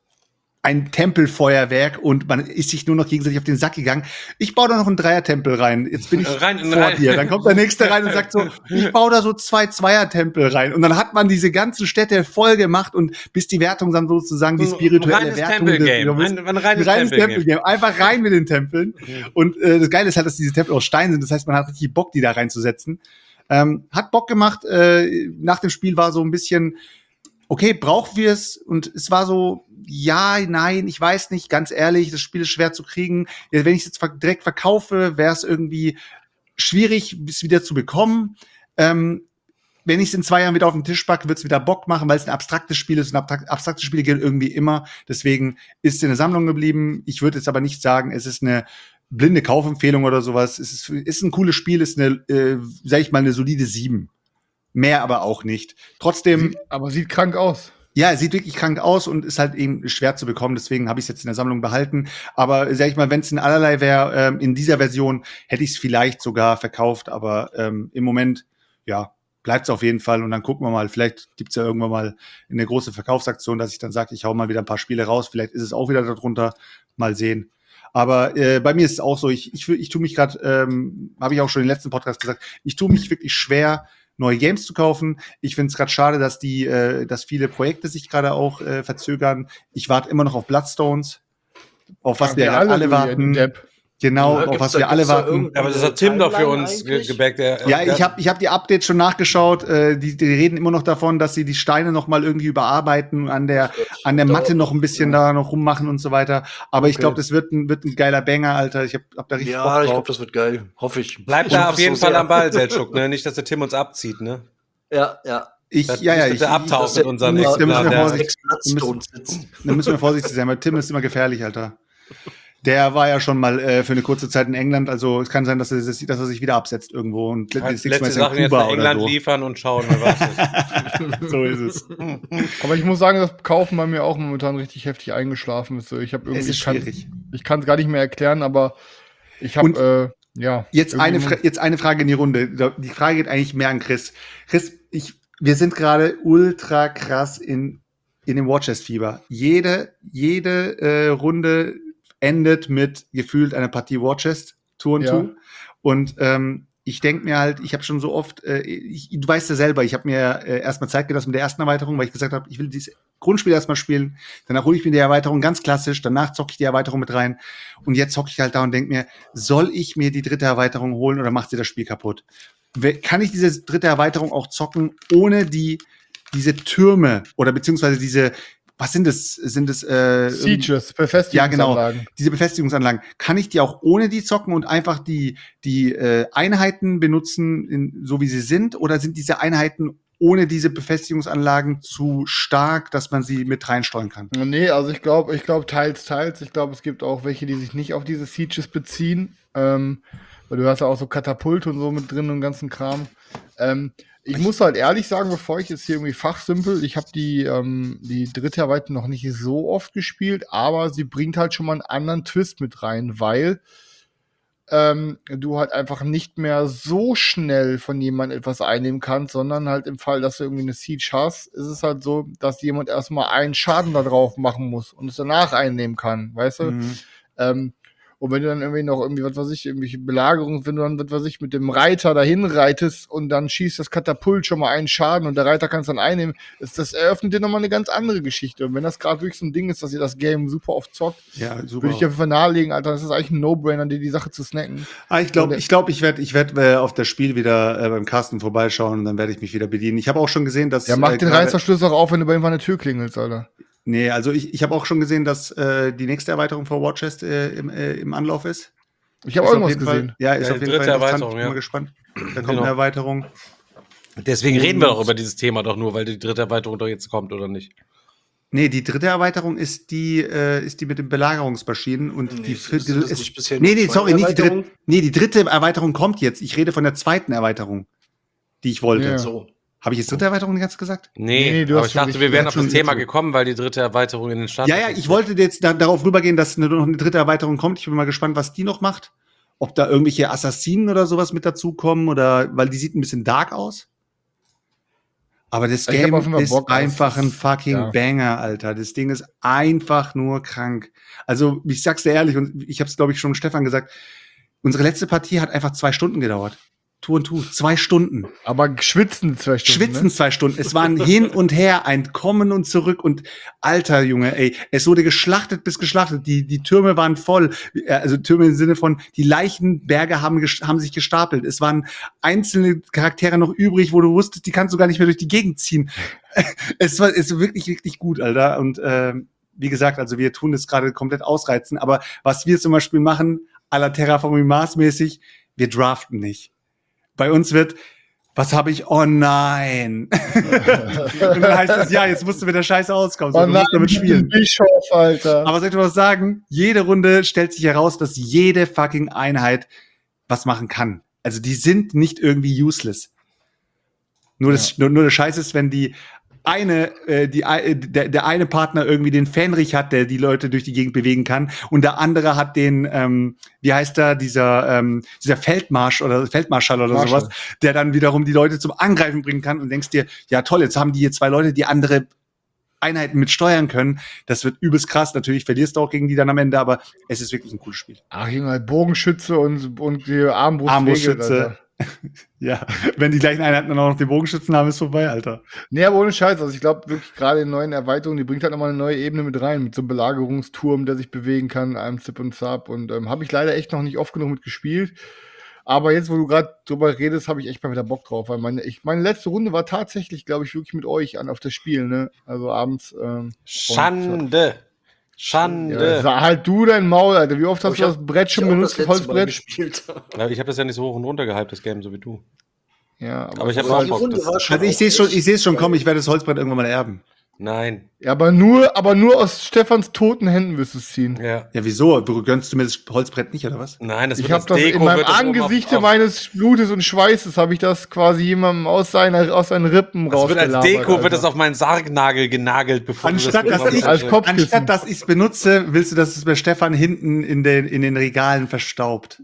Tempelfeuerwerk und man ist sich nur noch gegenseitig auf den Sack gegangen. Ich baue da noch einen Dreier-Tempel rein. Jetzt bin ich vor dir. Dann kommt der Nächste rein und sagt so, ich baue da so 2 Zweier-Tempel rein. Und dann hat man diese ganzen Städte voll gemacht und bis die Wertung dann sozusagen die spirituelle Wertung. Ein reines Tempel-Game. Einfach rein mit den Tempeln. Und das Geile ist halt, dass diese Tempel aus Stein sind. Das heißt, man hat richtig Bock, die da reinzusetzen. Hat Bock gemacht. Nach dem Spiel war so ein bisschen, okay, brauchen wir es? Und es war so, ja, nein, ich weiß nicht, ganz ehrlich, das Spiel ist schwer zu kriegen. Ja, wenn ich es jetzt direkt verkaufe, wäre es irgendwie schwierig, es wieder zu bekommen. Wenn ich es in 2 Jahren wieder auf den Tisch packe, wird es wieder Bock machen, weil es ein abstraktes Spiel ist. Und abstrakte Spiele gehen irgendwie immer. Deswegen ist es in der Sammlung geblieben. Ich würde jetzt aber nicht sagen, es ist eine blinde Kaufempfehlung oder sowas. Es ist ein cooles Spiel, ist eine, sag ich mal, eine solide 7. Mehr aber auch nicht. Trotzdem. Aber sieht krank aus. Ja, es sieht wirklich krank aus und ist halt eben schwer zu bekommen. Deswegen habe ich es jetzt in der Sammlung behalten. Aber sag ich mal, wenn es in allerlei wäre, in dieser Version, hätte ich es vielleicht sogar verkauft. Aber im Moment, ja, bleibt es auf jeden Fall. Und dann gucken wir mal. Vielleicht gibt's ja irgendwann mal eine große Verkaufsaktion, dass ich dann sage, ich hau mal wieder ein paar Spiele raus. Vielleicht ist es auch wieder darunter. Mal sehen. Aber bei mir ist es auch so, ich tue mich gerade, habe ich auch schon im letzten Podcast gesagt, ich tue mich wirklich schwer, neue Games zu kaufen. Ich finde es gerade schade, dass dass viele Projekte sich gerade auch verzögern. Ich warte immer noch auf Bloodstones, auf was wir alle warten. Genau, auf was wir alle warten. Aber das hat Tim doch für uns gebackt. Ja, ich hab die Updates schon nachgeschaut. Die reden immer noch davon, dass sie die Steine noch mal irgendwie überarbeiten, an der Matte noch ein bisschen da noch rummachen und so weiter. Aber ich glaube, das wird ein geiler Banger, Alter. Ich hab da richtig Bock drauf. Ja, ich glaube, das wird geil. Hoffe ich. Bleibt da auf jeden Fall am Ball, Selçuk, ne? Nicht, dass der Tim uns abzieht, ne? Ja. Ich abtauchen mit unseren Da müssen wir vorsichtig sein, weil Tim ist immer gefährlich, Alter. Der war ja schon mal für eine kurze Zeit in England, also es kann sein, dass er sich wieder absetzt irgendwo und letzte Sachen jetzt nach England so liefern und schauen, wer weiß es. So ist es. Aber ich muss sagen, das Kaufen bei mir auch momentan richtig heftig eingeschlafen ist. Ich habe irgendwie, ich kann es gar nicht mehr erklären, aber ich habe jetzt eine Frage in die Runde. Die Frage geht eigentlich mehr an Chris. Chris, wir sind gerade ultra krass in dem Warchest-Fieber. Jede Runde endet mit gefühlt einer Partie Warchest, Tour und Tour. Und ich denke mir halt, ich habe schon so oft, du weißt ja selber, ich habe mir erstmal Zeit gelassen mit der ersten Erweiterung, weil ich gesagt habe, ich will dieses Grundspiel erstmal spielen, danach hole ich mir die Erweiterung ganz klassisch, danach zocke ich die Erweiterung mit rein und jetzt zocke ich halt da und denke mir, soll ich mir die 3. Erweiterung holen oder macht sie das Spiel kaputt? Kann ich diese 3. Erweiterung auch zocken, ohne diese Türme oder beziehungsweise diese, was sind das? Sind das Sieges, Befestigungsanlagen? Ja, genau. Diese Befestigungsanlagen. Kann ich die auch ohne die zocken und einfach die Einheiten benutzen, so wie sie sind? Oder sind diese Einheiten ohne diese Befestigungsanlagen zu stark, dass man sie mit reinsteuern kann? Nee, also ich glaube teils. Ich glaube, es gibt auch welche, die sich nicht auf diese Sieges beziehen. Weil du hast ja auch so Katapulte und so mit drin und ganzen Kram. Ich muss halt ehrlich sagen, bevor ich jetzt hier irgendwie fachsimpel, ich habe die 3. Erweiterung noch nicht so oft gespielt, aber sie bringt halt schon mal einen anderen Twist mit rein, weil du halt einfach nicht mehr so schnell von jemandem etwas einnehmen kannst, sondern halt im Fall, dass du irgendwie eine Siege hast, ist es halt so, dass jemand erstmal einen Schaden da drauf machen muss und es danach einnehmen kann, weißt du? Und wenn du dann irgendwie noch irgendwie, was weiß ich, irgendwelche Belagerungen, wenn du dann, was weiß ich, mit dem Reiter dahin reitest und dann schießt das Katapult schon mal einen Schaden und der Reiter kann es dann einnehmen, das eröffnet dir nochmal eine ganz andere Geschichte. Und wenn das gerade wirklich so ein Ding ist, dass ihr das Game super oft zockt, würde ich dir auf jeden Fall nahelegen, Alter, das ist eigentlich ein No-Brainer, dir die Sache zu snacken. Ich glaube, ich werd auf das Spiel wieder beim Carsten vorbeischauen und dann werde ich mich wieder bedienen. Ich habe auch schon gesehen, dass... Ja, mach den Reißverschluss auch auf, wenn du bei ihm an der Tür klingelst, Alter. Nee, also ich habe auch schon gesehen, dass die nächste Erweiterung vor Warchest im Anlauf ist. Ich habe auch irgendwas gesehen. Ist auf jeden Fall interessant. Ich bin mal gespannt. Da kommt eine Erweiterung. Deswegen reden wir doch über dieses Thema doch nur, weil die 3. Erweiterung doch jetzt kommt, oder nicht? Nee, die dritte Erweiterung ist die mit den Belagerungsmaschinen und Nee, die sind das nicht bisher nee, nur nee, zwei sorry, nicht die dritte. Erweiterungen? Nee, die dritte Erweiterung kommt jetzt. Ich rede von der zweiten Erweiterung, die ich wollte. Ja. So. Habe ich jetzt dritte Erweiterung ganz gesagt? Nee, Nee, du aber hast ich schon dachte, wir richtig wären auf gesagt. das Thema gekommen, weil die dritte Erweiterung in den Start. Ja, ich wollte jetzt darauf rübergehen, dass noch eine dritte Erweiterung kommt. Ich bin mal gespannt, was die noch macht. Ob da irgendwelche Assassinen oder sowas mit dazukommen oder, weil die sieht ein bisschen dark aus. Aber das Ich hab Game auf jeden Fall ist Bock, einfach ein das- fucking ja. Banger, Alter. Das Ding ist einfach nur krank. Also, ich sag's dir ehrlich, und ich hab's, glaube ich, schon Stefan gesagt, unsere letzte Partie hat einfach 2 Stunden gedauert. Tour und Tour, 2 Stunden. Aber schwitzen 2 Stunden. Schwitzen 2 Stunden. Es waren hin und her, ein Kommen und zurück und alter Junge, ey, es wurde geschlachtet bis geschlachtet. Die Türme waren voll. Also Türme im Sinne von, die Leichenberge haben sich gestapelt. Es waren einzelne Charaktere noch übrig, wo du wusstest, die kannst du gar nicht mehr durch die Gegend ziehen. Es war wirklich, wirklich gut, Alter. Und wie gesagt, also wir tun das gerade komplett ausreizen. Aber was wir zum Beispiel machen, à la Terraforming Mars mäßig, wir draften nicht. Bei uns wird, was habe ich? Oh nein. Und dann heißt es, ja, jetzt musst du mit der Scheiße auskommen. Oh Du nein, musst damit spielen. Bischof, Alter. Aber soll ich dir was sagen? Jede Runde stellt sich heraus, dass jede fucking Einheit was machen kann. Also die sind nicht irgendwie useless. Nur der Scheiß ist, wenn der eine Partner irgendwie den Fähnrich hat, der die Leute durch die Gegend bewegen kann, und der andere hat den, wie heißt der, dieser Feldmarschall oder Marshall. sowas, der dann wiederum die Leute zum Angreifen bringen kann und denkst dir, ja toll, jetzt haben die hier 2 Leute, die andere Einheiten mit steuern können. Das wird übelst krass. Natürlich verlierst du auch gegen die dann am Ende, aber es ist wirklich ein cooles Spiel. Ach, Junge, Bogenschütze und die Armbrustschütze. Ja, wenn die gleichen Einheiten dann auch noch den Bogenschützen haben, ist vorbei, Alter. Nee, aber ohne Scheiß. Also ich glaube wirklich gerade in neuen Erweiterungen, die bringt halt nochmal eine neue Ebene mit rein, mit so einem Belagerungsturm, der sich bewegen kann, einem Zip und Zap. Und habe ich leider echt noch nicht oft genug mit gespielt. Aber jetzt, wo du gerade drüber redest, habe ich echt mal wieder Bock drauf. Weil meine letzte Runde war tatsächlich, glaube ich, wirklich mit euch auf das Spiel, ne? Also abends. Schande. Ja, halt du dein Maul, Alter. Wie oft hast du das Brett schon benutzt, das Holzbrett? Gespielt. Ja, ich habe das ja nicht so hoch und runter gehypt, das Game, so wie du. Ja, Aber ich habe Aber auch die Bock. Runde war schon Also ich sehe es schon kommen, ich werde das Holzbrett irgendwann mal erben. Nein. Ja, aber nur aus Stefans toten Händen wirst du es ziehen. Ja. Ja, wieso? Gönnst du mir das Holzbrett nicht, oder was? Nein, das Ich wird habe das in meinem wird das oben Angesicht auf- meines Blutes und Schweißes habe ich das quasi jemandem aus seinen Rippen Das wird als rausgelabert, Deko, wird Alter. das auf meinen Sargnagel genagelt, bevor Anstatt, du das dass ich, als Kopfkissen. anstatt dass ich es benutze, willst du, dass es bei Stefan hinten in den Regalen verstaubt.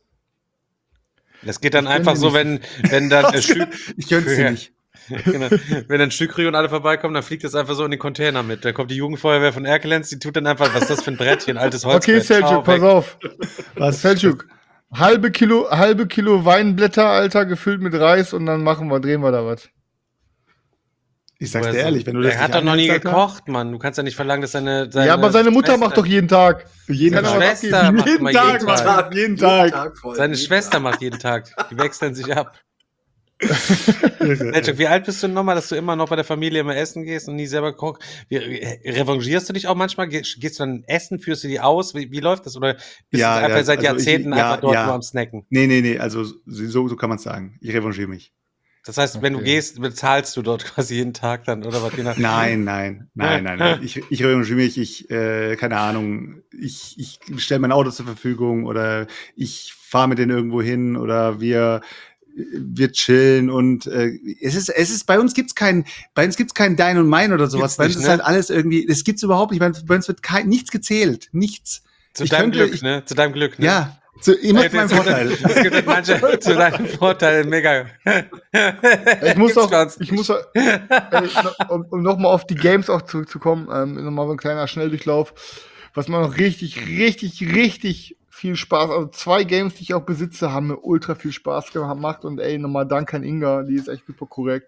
Das geht dann Ich einfach gönn so, dir wenn dann Ich gönn's dir nicht. genau, wenn dann Schükri und alle vorbeikommen, dann fliegt das einfach so in den Container mit. Dann kommt die Jugendfeuerwehr von Erkelenz, die tut dann einfach, was ist das für ein Brettchen, altes Holzbrett. Okay, Selçuk, Ciao, pass weg. auf. Was? Selçuk, halbe Kilo Weinblätter, Alter, gefüllt mit Reis und dann drehen wir da was. Ich sag's dir ehrlich, wenn du das Er hat doch noch nie anhältst, Alter, gekocht, Mann. Du kannst ja nicht verlangen, dass seine Ja, aber seine Mutter macht doch jeden Tag. jeden Kann Tag. aber Schwester macht jeden mal Tag, jeden Mann. Tag. Jeden Tag. Seine Schwester macht jeden Tag. Die wechseln sich ab. Selçuk, wie alt bist du nochmal, dass du immer noch bei der Familie immer essen gehst und nie selber kochst? Revanchierst du dich auch manchmal? Gehst du dann essen, führst du die aus? Wie läuft das? Oder bist Ja, du einfach ja, seit also Jahrzehnten einfach dort nur am Snacken? Nee, also so kann man sagen. Ich revanchiere mich. Das heißt, wenn du gehst, bezahlst du dort quasi jeden Tag dann, oder was? Nein. Ich revanchiere mich, keine Ahnung, ich stelle mein Auto zur Verfügung oder ich fahre mit denen irgendwo hin oder wir chillen und es ist bei uns gibt's kein Dein und Mein oder sowas. Gibt's Bei uns nicht, ist ne? halt alles irgendwie, das gibt's überhaupt nicht. Bei uns wird nichts gezählt, nichts. Zu Ich deinem könnte- Glück, ne? Zu deinem Glück, ne? Ja, immer Ey, zu meinem das- Vorteil. Es gibt halt manche zu deinem Vorteil, mega. Ich muss Gibt's auch, bei uns ich muss, um nochmal auf die Games auch zurückzukommen, nochmal so ein kleiner Schnelldurchlauf, was mir noch richtig viel Spaß, also 2 Games, die ich auch besitze, haben mir ultra viel Spaß gemacht und ey, nochmal Dank an Inga, die ist echt super korrekt.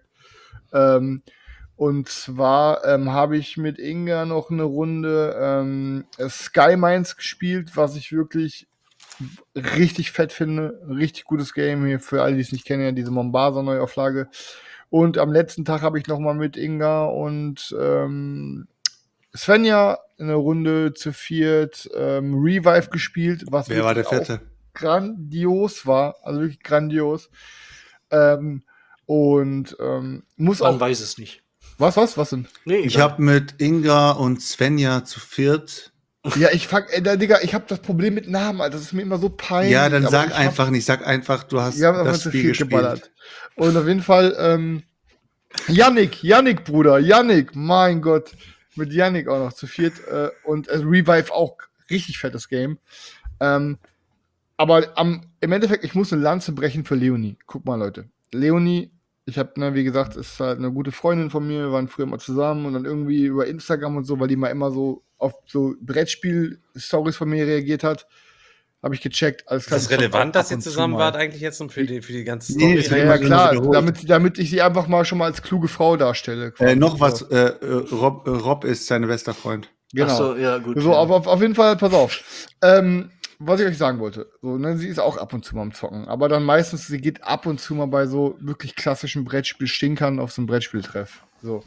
Und zwar habe ich mit Inga noch eine Runde Sky Mines gespielt, was ich wirklich richtig fett finde. Ein richtig gutes Game hier für alle, die es nicht kennen, ja, diese Mombasa Neuauflage. Und am letzten Tag habe ich noch mal mit Inga und Svenja eine Runde zu viert Revive gespielt, was Wer war der wirklich auch Vierte? grandios war, also wirklich grandios. Muss Man auch weiß es nicht. Was denn? Nee, Ich habe mit Inga und Svenja zu viert. Ja, Digga, ich habe das Problem mit Namen, Alter. Das ist mir immer so peinlich. Ja, dann aber sag ich hab- einfach nicht. Sag einfach, du hast Wir haben einfach das zu Spiel viel gespielt. geballert. Und auf jeden Fall, Yannick, Bruder, Yannick, mein Gott. Mit Yannick auch noch zu viert. Und Revive auch richtig fettes Game. Aber im Endeffekt, ich muss eine Lanze brechen für Leonie. Guck mal, Leute. Leonie, ich habe, wie gesagt, ist halt eine gute Freundin von mir. Wir waren früher mal zusammen und dann irgendwie über Instagram und so, weil die mal immer so auf so Brettspiel-Stories von mir reagiert hat, habe ich gecheckt. Alles Ist klar, das die zockt relevant, ab dass ihr und zu zusammen mal. wart eigentlich jetzt für die ganze Nee, Story? das Ja, wird ja, immer klar, wiederholt. damit ich sie einfach mal schon mal als kluge Frau darstelle. quasi. Noch was, So, Rob ist sein bester Freund. genau. Ach so, ja, gut. So, ja. auf jeden Fall, pass auf. Was ich euch sagen wollte, so, ne, sie ist auch ab und zu mal am Zocken, aber dann meistens, sie geht ab und zu mal bei so wirklich klassischen Brettspiel-Stinkern auf so einen Brettspieltreff. So.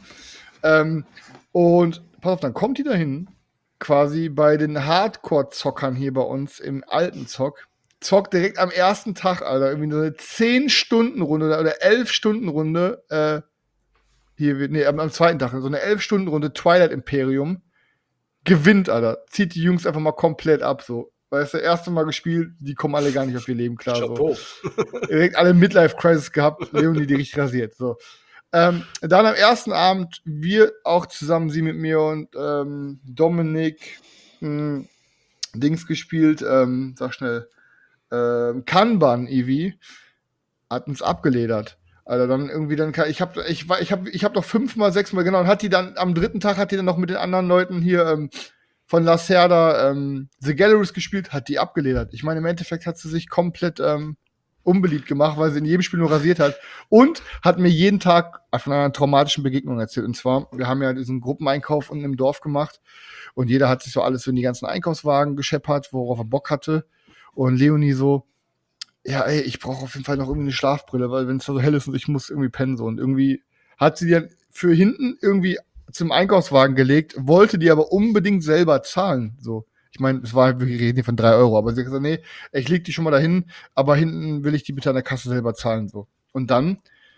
Und pass auf, dann kommt die dahin, quasi bei den Hardcore-Zockern hier bei uns im alten zockt direkt am ersten Tag, Alter, irgendwie so eine 10-Stunden-Runde oder 11-Stunden-Runde, am zweiten Tag, so eine 11-Stunden-Runde Twilight Imperium, gewinnt, Alter. Zieht die Jungs einfach mal komplett ab, so. Weil es das erste Mal gespielt, die kommen alle gar nicht auf ihr Leben klar. So. Chapeau. Direkt alle Midlife-Crisis gehabt, Leonie die richtig rasiert. So. Dann am ersten Abend, wir auch zusammen, sie mit mir und Dominik, Dings gespielt, sag schnell, Kanban, Eevee, hat uns abgeledert. Also dann irgendwie ich hab doch 5-mal, 6-mal, genau, und hat die dann, am dritten Tag hat die dann noch mit den anderen Leuten hier, von Lacerda, The Galleries gespielt, hat die abgeledert. Ich meine, im Endeffekt hat sie sich komplett, unbeliebt gemacht, weil sie in jedem Spiel nur rasiert hat. Und hat mir jeden Tag von einer traumatischen Begegnung erzählt. Und zwar, wir haben ja diesen Gruppeneinkauf unten im Dorf gemacht. Und jeder hat sich so alles so in die ganzen Einkaufswagen gescheppert, worauf er Bock hatte. Und Leonie so, ja, ey, ich brauche auf jeden Fall noch irgendwie eine Schlafbrille, weil wenn es so hell ist und ich muss irgendwie pennen so. Und irgendwie hat sie dann für hinten irgendwie zum Einkaufswagen gelegt, wollte die aber unbedingt selber zahlen. So. Ich meine, wir reden hier von 3 Euro, aber sie hat gesagt, nee, ich leg die schon mal dahin, aber hinten will ich die bitte an der Kasse selber zahlen. So. Und dann,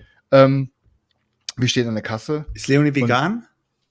wir stehen an der Kasse. Ist Leonie vegan?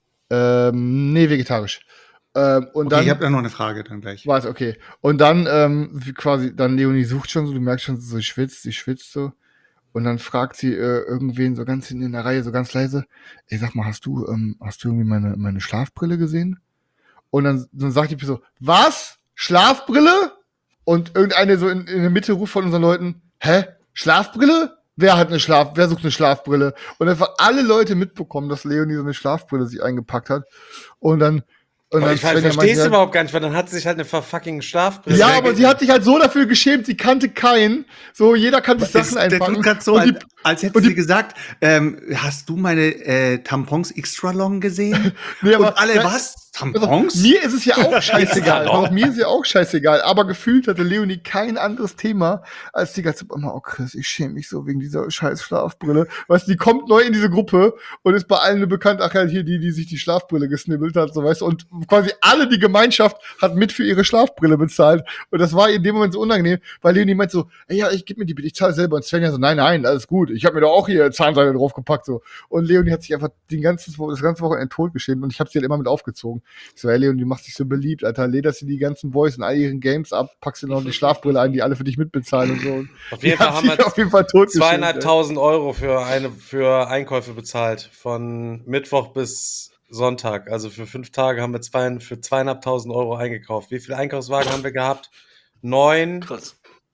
Nee, vegetarisch. Und Okay, dann, ich habe da noch eine Frage dann gleich. Warte, okay. Und dann, quasi, dann Leonie sucht schon so, du merkst schon, so, sie schwitzt so. Und dann fragt sie irgendwen so ganz hinten in der Reihe, so ganz leise, ey, sag mal, hast du irgendwie meine Schlafbrille gesehen? Und dann sagt die Person, was? Schlafbrille? Und irgendeine so in der Mitte ruft von unseren Leuten, hä? Schlafbrille? Wer sucht eine Schlafbrille? Und einfach alle Leute mitbekommen, dass Leonie so eine Schlafbrille sich eingepackt hat. Und dann ich verstehe es überhaupt gar nicht, weil dann hat sie sich halt eine fucking Schlafbrille. Ja, aber sie hat sich halt so dafür geschämt, sie kannte keinen. So, jeder kann sich Sachen Der einpacken. tut grad so, Und als hätte sie gesagt, hast du meine Tampons extra long gesehen? Nee, aber und alle, was? Tampons? Mir ist es ja auch scheißegal. Auch mir ist ja auch scheißegal. Aber gefühlt hatte Leonie kein anderes Thema, als die ganze Zeit immer, oh Chris, ich schäme mich so wegen dieser scheiß Schlafbrille. Weißt du, die kommt neu in diese Gruppe und ist bei allen nur bekannt, ach ja, hier die sich die Schlafbrille gesnibbelt hat, so weißt du. Und quasi alle, die Gemeinschaft, hat mit für ihre Schlafbrille bezahlt. Und das war in dem Moment so unangenehm, weil Leonie meint so, ey, ja, ich gib mir die bitte, ich zahle selber. Und Svenja so, nein, alles gut. Ich habe mir doch auch hier Zahnseide draufgepackt, so. Und Leonie hat sich einfach das ganze Wochenende tot geschämt und ich habe sie halt immer mit aufgezogen. Ich so, ey, Leonie, du machst dich so beliebt, Alter. Lederst dir die ganzen Boys in all ihren Games ab, packst dir noch die Schlafbrille ein, die alle für dich mitbezahlen und so. Und auf jeden Fall haben wir auf jeden Fall tot 2.500 Euro für Einkäufe bezahlt. Von Mittwoch bis Sonntag. Also für 5 Tage haben wir für 2.500 Euro eingekauft. Wie viele Einkaufswagen haben wir gehabt? 9. Krass.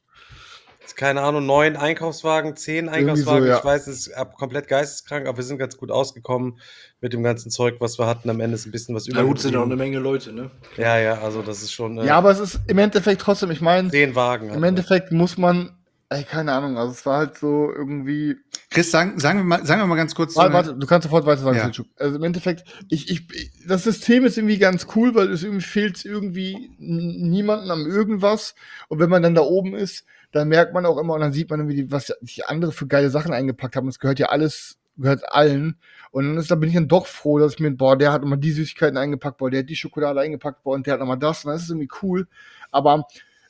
Keine Ahnung, 9 Einkaufswagen, 10 Einkaufswagen. So, ja. Ich weiß, es ist komplett geisteskrank, aber wir sind ganz gut ausgekommen mit dem ganzen Zeug, was wir hatten. Am Ende ist ein bisschen was Na gut, sind auch eine Menge Leute, ne? Ja, also das ist schon. Ja, aber es ist im Endeffekt trotzdem, ich meine, 10 Wagen. im Endeffekt muss man, ey, keine Ahnung, also es war halt so irgendwie. Chris, sagen wir mal ganz kurz. Warte, du kannst sofort weiter sagen, Ja. Selçuk. Also im Endeffekt, das System ist irgendwie ganz cool, weil es irgendwie fehlt niemanden am irgendwas. Und wenn man dann da oben ist, dann merkt man auch immer und dann sieht man irgendwie, was die andere für geile Sachen eingepackt haben. Das gehört ja alles, gehört allen. Und da bin ich dann doch froh, dass ich mir, der hat immer die Süßigkeiten eingepackt, der hat die Schokolade eingepackt, und der hat nochmal das. Und das ist irgendwie cool. Aber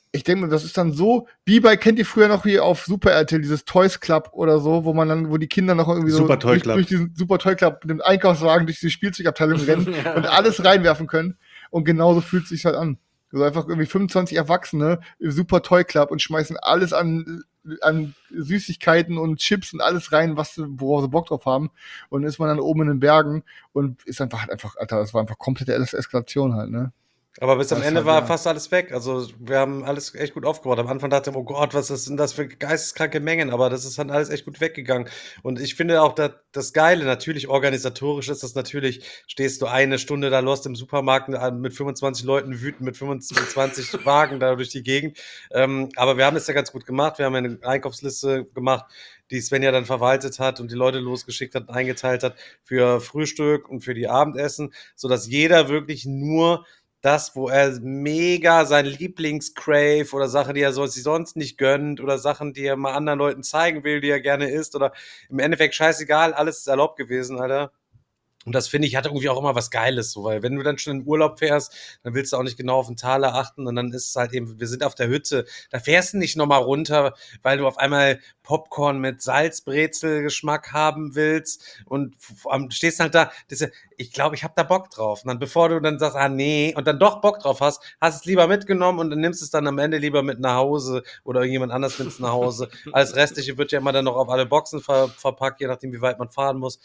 ich denke mir, das ist dann so, wie kennt ihr früher noch hier auf Super RTL, dieses Toys Club oder so, wo die Kinder noch irgendwie Super Toy Club. durch diesen Super Toy Club mit dem Einkaufswagen durch die Spielzeugabteilung rennen und alles reinwerfen können. Und genauso fühlt es sich halt an. Also einfach irgendwie 25 Erwachsene im Super Toy Club und schmeißen alles an Süßigkeiten und Chips und alles rein, worauf sie Bock drauf haben. Und dann ist man dann oben in den Bergen und ist einfach, Alter, das war einfach komplette Eskalation halt, ne? Aber bis am Das Ende halt, war ja. fast alles weg. Also wir haben alles echt gut aufgebaut. Am Anfang dachte ich, oh Gott, was ist denn das für geisteskranke Mengen? Aber das ist dann alles echt gut weggegangen. Und ich finde auch, das Geile, natürlich organisatorisch ist das natürlich, stehst du eine Stunde da lost im Supermarkt mit 25 Leuten wütend, mit 25 Wagen da durch die Gegend. Aber wir haben es ja ganz gut gemacht. Wir haben eine Einkaufsliste gemacht, die Svenja dann verwaltet hat und die Leute losgeschickt hat und eingeteilt hat für Frühstück und für die Abendessen, sodass jeder wirklich nur das, wo er mega sein Lieblingscrave oder Sachen, die er sich sonst nicht gönnt oder Sachen, die er mal anderen Leuten zeigen will, die er gerne isst oder im Endeffekt scheißegal, alles ist erlaubt gewesen, Alter. Und das finde ich, hat irgendwie auch immer was Geiles, so, weil wenn du dann schon in Urlaub fährst, dann willst du auch nicht genau auf den Taler achten und dann ist es halt eben, wir sind auf der Hütte, da fährst du nicht nochmal runter, weil du auf einmal Popcorn mit Salzbrezel-Geschmack haben willst und stehst halt da, ich glaube, ich habe da Bock drauf. Und dann, bevor du dann sagst, nee, und dann doch Bock drauf hast es lieber mitgenommen und dann nimmst es dann am Ende lieber mit nach Hause oder irgendjemand anders nimmt es nach Hause. Alles Restliche wird ja immer dann noch auf alle Boxen verpackt, je nachdem, wie weit man fahren muss,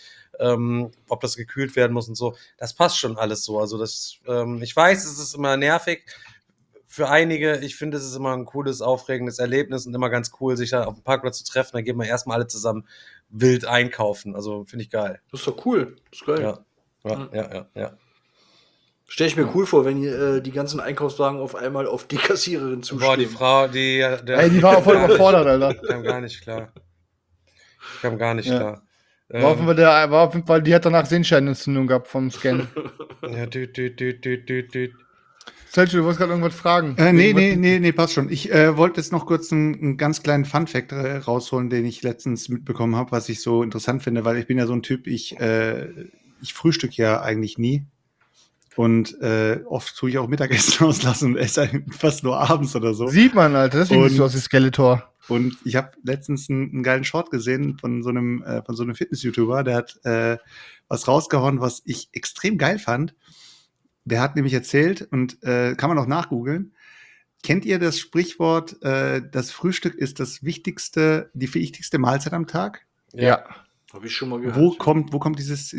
ob das gekühlt werden muss und so. Das passt schon alles so. Also ich weiß, es ist immer nervig für einige. Ich finde, es ist immer ein cooles, aufregendes Erlebnis und immer ganz cool, sich da auf dem Parkplatz zu treffen. Dann gehen wir erstmal alle zusammen wild einkaufen. Also finde ich geil. Das ist doch cool. Das ist geil. Ja. Stell ich mir cool vor, wenn die ganzen Einkaufswagen auf einmal auf die Kassiererin zustehen. Boah, die Frau, die war auch voll überfordert, Alter. Kam gar nicht klar. Klar. War auf jeden Fall, die hat danach Sehenscheidenentzündung gehabt vom Scan. Ja, Selchuk, du wolltest gerade irgendwas fragen. Nee, passt schon. Ich wollte jetzt noch kurz einen ganz kleinen Funfact rausholen, den ich letztens mitbekommen habe, was ich so interessant finde, weil ich bin ja so ein Typ, ich frühstück ja eigentlich nie. Und oft tue ich auch Mittagessen auslassen und esse fast nur abends oder so. Sieht man, Alter, deswegen bist du aus wie Skeletor. Und ich habe letztens einen geilen Short gesehen von so einem Fitness-YouTuber, der hat was rausgehauen, was ich extrem geil fand. Der hat nämlich erzählt, und kann man auch nachgoogeln, kennt ihr das Sprichwort, das Frühstück ist die wichtigste Mahlzeit am Tag? Ja. Habe ich schon mal gehört. Wo kommt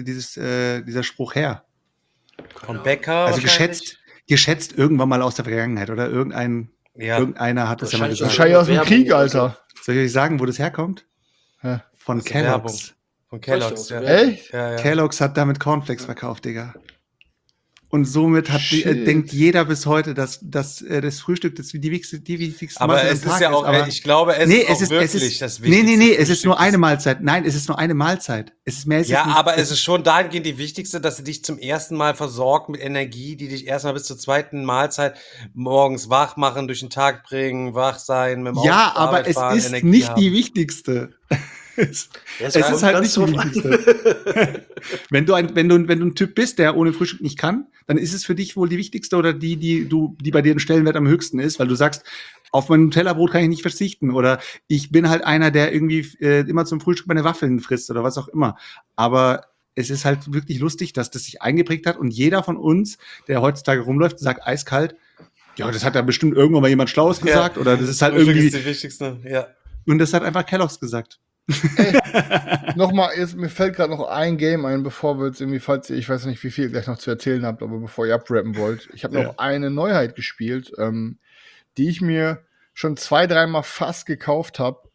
dieser Spruch her? Vom Bäcker. Also geschätzt irgendwann mal aus der Vergangenheit, oder irgendeiner hat das ja mal gesagt. Wahrscheinlich aus dem Krieg, Alter. Soll ich euch sagen, wo das herkommt? Ja. Von Kellogg's. Von Kellogg's, ja. Echt? Ja. Kellogg's hat damit Cornflakes verkauft, Digga. Und somit denkt jeder bis heute, dass das Frühstück die wichtigste aber Mahlzeit es am Tag ist ja auch, aber ich glaube, es ist wirklich das Wichtigste. Nee, es ist nur eine Mahlzeit. Nein, es ist nur eine Mahlzeit. Es ist mehr. Aber es ist schon dahingehend die wichtigste, dass sie dich zum ersten Mal versorgt mit Energie, die dich erstmal bis zur zweiten Mahlzeit morgens wach machen, durch den Tag bringen, wach sein, mit dem Auto aber es fahren, ist Energie nicht haben. die wichtigste. Es Es ist halt nicht die wichtigste. Wenn du ein Typ bist, der ohne Frühstück nicht kann, dann ist es für dich wohl die wichtigste oder die bei dir den Stellenwert am höchsten ist, weil du sagst, auf mein Nutella-Brot kann ich nicht verzichten oder ich bin halt einer, der irgendwie immer zum Frühstück meine Waffeln frisst oder was auch immer. Aber es ist halt wirklich lustig, dass das sich eingeprägt hat und jeder von uns, der heutzutage rumläuft, sagt eiskalt, ja, das hat ja bestimmt irgendwann mal jemand Schlaues gesagt oder das ist halt irgendwie die wichtigste, ja. Und das hat einfach Kellogg's gesagt. Nochmal, mir fällt gerade noch ein Game ein, bevor wir jetzt irgendwie, falls ihr, ich weiß nicht, wie viel ihr gleich noch zu erzählen habt, aber bevor ihr abrappen wollt. Ich habe noch eine Neuheit gespielt, die ich mir schon 2-3 Mal fast gekauft habe,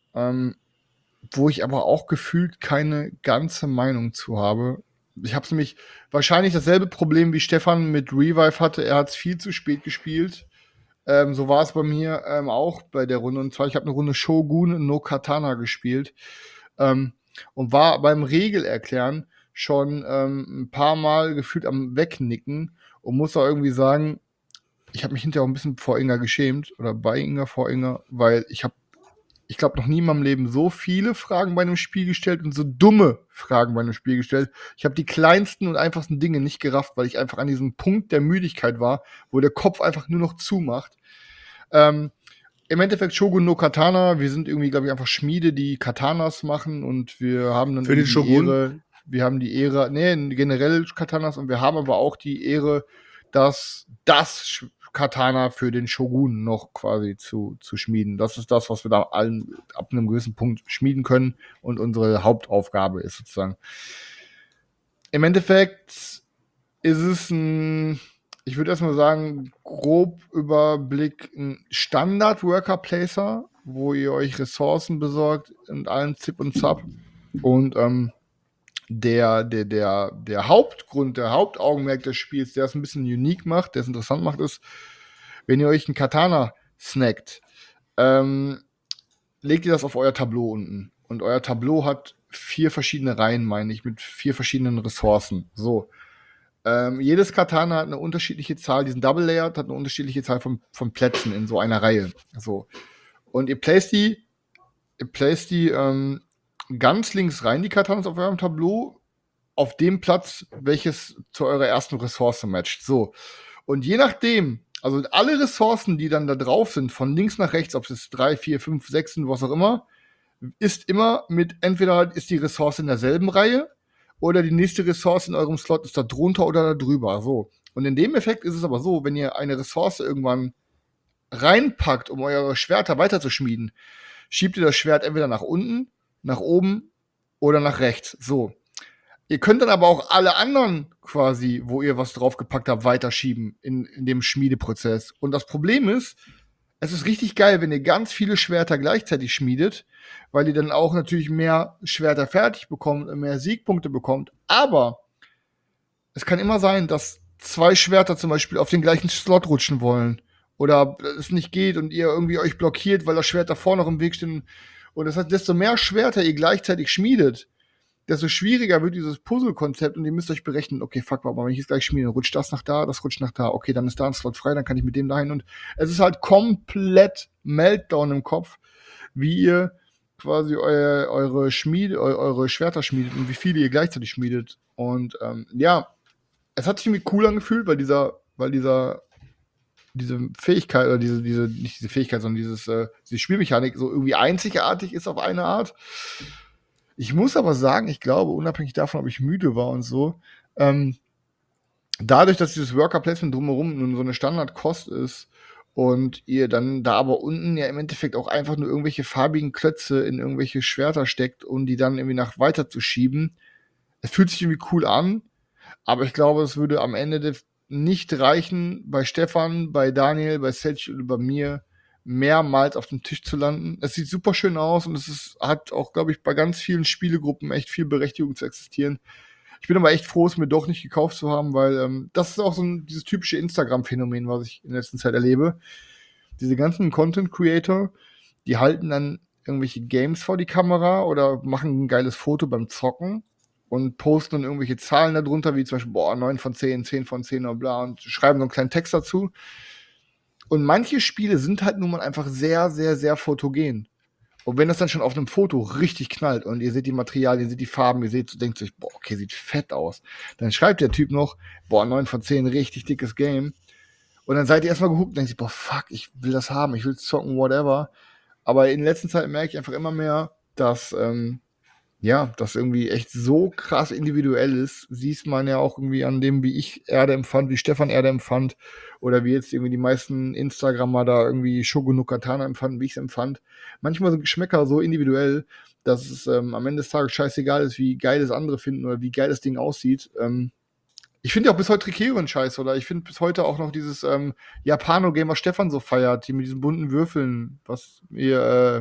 wo ich aber auch gefühlt keine ganze Meinung zu habe. Ich habe nämlich wahrscheinlich dasselbe Problem wie Stefan mit Revive hatte. Er hat es viel zu spät gespielt. So war es bei mir auch bei der Runde. Und zwar, ich habe eine Runde Shogun no Katana gespielt und war beim Regelerklären schon ein paar Mal gefühlt am Wegnicken und muss auch irgendwie sagen, ich habe mich hinterher auch ein bisschen vor Inga geschämt oder bei Inga vor Inga, weil ich glaube, noch nie in meinem Leben so viele Fragen bei einem Spiel gestellt und so dumme Fragen bei einem Spiel gestellt. Ich habe die kleinsten und einfachsten Dinge nicht gerafft, weil ich einfach an diesem Punkt der Müdigkeit war, wo der Kopf einfach nur noch zumacht. im Endeffekt Shogun no Katana. Wir sind irgendwie, glaube ich, einfach Schmiede, die Katanas machen und wir haben dann Für den die Shogun? Ehre, wir haben die Ehre, generell Katanas und wir haben aber auch die Ehre, dass das Katana für den Shogun noch quasi zu schmieden. Das ist das, was wir da allen ab einem gewissen Punkt schmieden können und unsere Hauptaufgabe ist sozusagen. Im Endeffekt ist es ich würde erstmal sagen, grob Überblick, ein Standard-Worker-Placer, wo ihr euch Ressourcen besorgt und allen Zip und Zap. Und der Hauptgrund, der Hauptaugenmerk des Spiels, der es ein bisschen unique macht, der es interessant macht, ist, wenn ihr euch einen Katana snackt, legt ihr das auf euer Tableau unten. Und euer Tableau hat 4 verschiedene Reihen, meine ich, mit 4 verschiedenen Ressourcen. So. Jedes Katana hat eine unterschiedliche Zahl, diesen Double Layered hat eine unterschiedliche Zahl von Plätzen in so einer Reihe. So. Und ihr placed die ganz links rein, die Katanas auf eurem Tableau, auf dem Platz, welches zu eurer ersten Ressource matcht. So. Und je nachdem, also alle Ressourcen, die dann da drauf sind, von links nach rechts, ob es 3, 4, 5, 6 sind, was auch immer, ist immer entweder ist die Ressource in derselben Reihe oder die nächste Ressource in eurem Slot ist da drunter oder da drüber. So. Und in dem Effekt ist es aber so, wenn ihr eine Ressource irgendwann reinpackt, um eure Schwerter weiterzuschmieden, schiebt ihr das Schwert entweder nach unten, nach oben oder nach rechts. So. Ihr könnt dann aber auch alle anderen quasi, wo ihr was draufgepackt habt, weiterschieben in dem Schmiedeprozess. Und das Problem ist, es ist richtig geil, wenn ihr ganz viele Schwerter gleichzeitig schmiedet, weil ihr dann auch natürlich mehr Schwerter fertig bekommt und mehr Siegpunkte bekommt. Aber es kann immer sein, dass 2 Schwerter zum Beispiel auf den gleichen Slot rutschen wollen. Oder es nicht geht und ihr irgendwie euch blockiert, weil das Schwert davor noch im Weg steht. Und das heißt, desto mehr Schwerter ihr gleichzeitig schmiedet, desto schwieriger wird dieses Puzzle-Konzept und ihr müsst euch berechnen, okay, fuck, warte mal, wenn ich jetzt gleich schmiede, rutscht das nach da, das rutscht nach da, okay, dann ist da ein Slot frei, dann kann ich mit dem dahin und es ist halt komplett Meltdown im Kopf, wie ihr quasi eure Schwerter schmiedet und wie viele ihr gleichzeitig schmiedet und ja, es hat sich irgendwie cool angefühlt, weil diese Fähigkeit oder nicht diese Fähigkeit, sondern diese Spielmechanik so irgendwie einzigartig ist auf eine Art. Ich muss aber sagen, ich glaube, unabhängig davon, ob ich müde war und so, dadurch, dass dieses Worker Placement drumherum nun so eine Standardkost ist und ihr dann da aber unten ja im Endeffekt auch einfach nur irgendwelche farbigen Klötze in irgendwelche Schwerter steckt und die dann irgendwie nach weiter zu schieben, es fühlt sich irgendwie cool an, aber ich glaube, es würde am Ende nicht reichen, bei Stefan, bei Daniel, bei Selch oder bei mir mehrmals auf dem Tisch zu landen. Es sieht super schön aus und hat auch, glaube ich, bei ganz vielen Spielegruppen echt viel Berechtigung zu existieren. Ich bin aber echt froh, es mir doch nicht gekauft zu haben, weil das ist auch so dieses typische Instagram-Phänomen, was ich in letzter Zeit erlebe. Diese ganzen Content-Creator, die halten dann irgendwelche Games vor die Kamera oder machen ein geiles Foto beim Zocken und posten dann irgendwelche Zahlen darunter, wie zum Beispiel, 9 von 10, 10 von 10 oder bla und schreiben so einen kleinen Text dazu. Und manche Spiele sind halt nun mal einfach sehr, sehr, sehr fotogen. Und wenn das dann schon auf einem Foto richtig knallt und ihr seht die Materialien, ihr seht die Farben, denkt euch, okay, sieht fett aus. Dann schreibt der Typ noch, 9 von 10, richtig dickes Game. Und dann seid ihr erstmal gehuckt und denkt sich, fuck, ich will das haben, ich will zocken, whatever. Aber in letzter Zeit merke ich einfach immer mehr, dass das irgendwie echt so krass individuell ist, sieht man ja auch irgendwie an dem, wie ich Erde empfand, wie Stefan Erde empfand, oder wie jetzt irgendwie die meisten Instagrammer da irgendwie Shogun no Katana empfanden, wie ich es empfand. Manchmal sind Geschmäcker so individuell, dass es am Ende des Tages scheißegal ist, wie geil das andere finden oder wie geil das Ding aussieht. Ich finde ja auch bis heute Tricerion scheiße, oder ich finde bis heute auch noch dieses Japano-Game, was Stefan so feiert, hier mit diesen bunten Würfeln, was ihr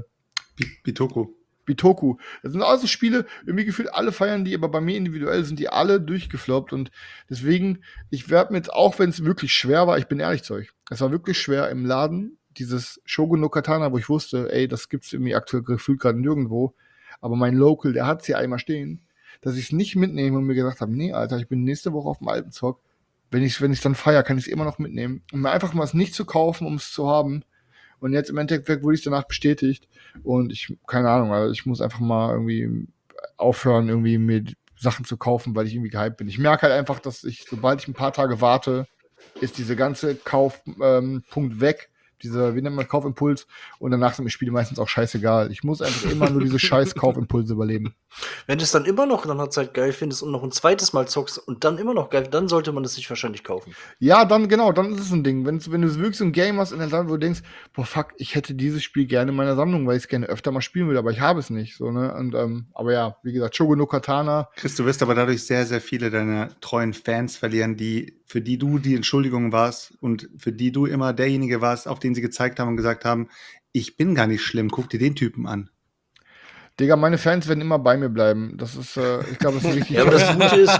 Bitoku. Das sind also Spiele, irgendwie gefühlt alle feiern die, aber bei mir individuell sind die alle durchgefloppt und deswegen, ich werde mir jetzt, auch wenn es wirklich schwer war, ich bin ehrlich zu euch, es war wirklich schwer im Laden, dieses Shogun no Katana, wo ich wusste, ey, das gibt's irgendwie aktuell gefühlt gerade nirgendwo, aber mein Local, der hat's hier einmal stehen, dass ich es nicht mitnehme und mir gesagt habe, nee, Alter, ich bin nächste Woche auf dem Alpenzock, wenn ich's dann feier, kann ich es immer noch mitnehmen, um mir einfach mal es nicht zu kaufen, um es zu haben. Und jetzt im Endeffekt wurde ich danach bestätigt. Und keine Ahnung, also ich muss einfach mal irgendwie aufhören, irgendwie mir Sachen zu kaufen, weil ich irgendwie gehypt bin. Ich merke halt einfach, dass sobald ich ein paar Tage warte, ist diese ganze Kaufpunkt weg, dieser, wie nennt man, Kaufimpuls und danach sind mir Spiele meistens auch scheißegal. Ich muss einfach immer nur diese scheiß Kaufimpulse überleben. Wenn du es dann immer noch nach einer Zeit geil findest und noch ein zweites Mal zockst und dann immer noch geil, dann sollte man es sich wahrscheinlich kaufen. Ja, dann ist es ein Ding. Wenn du wirklich so ein Game hast in der Sammlung, wo du denkst, boah, fuck, ich hätte dieses Spiel gerne in meiner Sammlung, weil ich es gerne öfter mal spielen will, aber ich habe es nicht. So, ne? Und, aber ja, wie gesagt, Shogun no Katana. Chris, du wirst aber dadurch sehr, sehr viele deiner treuen Fans verlieren, für die du die Entschuldigung warst und für die du immer derjenige warst, auf den sie gezeigt haben und gesagt haben, ich bin gar nicht schlimm, guck dir den Typen an. Digga, meine Fans werden immer bei mir bleiben. Das ist, ich glaube, das ist ein richtig Ja, aber das Gute ist,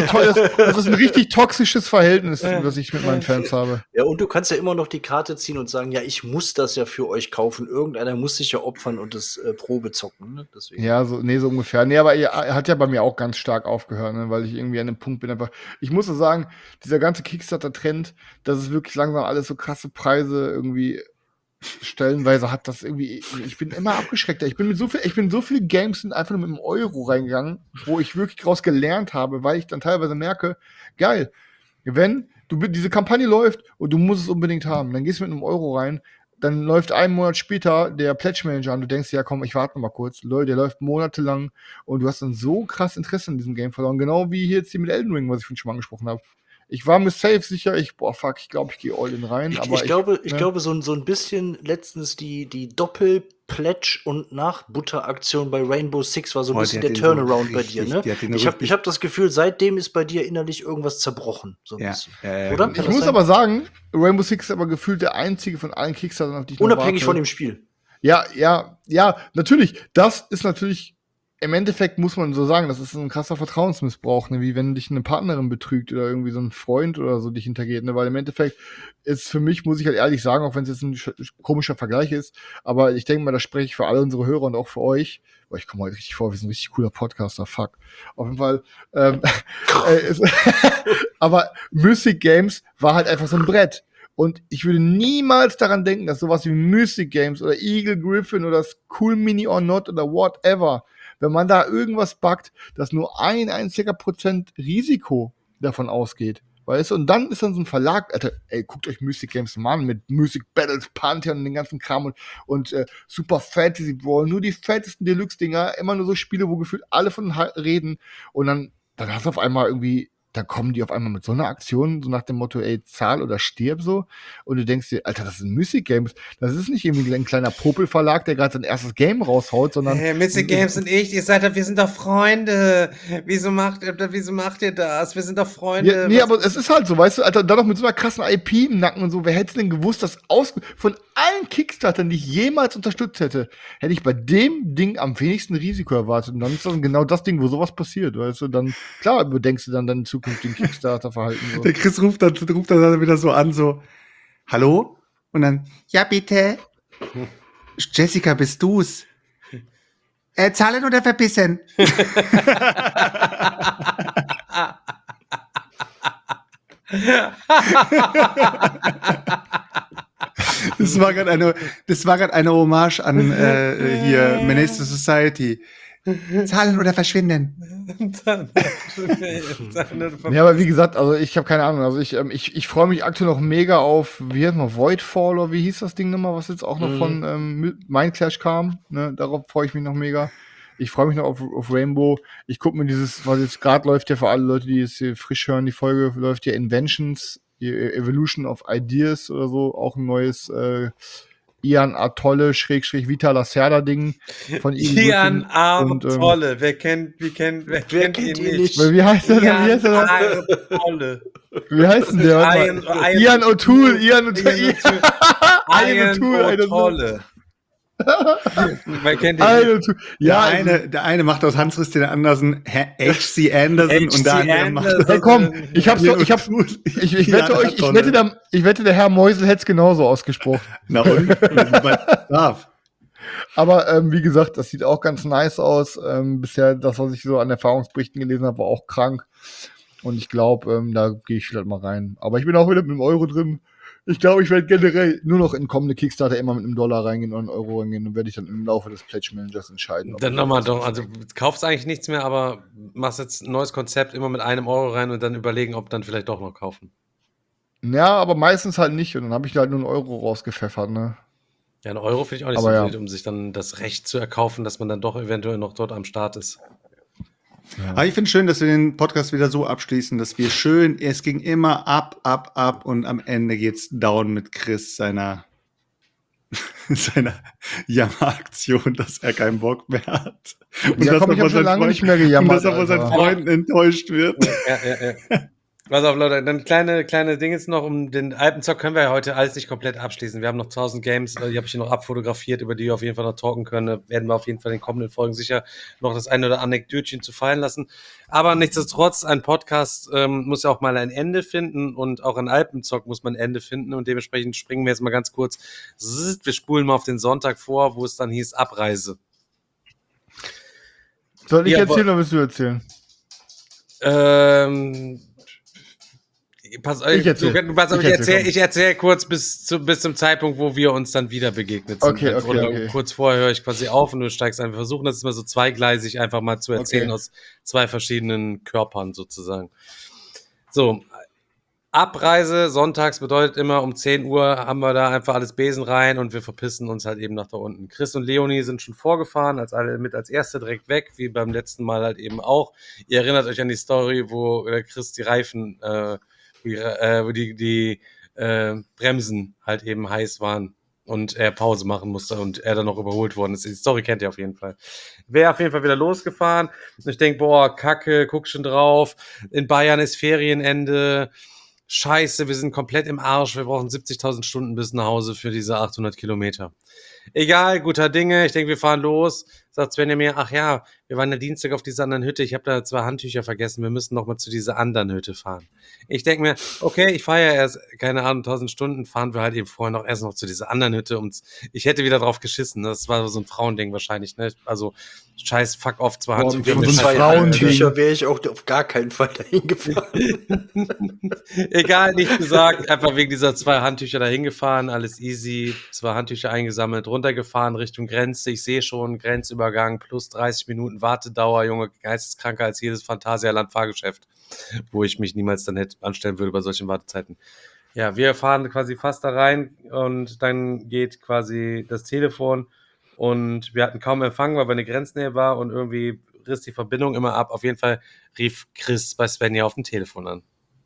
das ist ein richtig toxisches Verhältnis, das ich mit meinen Fans habe. ja, und du kannst ja immer noch die Karte ziehen und sagen, ja, ich muss das ja für euch kaufen. Irgendeiner muss sich ja opfern und das Probe zocken. Ne? Deswegen. Ja, so ungefähr. Nee, aber er hat ja bei mir auch ganz stark aufgehört, ne, weil ich irgendwie an dem Punkt bin einfach. Ich muss so sagen, dieser ganze Kickstarter-Trend, dass es wirklich langsam alles so krasse Preise irgendwie stellenweise hat, das irgendwie. Ich bin immer abgeschreckter. Ich bin so viele Games sind einfach nur mit einem Euro reingegangen, wo ich wirklich draus gelernt habe, weil ich dann teilweise merke, geil, wenn diese Kampagne läuft und du musst es unbedingt haben, dann gehst du mit einem Euro rein. Dann läuft einen Monat später der Pledge Manager an. Du denkst, ja komm, ich warte noch mal kurz. Leute, der läuft monatelang und du hast dann so krass Interesse in diesem Game verloren. Genau wie hier jetzt hier mit Elden Ring, was ich schon mal angesprochen habe. Ich war mir safe sicher, ich glaube, ich gehe all in rein. Ich glaube, so ein bisschen letztens die Doppel-Pledge- und Nachbutter-Aktion bei Rainbow Six war so ein bisschen der Turnaround bei dir, ne? Ich hab das Gefühl, seitdem ist bei dir innerlich irgendwas zerbrochen. So ein bisschen. Oder? Ich muss aber sagen, Rainbow Six ist aber gefühlt der einzige von allen Kickstartern, auf die ich noch unabhängig warte. von dem Spiel. Ja, natürlich. Das ist natürlich, im Endeffekt muss man so sagen, das ist ein krasser Vertrauensmissbrauch, ne? Wie wenn dich eine Partnerin betrügt oder irgendwie so ein Freund oder so dich hintergeht, ne? Weil im Endeffekt ist für mich, muss ich halt ehrlich sagen, auch wenn es jetzt ein komischer Vergleich ist, aber ich denke mal, da spreche ich für alle unsere Hörer und auch für euch. Boah, ich komme heute richtig vor, wir sind ein richtig cooler Podcaster, fuck. Auf jeden Fall. Aber Mythic Games war halt einfach so ein Brett. Und ich würde niemals daran denken, dass sowas wie Mythic Games oder Eagle Griffin oder Cool Mini or Not oder whatever, wenn man da irgendwas backt, dass nur ein einziger Prozent Risiko davon ausgeht. Weißt du? Und dann ist dann so ein Verlag, Alter, ey, guckt euch Mythic Games mal an mit Mythic Battles, Pantheon und den ganzen Kram und Super Fantasy Brawl, nur die fettesten Deluxe-Dinger, immer nur so Spiele, wo gefühlt alle von reden und dann hast du auf einmal irgendwie, dann kommen die auf einmal mit so einer Aktion, so nach dem Motto, ey, zahl oder stirb so. Und du denkst dir, Alter, das sind Mythic Games. Das ist nicht irgendwie ein kleiner Popelverlag, der gerade sein erstes Game raushaut, sondern. Mythic Games und ihr seid doch, wir sind doch Freunde. Wieso macht ihr das? Wir sind doch Freunde. Ja, nee, aber es ist halt so, weißt du, Alter, dann noch mit so einer krassen IP im Nacken und so. Wer hätte denn gewusst, dass von allen Kickstartern, die ich jemals unterstützt hätte ich bei dem Ding am wenigsten Risiko erwartet. Und dann ist das genau das Ding, wo sowas passiert, weißt du. Dann, klar, überdenkst du dann deinen zukünftigen Kickstarter-Verhalten. So. Der Chris ruft dann wieder so an, so, hallo? Und dann, ja bitte. Jessica, bist du's? Zahlen oder verbissen? Das war gerade eine Hommage an hier Menace to Society. Zahlen oder verschwinden. Ja, aber wie gesagt, also ich habe keine Ahnung. Also ich freue mich aktuell noch mega auf, wie heißt man, Voidfall oder wie hieß das Ding nochmal, was jetzt auch noch von Mindclash kam. Ne? Darauf freue ich mich noch mega. Ich freue mich noch auf Rainbow. Ich gucke mir dieses, was jetzt gerade läuft, ja für alle Leute, die es hier frisch hören, die Folge läuft ja Inventions, Evolution of Ideas oder so, auch ein neues Ian Atolle / Vita Lacerda Ding von Ian Atolle. Wer kennt ihn nicht? Wie heißt der? Wie heißt denn der? Ian O'Toole. Ian O'Toole. Man kennt ihn. Ja, der eine macht aus Hans Christian Andersen H.C. Anderson und der andere macht. Hey, komm, ich wette, der Herr Meusel hätte es genauso ausgesprochen. Na und? Darf. Aber wie gesagt, das sieht auch ganz nice aus. Bisher, das, was ich so an Erfahrungsberichten gelesen habe, war auch krank. Und ich glaube, da gehe ich vielleicht mal rein. Aber ich bin auch wieder mit einem Euro drin. Ich glaube, ich werde generell nur noch in kommende Kickstarter immer mit einem $1 reingehen oder €1 reingehen und werde ich dann im Laufe des Pledge Managers entscheiden. Dann nochmal doch, also kaufst eigentlich nichts mehr, aber machst jetzt ein neues Konzept immer mit €1 rein und dann überlegen, ob dann vielleicht doch noch kaufen. Ja, aber meistens halt nicht. Und dann habe ich halt nur 1 Euro rausgepfeffert, ne? Ja, 1 Euro finde ich auch nicht Aber so ja. wild, um sich dann das Recht zu erkaufen, dass man dann doch eventuell noch dort am Start ist. Aber ich finde schön, dass wir den Podcast wieder so abschließen, dass wir schön, es ging immer ab und am Ende geht's down mit Chris seiner Jammeraktion, dass er keinen Bock mehr hat. Und Ja, komm, ich habe schon lange nicht mehr gejammert. Und dass er von seinen Alter. Freunden enttäuscht wird. Ja. Pass auf, Leute, dann kleine Dinge jetzt noch, um den Alpenzock können wir ja heute alles nicht komplett abschließen. Wir haben noch 1000 Games, die habe ich hier noch abfotografiert, über die wir auf jeden Fall noch talken können. Da werden wir auf jeden Fall in den kommenden Folgen sicher noch das eine oder andere Anekdötchen zu fallen lassen. Aber nichtsdestotrotz, ein Podcast muss ja auch mal ein Ende finden und auch ein Alpenzock muss man ein Ende finden und dementsprechend springen wir jetzt mal ganz kurz. Wir spulen mal auf den Sonntag vor, wo es dann hieß Abreise. Soll ich Ja, erzählen oder willst du erzählen? Ich erzähle kurz bis zum Zeitpunkt, wo wir uns dann wieder begegnet sind. Okay. Kurz vorher höre ich quasi auf und du steigst einfach. Versuchen das mal so zweigleisig einfach mal zu erzählen aus 2 verschiedenen Körpern sozusagen. So, Abreise sonntags bedeutet immer, um 10 Uhr haben wir da einfach alles Besen rein und wir verpissen uns halt eben nach da unten. Chris und Leonie sind schon vorgefahren, als Erste direkt weg, wie beim letzten Mal halt eben auch. Ihr erinnert euch an die Story, wo Chris die Reifen wo die Bremsen halt eben heiß waren und er Pause machen musste und er dann noch überholt worden ist. Die Story kennt ihr auf jeden Fall. Wäre auf jeden Fall wieder losgefahren. Ich denke, boah, Kacke, guck schon drauf. In Bayern ist Ferienende. Scheiße, wir sind komplett im Arsch. Wir brauchen 70.000 Stunden bis nach Hause für diese 800 Kilometer. Egal, guter Dinge. Ich denke, wir fahren los. Sagt Svenja mir, ach ja, wir waren ja Dienstag auf dieser anderen Hütte. Ich habe da 2 Handtücher vergessen. Wir müssen noch mal zu dieser anderen Hütte fahren. Ich denke mir, okay, ich fahre ja erst, keine Ahnung, 1000 Stunden. Fahren wir halt eben vorher erst noch zu dieser anderen Hütte. Ich hätte wieder drauf geschissen. Das war so ein Frauending wahrscheinlich. Ne? Also, scheiß, fuck off, 2 Handtücher. Mit 2 Handtücher wäre ich auch auf gar keinen Fall dahin gefahren. Egal, nicht gesagt. Einfach wegen dieser 2 Handtücher dahin gefahren. Alles easy. 2 Handtücher eingesammelt, runtergefahren Richtung Grenze. Ich sehe schon, Grenzübergang plus 30 Minuten Wartedauer. Junge, geisteskranker als jedes Phantasialand-Fahrgeschäft, wo ich mich niemals dann hätte anstellen würde bei solchen Wartezeiten. Ja, wir fahren quasi fast da rein und dann geht quasi das Telefon und wir hatten kaum Empfang, weil wir eine Grenznähe war und irgendwie riss die Verbindung immer ab. Auf jeden Fall rief Chris bei Svenja auf dem Telefon an.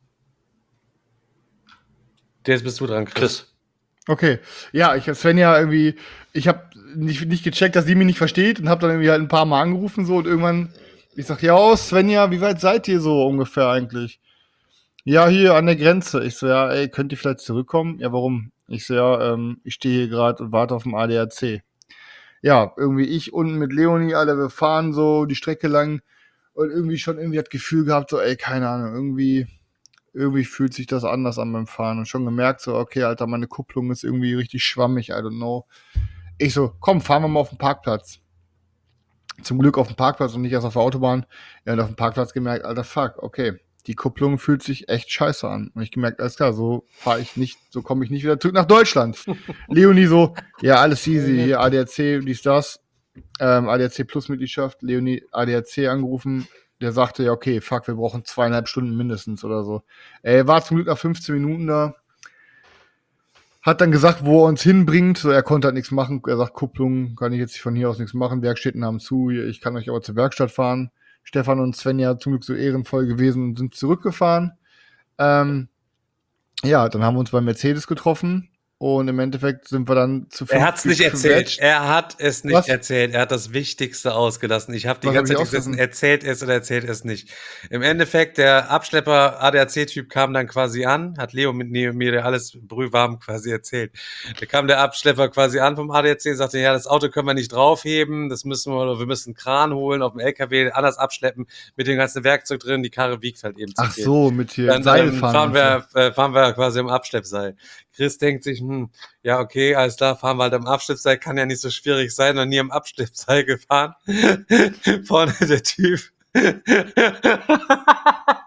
Jetzt bist du dran, Chris. Okay, ja, ich habe nicht gecheckt, dass die mich nicht versteht und habe dann irgendwie halt ein paar Mal angerufen so und irgendwann, ich sag, ja, Svenja, wie weit seid ihr so ungefähr eigentlich? Ja, hier an der Grenze. Ich so, ja, ey, könnt ihr vielleicht zurückkommen? Ja, warum? Ich so, ja, ich stehe hier gerade und warte auf dem ADAC. Ja, irgendwie ich unten mit Leonie, Alter, wir fahren so die Strecke lang und irgendwie das Gefühl gehabt, so, ey, keine Ahnung, irgendwie fühlt sich das anders an beim Fahren und schon gemerkt, so, okay, Alter, meine Kupplung ist irgendwie richtig schwammig, I don't know. Ich so, komm, fahren wir mal auf den Parkplatz. Zum Glück auf dem Parkplatz und nicht erst auf der Autobahn. Ja, und auf dem Parkplatz gemerkt, Alter, fuck, okay, die Kupplung fühlt sich echt scheiße an. Und ich gemerkt, alles klar, so komme ich nicht wieder zurück nach Deutschland. Leonie so, ja, alles easy, hier ADAC, dies, das, ADAC Plus Mitgliedschaft, Leonie ADAC angerufen, der sagte, ja, okay, fuck, wir brauchen 2,5 Stunden mindestens oder so. Er war zum Glück nach 15 Minuten da. Hat dann gesagt, wo er uns hinbringt. So, er konnte halt nichts machen. Er sagt, Kupplung kann ich jetzt von hier aus nichts machen. Werkstätten haben zu. Ich kann euch aber zur Werkstatt fahren. Stefan und Svenja zum Glück so ehrenvoll gewesen und sind zurückgefahren. Ja, dann haben wir uns bei Mercedes getroffen. Und im Endeffekt sind wir dann zu 50. Er hat es nicht erzählt. Er hat es nicht erzählt. Er hat das Wichtigste ausgelassen. Ich habe die ganze Zeit gesessen, erzählt es oder erzählt es nicht. Im Endeffekt, der Abschlepper ADAC-Typ kam dann quasi an, hat Leo mit mir alles brühwarm quasi erzählt. Da kam der Abschlepper quasi an vom ADAC, sagte, ja, das Auto können wir nicht draufheben, wir müssen einen Kran holen, auf dem LKW anders abschleppen, mit dem ganzen Werkzeug drin, die Karre wiegt halt eben zu viel. Ach so, mit hier Dann fahren wir quasi im Abschleppseil. Chris denkt sich, ja, okay, alles klar, fahren wir halt am Abschleppseil, kann ja nicht so schwierig sein, noch nie am Abschleppseil gefahren. Vorne der Typ.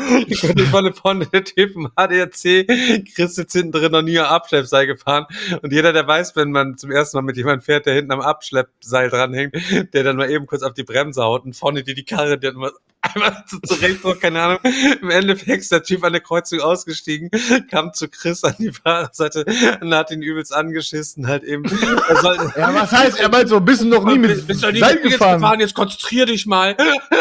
Ich bin von der Typen ADAC, Chris sitzt hinten drin noch nie am Abschleppseil gefahren. Und jeder, der weiß, wenn man zum ersten Mal mit jemandem fährt, der hinten am Abschleppseil dranhängt, der dann mal eben kurz auf die Bremse haut und vorne die Karre, der immer einmal zurecht, keine Ahnung. Im Endeffekt ist der Typ an der Kreuzung ausgestiegen, kam zu Chris an die Fahrerseite und hat ihn übelst angeschissen, halt eben. Ja, was heißt, er meint so, bist du noch nie mit Seil gefahren? Jetzt konzentrier dich mal.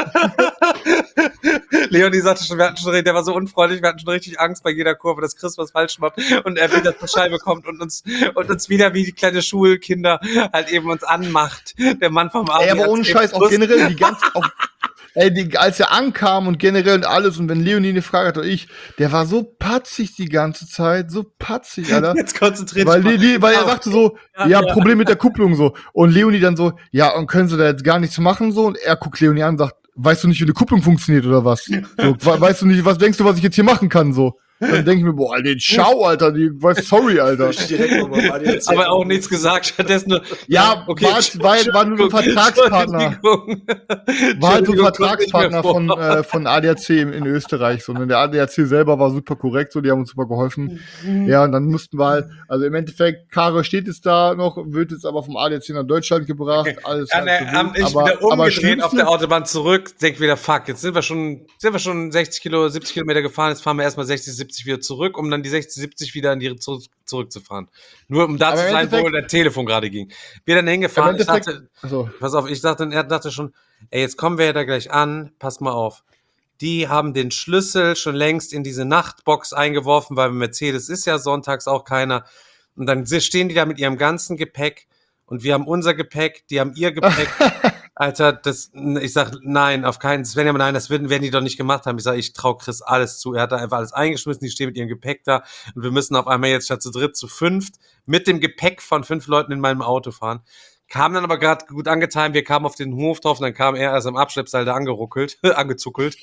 Leonie sagte schon, der war so unfreundlich, wir hatten schon richtig Angst bei jeder Kurve, dass Chris was falsch macht und er wieder zur Scheibe kommt und uns wieder wie die kleine Schulkinder halt eben uns anmacht. Der Mann vom ADAC. Aber ohne Scheiß, auch generell die ganze, als er ankam und generell und alles und wenn Leonie eine Frage hatte, der war so patzig die ganze Zeit, so patzig, Alter. Jetzt konzentriert weil er sagte so, Problem mit der Kupplung so. Und Leonie dann so, ja, und können sie da jetzt gar nichts machen so? Und er guckt Leonie an und sagt, weißt du nicht, wie eine Kupplung funktioniert oder was? So, weißt du nicht, was denkst du, was ich jetzt hier machen kann so? Dann denke ich mir, boah, den Schau, Alter, sorry, Alter. Aber auch nichts gesagt, stattdessen nur. Ja, okay, war nur ein Vertragspartner. War halt so ein Vertragspartner von ADAC in Österreich. So, und der ADAC selber war super korrekt, so, die haben uns super geholfen. Ja, und dann mussten wir halt, also im Endeffekt, Karre steht jetzt da noch, wird jetzt aber vom ADAC nach Deutschland gebracht. Okay. Alles ich wieder umgedreht auf der Autobahn zurück, denk wieder, fuck, jetzt sind wir schon 70 Kilometer gefahren, jetzt fahren wir erstmal 60, 70 wieder zurück, um dann die 60, 70 wieder zurückzufahren. Nur um da zu sein, wo der Telefon gerade ging. Wir dann hingefahren, ich dachte schon, ey, jetzt kommen wir ja da gleich an, pass mal auf. Die haben den Schlüssel schon längst in diese Nachtbox eingeworfen, weil bei Mercedes ist ja sonntags auch keiner. Und dann stehen die da mit ihrem ganzen Gepäck und wir haben unser Gepäck, die haben ihr Gepäck. Alter, ich sag, nein, auf keinen, Svenja, nein, das werden die doch nicht gemacht haben. Ich sag, ich trau Chris alles zu. Er hat da einfach alles eingeschmissen, die stehen mit ihrem Gepäck da und wir müssen auf einmal jetzt statt zu dritt zu fünft mit dem Gepäck von 5 Leuten in meinem Auto fahren. Kam dann aber gerade gut angetan, wir kamen auf den Hof drauf und dann kam er erst am Abschleppseil da angezuckelt.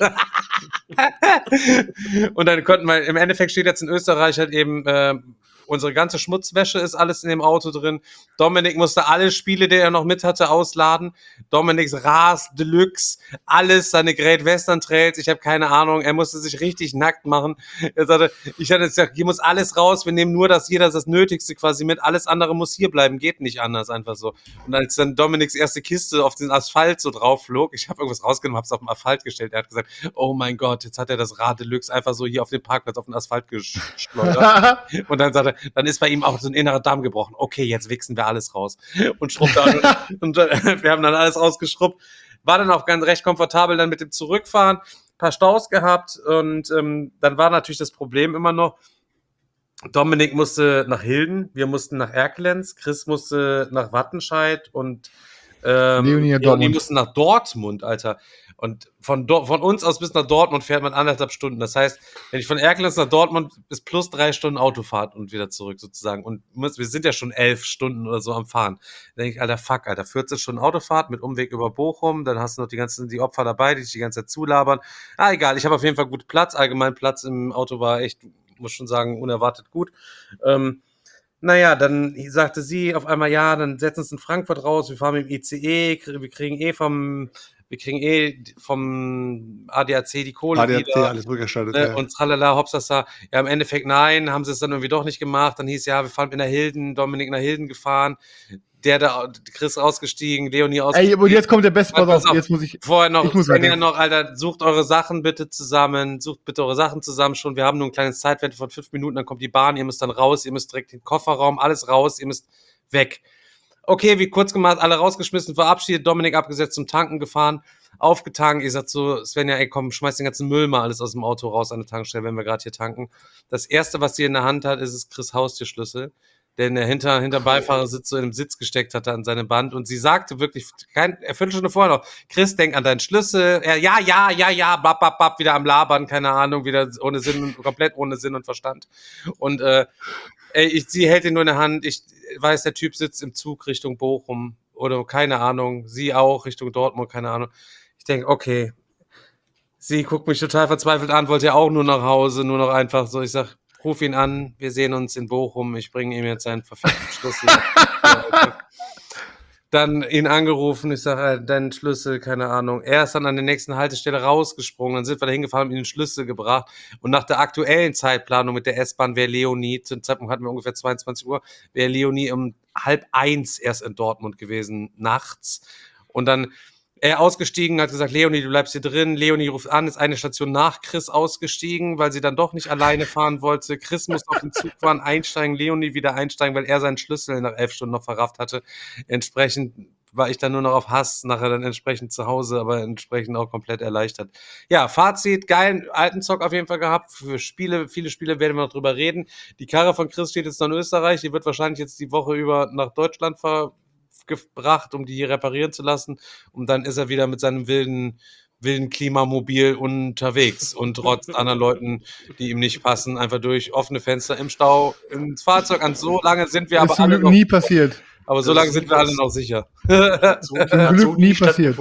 Und dann konnten wir, im Endeffekt steht jetzt in Österreich halt eben, unsere ganze Schmutzwäsche ist alles in dem Auto drin. Dominik musste alle Spiele, die er noch mit hatte, ausladen. Dominiks Ras Deluxe, alles, seine Great Western Trails, ich habe keine Ahnung. Er musste sich richtig nackt machen. Er sagte, ich hatte gesagt, hier muss alles raus, wir nehmen nur jeder das Nötigste quasi mit, alles andere muss hier bleiben, geht nicht anders, einfach so. Und als dann Dominiks erste Kiste auf den Asphalt so drauf flog, ich habe irgendwas rausgenommen, habe es auf den Asphalt gestellt, er hat gesagt, oh mein Gott, jetzt hat er das Rad Deluxe einfach so hier auf den Parkplatz, auf den Asphalt geschleudert. Und dann sagte er, dann ist bei ihm auch so ein innerer Damm gebrochen. Okay, jetzt wichsen wir alles raus. Und schrubbt und wir haben dann alles rausgeschrubbt. War dann auch ganz recht komfortabel dann mit dem Zurückfahren. Ein paar Staus gehabt und dann war natürlich das Problem immer noch, Dominik musste nach Hilden, wir mussten nach Erkelenz, Chris musste nach Wattenscheid und Leonie mussten nach Dortmund, Alter. Und von uns aus bis nach Dortmund fährt man 1,5 Stunden. Das heißt, wenn ich von Erkelenz nach Dortmund ist plus 3 Stunden Autofahrt und wieder zurück sozusagen. Und wir sind ja schon 11 Stunden oder so am Fahren. Da denke ich, Alter, 14 Stunden Autofahrt mit Umweg über Bochum. Dann hast du noch die Opfer dabei, die dich die ganze Zeit zulabern. Egal, ich habe auf jeden Fall gut Platz. Allgemein Platz im Auto war echt, muss schon sagen, unerwartet gut. Naja, dann sagte sie auf einmal, ja, dann setzen wir uns in Frankfurt raus, wir fahren mit dem ICE, wir kriegen vom ADAC die Kohle ADAC, wieder. alles rückerstattet. Und tralala, hopsasa. Ja, im Endeffekt nein, haben sie es dann irgendwie doch nicht gemacht. Dann hieß ja, wir fahren in der Hilden, Dominik nach Hilden gefahren. Chris ausgestiegen, Leonie ausgestiegen. Ey, und jetzt kommt der beste, pass auf, jetzt muss ich. Vorher noch, Alter, sucht eure Sachen bitte zusammen, schon. Wir haben nur ein kleines Zeitfenster von 5 Minuten, dann kommt die Bahn, ihr müsst dann raus, ihr müsst direkt in den Kofferraum, alles raus, ihr müsst weg. Okay, wie kurz gemacht, alle rausgeschmissen, verabschiedet, Dominik abgesetzt, zum Tanken gefahren, aufgetankt. Ich sag so, Svenja, ey komm, schmeiß den ganzen Müll mal alles aus dem Auto raus an der Tankstelle, wenn wir gerade hier tanken. Das erste, was sie in der Hand hat, ist Chris Haustürschlüssel, den er hinter Beifahrersitz so in den Sitz gesteckt hatte an seinem Band. Und sie sagte wirklich, eine Viertelstunde vorher noch, Chris, denk an deinen Schlüssel. Er, ja, bap, wieder am Labern, keine Ahnung, wieder komplett ohne Sinn und Verstand. Und sie hält ihn nur in der Hand. Ich weiß, der Typ sitzt im Zug Richtung Bochum oder keine Ahnung. Sie auch Richtung Dortmund, keine Ahnung. Ich denke, okay. Sie guckt mich total verzweifelt an, wollte ja auch nur nach Hause, nur noch einfach so. Ich sag, ruf ihn an, wir sehen uns in Bochum. Ich bringe ihm jetzt seinen verfickten Schlüssel. dann ihn angerufen, ich sage, deinen Schlüssel, keine Ahnung. Er ist dann an der nächsten Haltestelle rausgesprungen, dann sind wir da hingefahren, haben ihm den Schlüssel gebracht. Und nach der aktuellen Zeitplanung mit der S-Bahn wäre Leonie, zum Zeitpunkt hatten wir ungefähr 22 Uhr, wäre Leonie um 12:30 erst in Dortmund gewesen, nachts. Und dann er ausgestiegen, hat gesagt, Leonie, du bleibst hier drin. Leonie ruft an, ist eine Station nach Chris ausgestiegen, weil sie dann doch nicht alleine fahren wollte. Chris musste auf den Zug fahren, einsteigen, Leonie wieder einsteigen, weil er seinen Schlüssel nach 11 Stunden noch verrafft hatte. Entsprechend war ich dann nur noch auf Hass, nachher dann entsprechend zu Hause, aber entsprechend auch komplett erleichtert. Ja, Fazit, geilen alten Zock auf jeden Fall gehabt. Für Spiele, viele Spiele werden wir noch drüber reden. Die Karre von Chris steht jetzt noch in Österreich, die wird wahrscheinlich jetzt die Woche über nach Deutschland gebracht, um die hier reparieren zu lassen. Und dann ist er wieder mit seinem wilden Klimamobil unterwegs und rotzt anderen Leuten, die ihm nicht passen, einfach durch offene Fenster im Stau ins Fahrzeug an. So lange sind wir Das aber ist zum alle Glück noch, nie passiert. aber so lange sind wir alle noch sicher. Zum Glück nie passiert.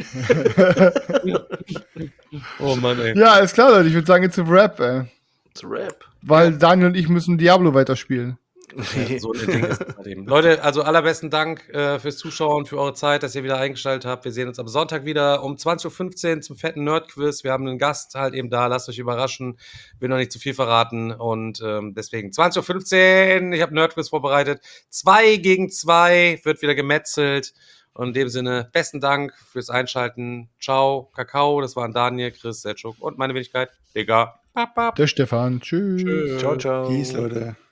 Oh Mann, ey. Ja, ist klar, Leute. Ich würde sagen, jetzt zum Rap, ey. Zu Rap. Weil Daniel und ich müssen Diablo weiterspielen. Ja, so ein Ding ist es halt eben. Leute, also allerbesten Dank fürs Zuschauen, für eure Zeit, dass ihr wieder eingeschaltet habt. Wir sehen uns am Sonntag wieder um 20:15 Uhr zum fetten Nerd-Quiz. Wir haben einen Gast halt eben da, lasst euch überraschen. Will noch nicht zu viel verraten und deswegen 20:15 Uhr, ich habe Nerd-Quiz vorbereitet. 2 gegen 2 wird wieder gemetzelt. Und in dem Sinne, besten Dank fürs Einschalten. Ciao, Kakao, das waren Daniel, Chris, Selçuk und meine Wenigkeit, Digga. Der Stefan. Tschüss. Ciao, ciao. Peace, Leute.